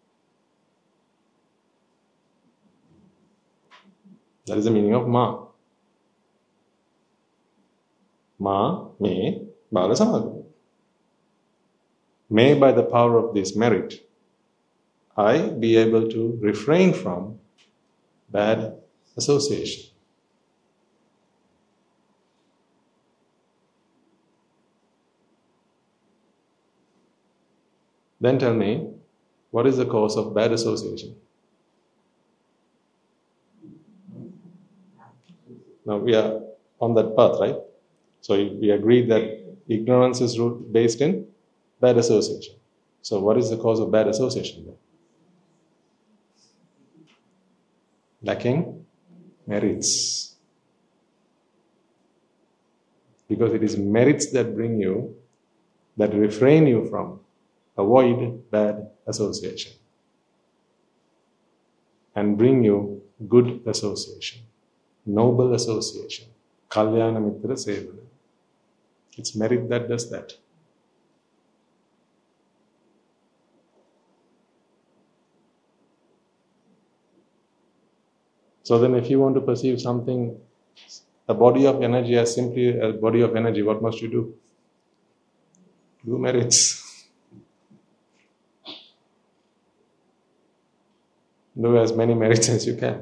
That is the meaning of ma. Ma, me, bala samagama. May by the power of this merit, I be able to refrain from bad association. Then tell me, what is the cause of bad association? Now we are on that path, right? So we agreed that ignorance is based in bad association. So what is the cause of bad association then? Lacking merits. Because it is merits that bring you, that refrain you from, avoid bad association and bring you good association, noble association, kalyana mitra sevana. It's merit that does that. So then if you want to perceive something, a body of energy as simply a body of energy, what must you do? Do merits. Do as many merits as you can.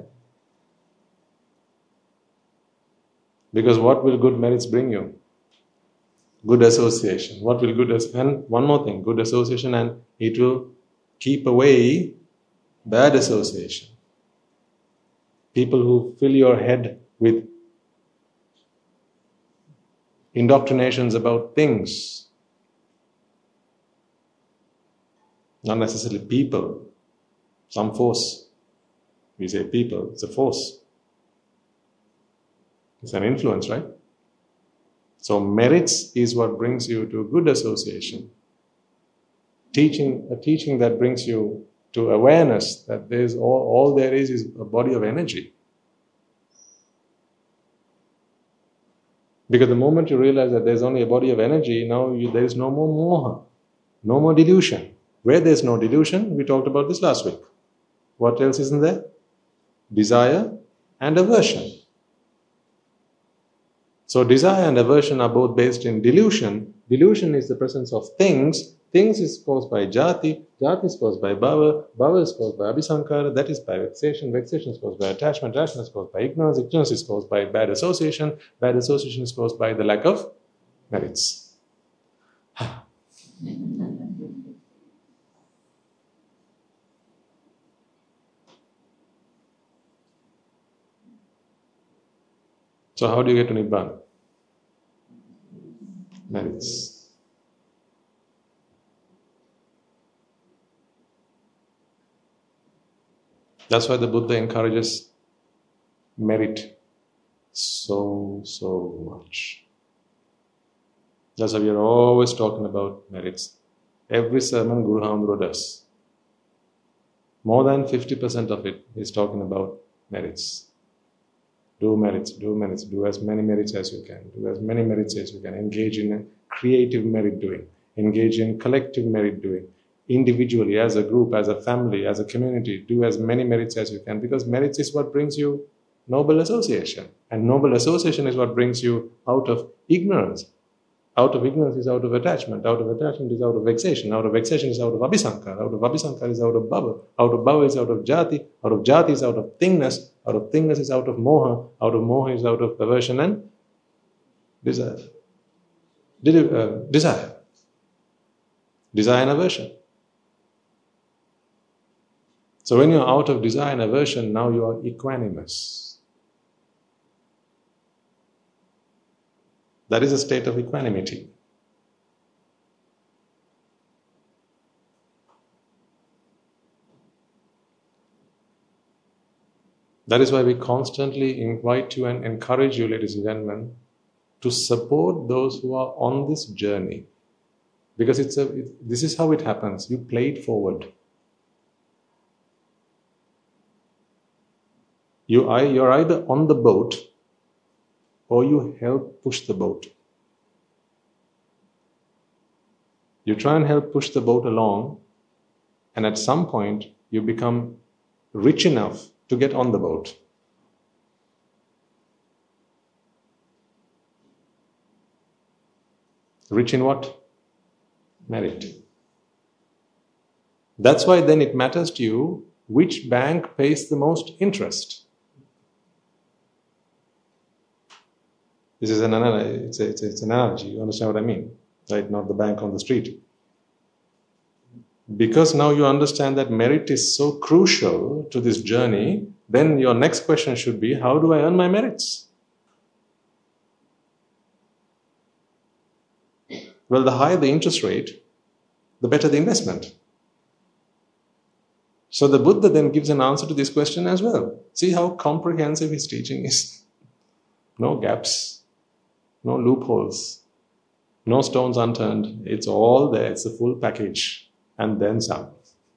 Because what will good merits bring you? Good association. What will and one more thing, good association, and it will keep away bad association. People who fill your head with indoctrinations about things, not necessarily people, some force. We say people, it's a force. It's an influence, right? So merits is what brings you to good association. A teaching that brings you to awareness that there's all there is a body of energy. Because the moment you realize that there's only a body of energy, now there is no more moha, no more delusion. Where there's no delusion, we talked about this last week. What else isn't there? Desire and aversion. So desire and aversion are both based in delusion. Delusion is the presence of things. Things is caused by jati. Jati is caused by bhava. Bhava is caused by abhisankara. That is by vexation. Vexation is caused by attachment. Attachment is caused by ignorance. Ignorance is caused by bad association. Bad association is caused by the lack of merits. So how do you get to Nibbana? Merits. That's why the Buddha encourages merit so much. That's why we are always talking about merits. Every sermon Guru Hamdro does. More than 50% of it is talking about merits. Do merits, do as many merits as you can. Do as many merits as you can. Engage in a creative merit doing. Engage in collective merit doing. Individually, as a group, as a family, as a community, do as many merits as you can, because merits is what brings you noble association. And noble association is what brings you out of ignorance. Out of ignorance is out of attachment. Out of attachment is out of vexation. Out of vexation is out of abhisankara. Out of abhisankara is out of bhava. Out of bhava is out of jati. Out of jati is out of thingness. Out of thingness is out of moha. Out of moha is out of aversion and desire. Desire and aversion. So when you're out of desire and aversion, now you are equanimous. That is a state of equanimity. That is why we constantly invite you and encourage you, ladies and gentlemen, to support those who are on this journey. Because this is how it happens. You play it forward. You're either on the boat or you help push the boat. You try and help push the boat along, and at some point you become rich enough to get on the boat. Rich in what? Merit. That's why then it matters to you which bank pays the most interest. This is an analogy. It's an analogy. You understand what I mean? Right? Not the bank on the street. Because now you understand that merit is so crucial to this journey, then your next question should be, how do I earn my merits? Well, the higher the interest rate, the better the investment. So the Buddha then gives an answer to this question as well. See how comprehensive his teaching is. No gaps, no loopholes, no stones unturned. It's all there. It's a full package. And then some.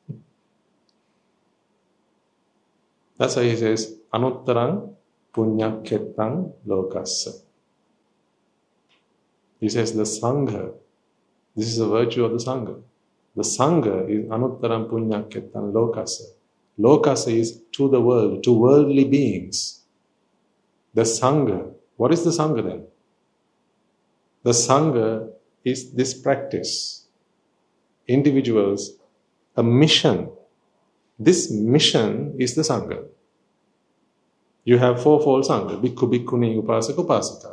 That's why he says, Anuttarang Punyaketang Lokassa. He says the Sangha, this is a virtue of the Sangha. The Sangha is Anuttarang Punyaketang Lokassa. Lokassa is to the world, to worldly beings. The Sangha, what is the Sangha then? The Sangha is this practice. Individuals, a mission This mission is the Sangha. You have fourfold Sangha: Bhikkhu, Bhikkhuni, Upasaka, Upasika.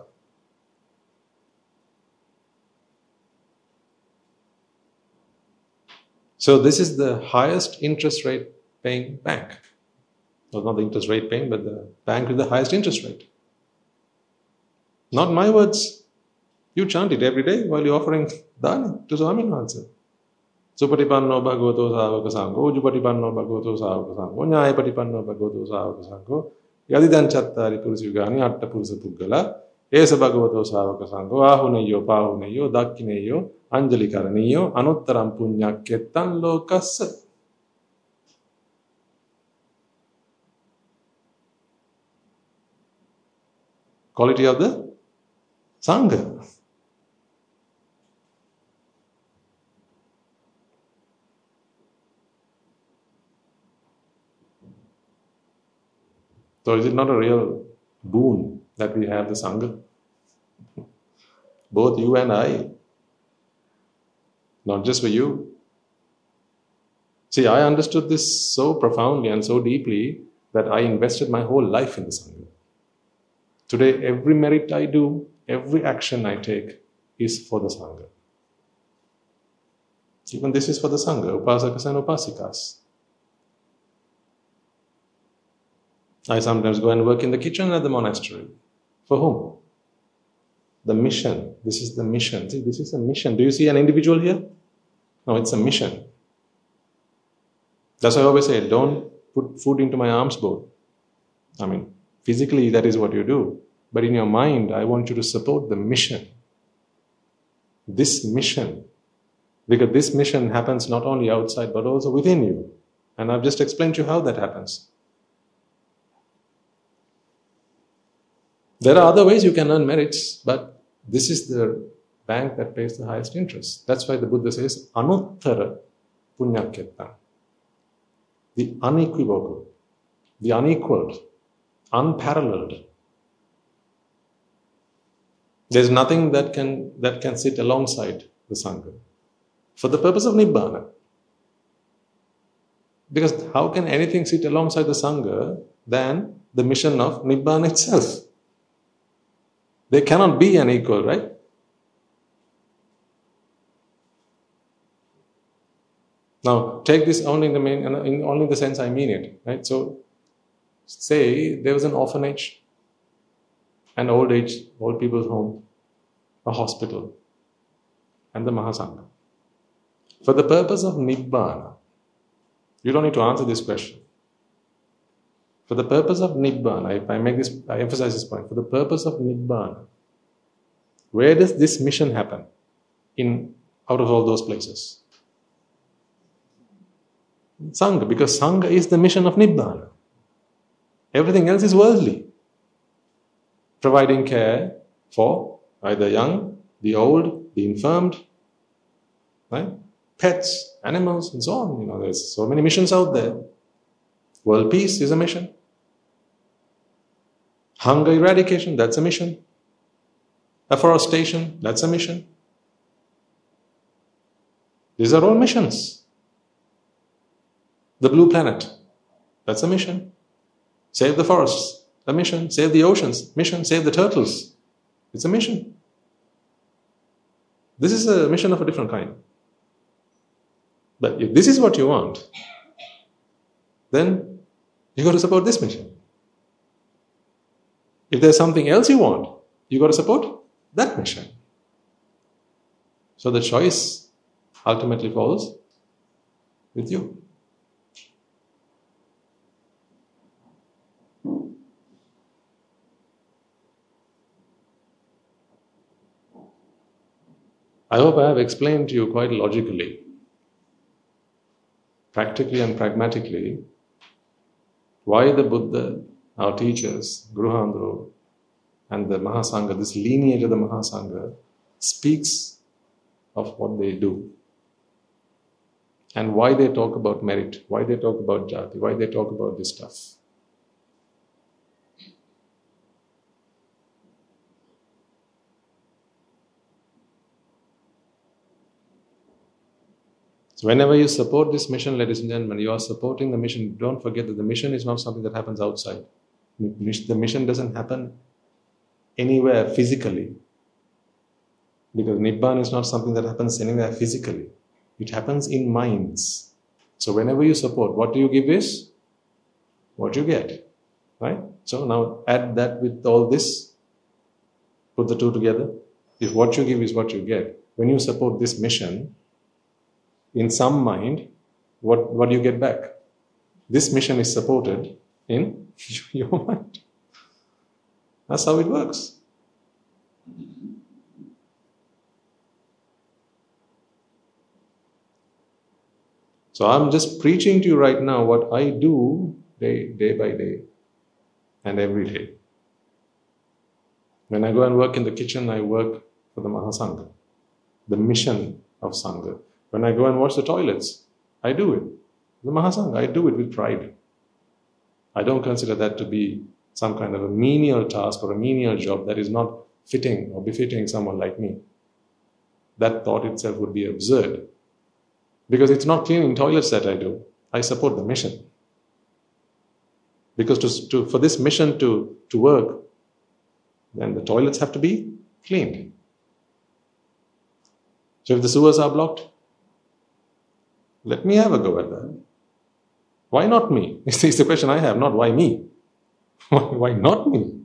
So this is the highest interest rate paying bank. Well, not the interest rate paying, but the bank with the highest interest rate. Not my words. You chant it every day while you're offering dana to Swamin Wahanse. Supatipanno bhagavato sāvaka sangho, Jupatipanno bhagavato sāvaka sangho, Nyāyapatipanno bhagavato sāvaka sangho, Yadidan chattari purusyugani atta purusa puggala, Esa bhagavato sāvaka sangho, Ahuneyo, Pahuneyo, Dakkineyo, Anjali karaniyo, Anuttaram punyakyettan lokassa. Quality of the Sangha. So is it not a real boon that we have the Sangha? Both you and I. Not just for you. See, I understood this so profoundly and so deeply that I invested my whole life in the Sangha. Today, every merit I do, every action I take is for the Sangha. Even this is for the Sangha, Upasakas and Upasikas. I sometimes go and work in the kitchen at the monastery. For whom? The mission. This is the mission. See, this is a mission. Do you see an individual here? No, it's a mission. That's why I always say, don't put food into my alms bowl. I mean, physically that is what you do. But in your mind, I want you to support the mission. This mission. Because this mission happens not only outside, but also within you. And I've just explained to you how that happens. There are other ways you can earn merits, but this is the bank that pays the highest interest. That's why the Buddha says, Anuttara punyakyettam. The unequivocal, the unequaled, unparalleled. There's nothing that can sit alongside the Sangha for the purpose of Nibbana. Because how can anything sit alongside the Sangha than the mission of Nibbana itself? They cannot be unequal, right? Now, take this only in the sense I mean it, right? So, say there was an orphanage, an old people's home, a hospital, and the Mahasangha. For the purpose of Nibbana, you don't need to answer this question. For the purpose of Nibbana, I emphasize this point, for the purpose of Nibbana, where does this mission happen out of all those places? Sangha, because Sangha is the mission of Nibbana. Everything else is worldly. Providing care for either young, the old, the infirmed, right? Pets, animals, and so on. There's so many missions out there. World peace is a mission. Hunger eradication, that's a mission. Afforestation, that's a mission. These are all missions. The blue planet, that's a mission. Save the forests, a mission. Save the oceans, mission. Save the turtles, it's a mission. This is a mission of a different kind. But if this is what you want, then you got to support this mission. If there's something else you want, you got to support that mission. So the choice ultimately falls with you. I hope I have explained to you quite logically, practically and pragmatically, why the Buddha, our teachers, Gruhandro, and the Mahasangha, this lineage of the Mahasangha, speaks of what they do. And why they talk about merit, why they talk about jati, why they talk about this stuff. So whenever you support this mission, ladies and gentlemen, you are supporting the mission. Don't forget that the mission is not something that happens outside. The mission doesn't happen anywhere physically. Because Nibbana is not something that happens anywhere physically. It happens in minds. So whenever you support, what you give is what you get. Right? So now add that with all this. Put the two together. If what you give is what you get, when you support this mission, in some mind, what do you get back? This mission is supported in your mind. That's how it works. So I'm just preaching to you right now what I do day by day and every day. When I go and work in the kitchen, I work for the Mahasangha, the mission of Sangha. When I go and wash the toilets, I do it. The Mahasangha, I do it with pride. I don't consider that to be some kind of a menial task or a menial job that is not fitting or befitting someone like me. That thought itself would be absurd. Because it's not cleaning toilets that I do. I support the mission. Because for this mission to work, then the toilets have to be cleaned. So if the sewers are blocked, let me have a go at that. Why not me? It's the question I have, not why me. Why not me?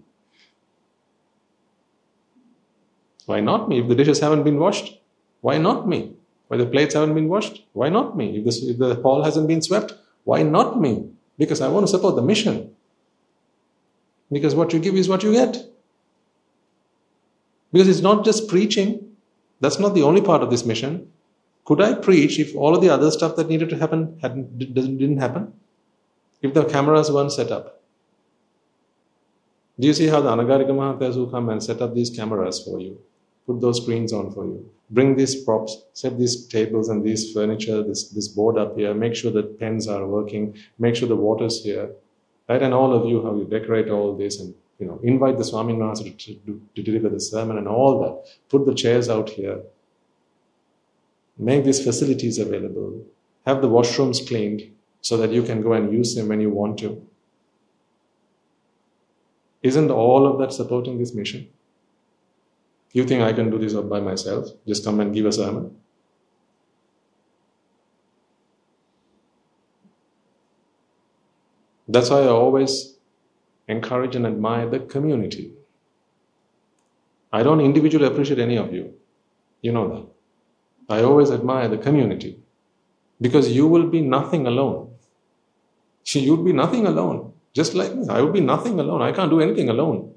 Why not me? If the dishes haven't been washed, why not me? Why the plates haven't been washed, why not me? If the hall hasn't been swept, why not me? Because I want to support the mission. Because what you give is what you get. Because it's not just preaching. That's not the only part of this mission. Could I preach if all of the other stuff that needed to happen didn't happen? If the cameras weren't set up? Do you see how the Anagarika Mahathas who come and set up these cameras for you? Put those screens on for you. Bring these props, set these tables and these furniture, this board up here, make sure that pens are working, make sure the water's here. Right? And all of you, how you decorate all this and invite the Swami Master to deliver the sermon and all that. Put the chairs out here. Make these facilities available. Have the washrooms cleaned so that you can go and use them when you want to. Isn't all of that supporting this mission? You think I can do this by myself? Just come and give a sermon? That's why I always encourage and admire the community. I don't individually appreciate any of you. You know that. I always admire the community. Because you will be nothing alone. You'd be nothing alone. Just like me. I would be nothing alone. I can't do anything alone.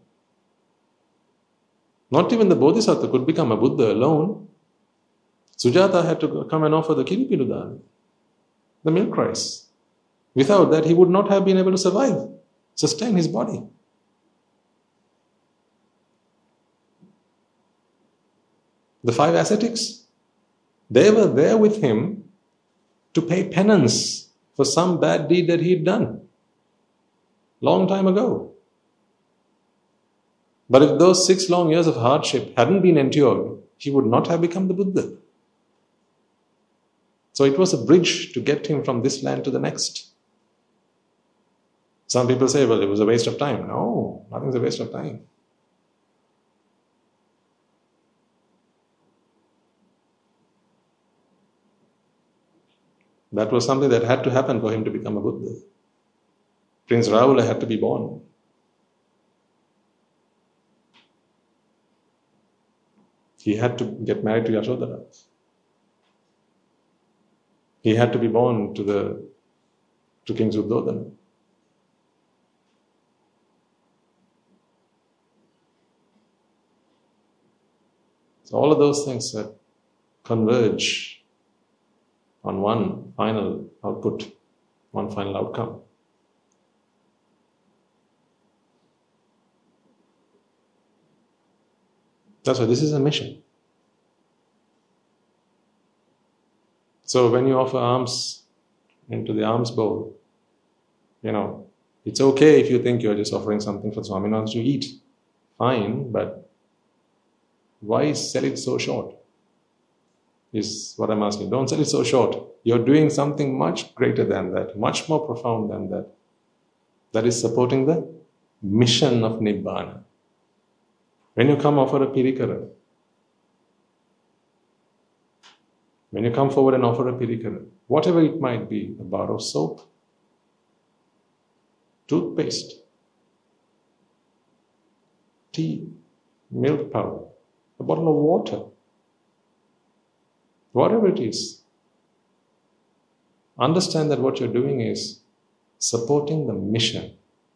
Not even the Bodhisattva could become a Buddha alone. Sujata had to come and offer the Kiripirudana, the milk rice. Without that, he would not have been able to survive, sustain his body. The 5 ascetics, they were there with him to pay penance for some bad deed that he'd done long time ago. But if those 6 long years of hardship hadn't been endured, he would not have become the Buddha. So it was a bridge to get him from this land to the next. Some people say, well, it was a waste of time. No, nothing's a waste of time. That was something that had to happen for him to become a Buddha. Prince Rahula had to be born. He had to get married to Yashodhara. He had to be born to King Suddhodana. So all of those things that converge on one final output, one final outcome. That's why this is a mission. So when you offer alms into the alms bowl, it's okay if you think you're just offering something for Swaminathan to eat. Fine, but why sell it so short? Is what I'm asking. Don't sell it so short. You're doing something much greater than that, much more profound than that. That is supporting the mission of Nibbana. When you come offer a pirikara, when you come forward and offer a pirikara, whatever it might be, a bar of soap, toothpaste, tea, milk powder, a bottle of water, whatever it is, understand that what you're doing is supporting the mission.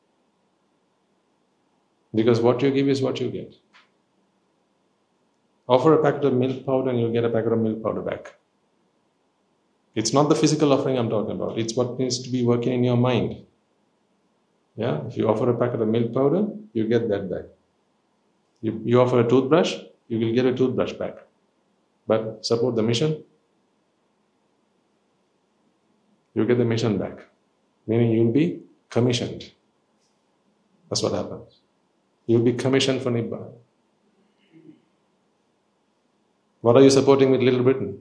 Because what you give is what you get. Offer a packet of milk powder and you'll get a packet of milk powder back. It's not the physical offering I'm talking about. It's what needs to be working in your mind. Yeah? If you offer a packet of milk powder, you get that back. You offer a toothbrush, you will get a toothbrush back. But support the mission, you get the mission back. Meaning you'll be commissioned. That's what happens. You'll be commissioned for Nibbana. What are you supporting with Little Britain?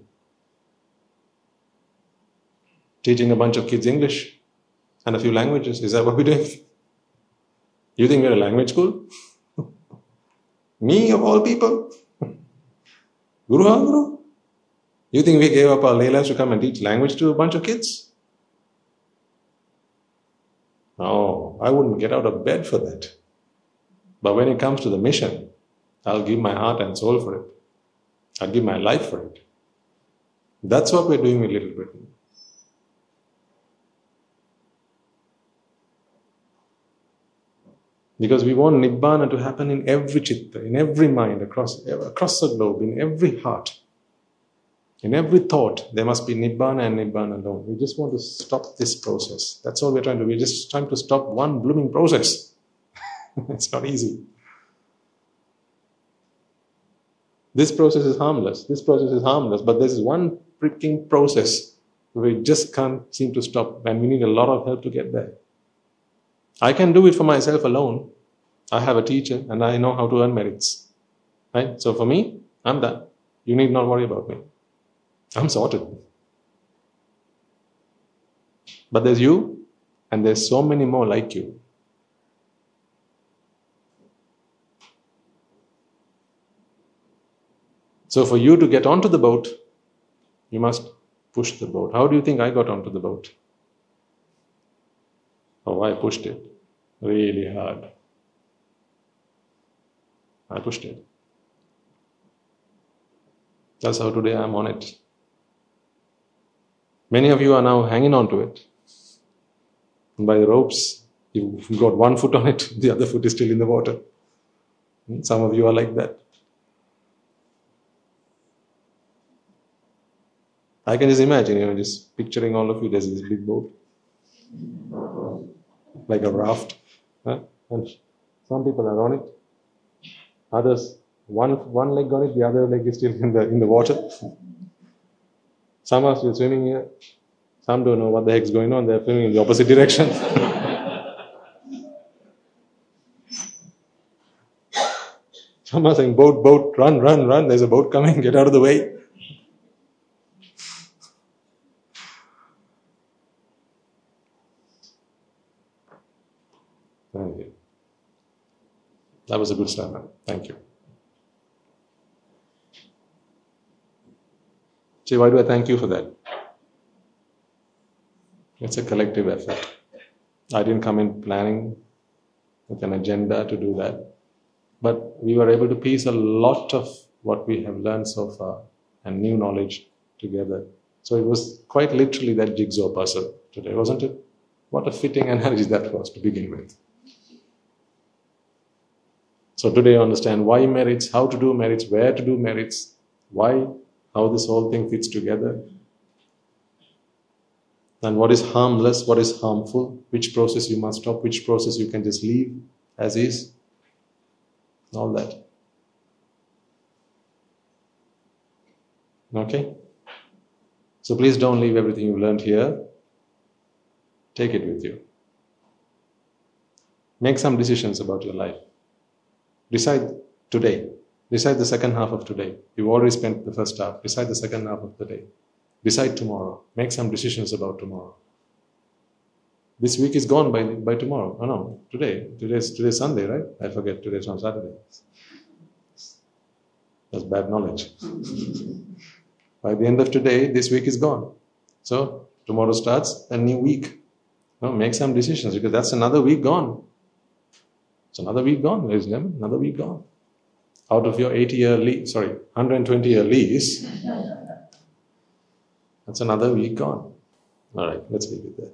Teaching a bunch of kids English and a few languages. Is that what we're doing? You think we're a language school? Me of all people? Guru Guru? You think we gave up our lay lives to come and teach language to a bunch of kids? No, I wouldn't get out of bed for that. But when it comes to the mission, I'll give my heart and soul for it. I'll give my life for it. That's what we're doing with Little Britain. Because we want Nibbana to happen in every chitta, in every mind, across the globe, in every heart. In every thought, there must be Nibbana and Nibbana alone. We just want to stop this process. That's all we're trying to do. We're just trying to stop one blooming process. It's not easy. This process is harmless. This process is harmless. But there's one freaking process where we just can't seem to stop. And we need a lot of help to get there. I can do it for myself alone. I have a teacher and I know how to earn merits. Right? So for me, I'm done. You need not worry about me. I'm sorted. But there's you and there's so many more like you. So for you to get onto the boat, you must push the boat. How do you think I got onto the boat? Oh, I pushed it really hard. I pushed it. That's how today I'm on it. Many of you are now hanging on to it. And by the ropes, you've got one foot on it, the other foot is still in the water. Some of you are like that. I can just imagine, just picturing all of you, there's this big boat. Like a raft. And some people are on it. Others, one leg on it, the other leg is still in the water. Some are still swimming here. Some don't know what the heck's going on. They're swimming in the opposite direction. Some are saying, boat, run, there's a boat coming, get out of the way. Thank you. That was a good sermon. Thank you. See, why do I thank you for that? It's a collective effort. I didn't come in planning with an agenda to do that. But we were able to piece a lot of what we have learned so far and new knowledge together. So it was quite literally that jigsaw puzzle today, wasn't it? What a fitting analogy that was to begin with. So today you understand why merits, how to do merits, where to do merits, why, how this whole thing fits together. And what is harmless, what is harmful, which process you must stop, which process you can just leave as is. All that. Okay? So please don't leave everything you've learned here. Take it with you. Make some decisions about your life. Decide today. Decide the second half of today. You've already spent the first half. Decide the second half of the day. Decide tomorrow. Make some decisions about tomorrow. This week is gone by tomorrow. Oh no, today. Today's Sunday, right? I forget, today's on Saturday. That's bad knowledge. By the end of today, this week is gone. So tomorrow starts a new week. No, make some decisions, because that's another week gone. It's another week gone, ladies and gentlemen. Another week gone. Out of your 120-year lease, that's another week gone. All right, let's leave it there.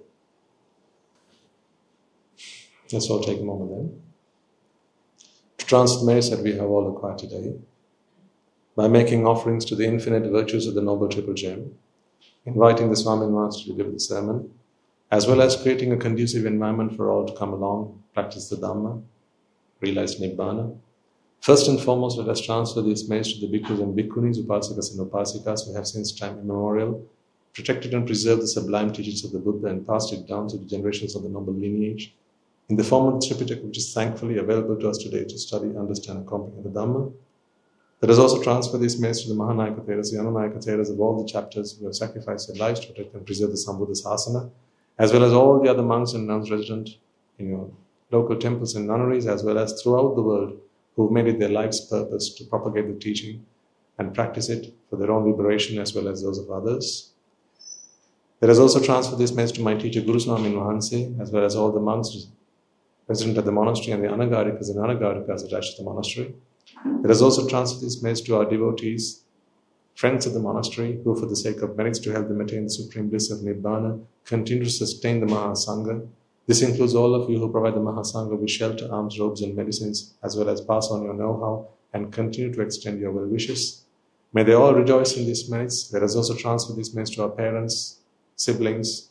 Let's all take a moment then to transfer the merits that we have all acquired today by making offerings to the infinite virtues of the Noble Triple Gem, inviting the Swami Master to deliver the sermon, as well as creating a conducive environment for all to come along, practice the Dhamma, realize Nibbana. First and foremost, let us transfer these merits to the bhikkhus and bhikkhunis, upasakas and upasikas who have since time immemorial protected and preserved the sublime teachings of the Buddha and passed it down to the generations of the noble lineage in the form of the Tripitaka, which is thankfully available to us today to study, understand and comprehend the Dhamma. Let us also transfer these merits to the Mahanayaka Theras, the Ananayaka Theras of all the chapters who have sacrificed their lives to protect and preserve the Sambuddha Sasana, as well as all the other monks and nuns resident in your local temples and nunneries, as well as throughout the world, who have made it their life's purpose to propagate the teaching and practice it for their own liberation as well as those of others. Let us also transfer this message to my teacher Guru Swami Mahanse, as well as all the monks resident at the monastery and the Anagarikas and Anagarikas attached to the monastery. Let us also transfer this message to our devotees, friends of the monastery, who for the sake of merits to help them attain the supreme bliss of Nibbana, continue to sustain the Mahasangha. This includes all of you who provide the Mahasangha with shelter, alms, robes and medicines, as well as pass on your know-how and continue to extend your well wishes. May they all rejoice in these merits. Let us also transfer these merits to our parents, siblings,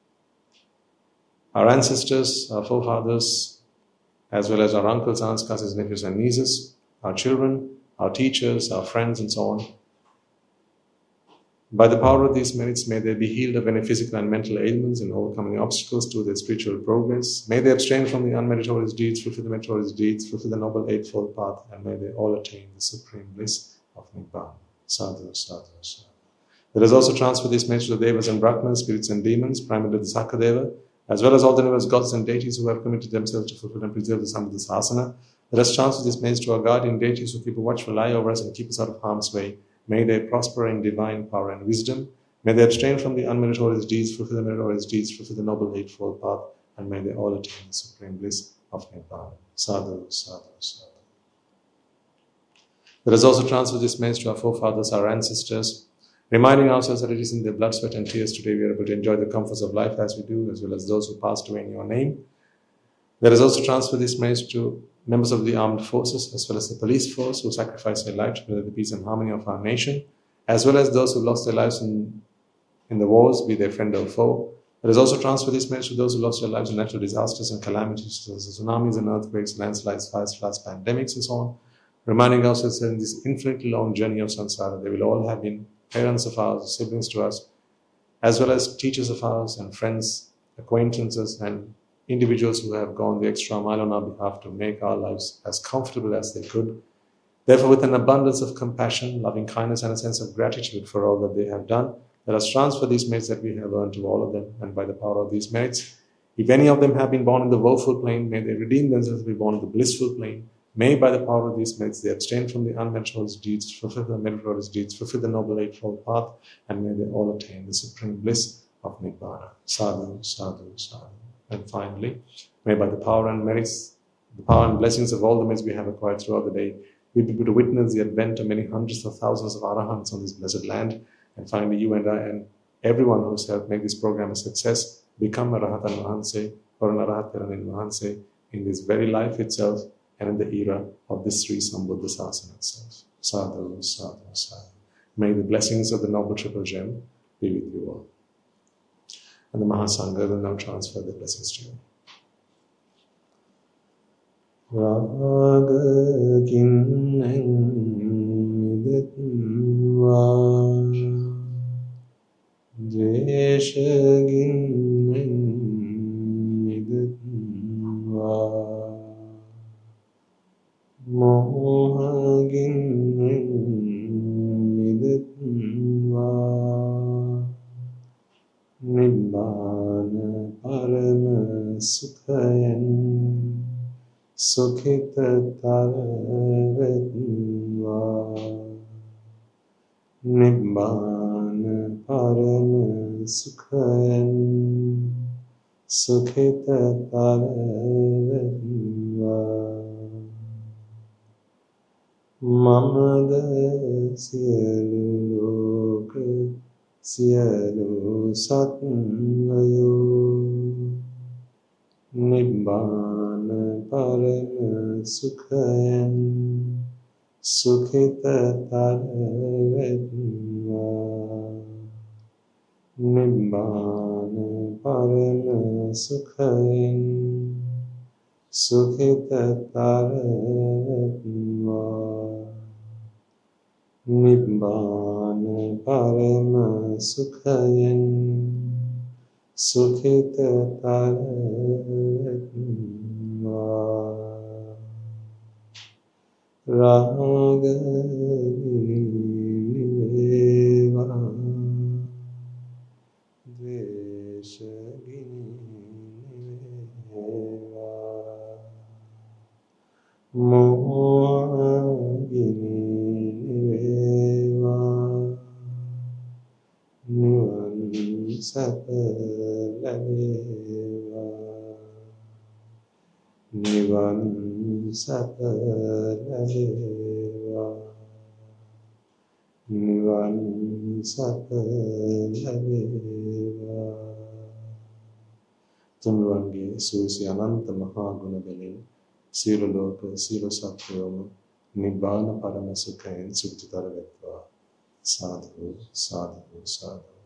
our ancestors, our forefathers, as well as our uncles, aunts, cousins, nephews and nieces, our children, our teachers, our friends and so on. By the power of these merits, may they be healed of any physical and mental ailments and overcoming obstacles to their spiritual progress. May they abstain from the unmeritorious deeds, fulfill the meritorious deeds, fulfill the noble eightfold path, and may they all attain the supreme bliss of Nibbana. Sadhu, sadhu, sadhu. Let us also transfer these merits to the Devas and Brahmins, spirits and demons, primarily the Sakadeva, as well as all the numerous gods and deities who have committed themselves to fulfill and preserve the Sambuddha Sasana. Let us transfer these merits to our guardian deities who keep a watchful eye over us and keep us out of harm's way. May they prosper in divine power and wisdom. May they abstain from the unmeritorious deeds, fulfill the meritorious deeds, fulfill the noble eightfold path, and may they all attain the supreme bliss of Nibbana. Sadhu, sadhu, sadhu. Let us also transfer this message to our forefathers, our ancestors, reminding ourselves that it is in their blood, sweat and tears today we are able to enjoy the comforts of life as we do, as well as those who passed away in your name. Let us also transfer this message to members of the armed forces, as well as the police force who sacrificed their life to preserve the peace and harmony of our nation, as well as those who lost their lives in the wars, be they friend or foe. Let us also transfer this message to those who lost their lives in natural disasters and calamities, such as tsunamis and earthquakes, landslides, fires, floods, pandemics, and so on, reminding ourselves that in this infinitely long journey of samsara, they will all have been parents of ours, siblings to us, as well as teachers of ours and friends, acquaintances, and individuals who have gone the extra mile on our behalf to make our lives as comfortable as they could. Therefore, with an abundance of compassion, loving kindness, and a sense of gratitude for all that they have done, let us transfer these merits that we have earned to all of them, and by the power of these merits, if any of them have been born in the woeful plane, may they redeem themselves to be born in the blissful plane. May, by the power of these merits, they abstain from the unmeritorious deeds, fulfill the meritorious deeds, fulfill the noble eightfold path, and may they all attain the supreme bliss of Nibbana. Sadhu, sadhu, sadhu. And finally, may by the power and merits, the power and blessings of all the merits we have acquired throughout the day, we be able to witness the advent of many hundreds of thousands of arahants on this blessed land. And finally, you and I and everyone who's helped make this program a success become a Rahatan Mahanse or an Arahat Teranin Mahanse in this very life itself and in the era of this Sri Sambuddha Sasana itself. Sadhu, sadhu, sadhu. May the blessings of the Noble Triple Gem be with you all. And the Mahasangha will now transfer the blessings to you. Raga kinneng midatva Dvesha kinneng midatva Moha kinneng midatva සුඛිතතර වෙත්වා නිබ්බාන පරම සුඛයෙන් සුඛිතතර වෙත්වා මමද සියලු ලෝක සියලු සත්වයෝ නිබ්බාන පරම සුඛයෙන් සුඛිතතර වෙත්වා නිබ්බාන පරම සුඛයෙන් සුඛිතතර වෙත්වා නිබ්බාන පරම සුඛයෙන් සුඛිතතර වෙත්වා රාග නිවේවා ද්වේෂ නිවේවා මෝහ නිවේවා නිවන් සැප ලැබේවා නිවන් සැප ලැබේවා නිවන් සැප ලැබේවා තුන්වන්ගේ සූසි අනන්ත මහා ගුණ බලෙන් සියලු ලෝක සියලු සත්වයෝම නිබ්බාන පරම සුඛයෙන් සුඛිතතර වෙත්වා සාදු සාදු සාදු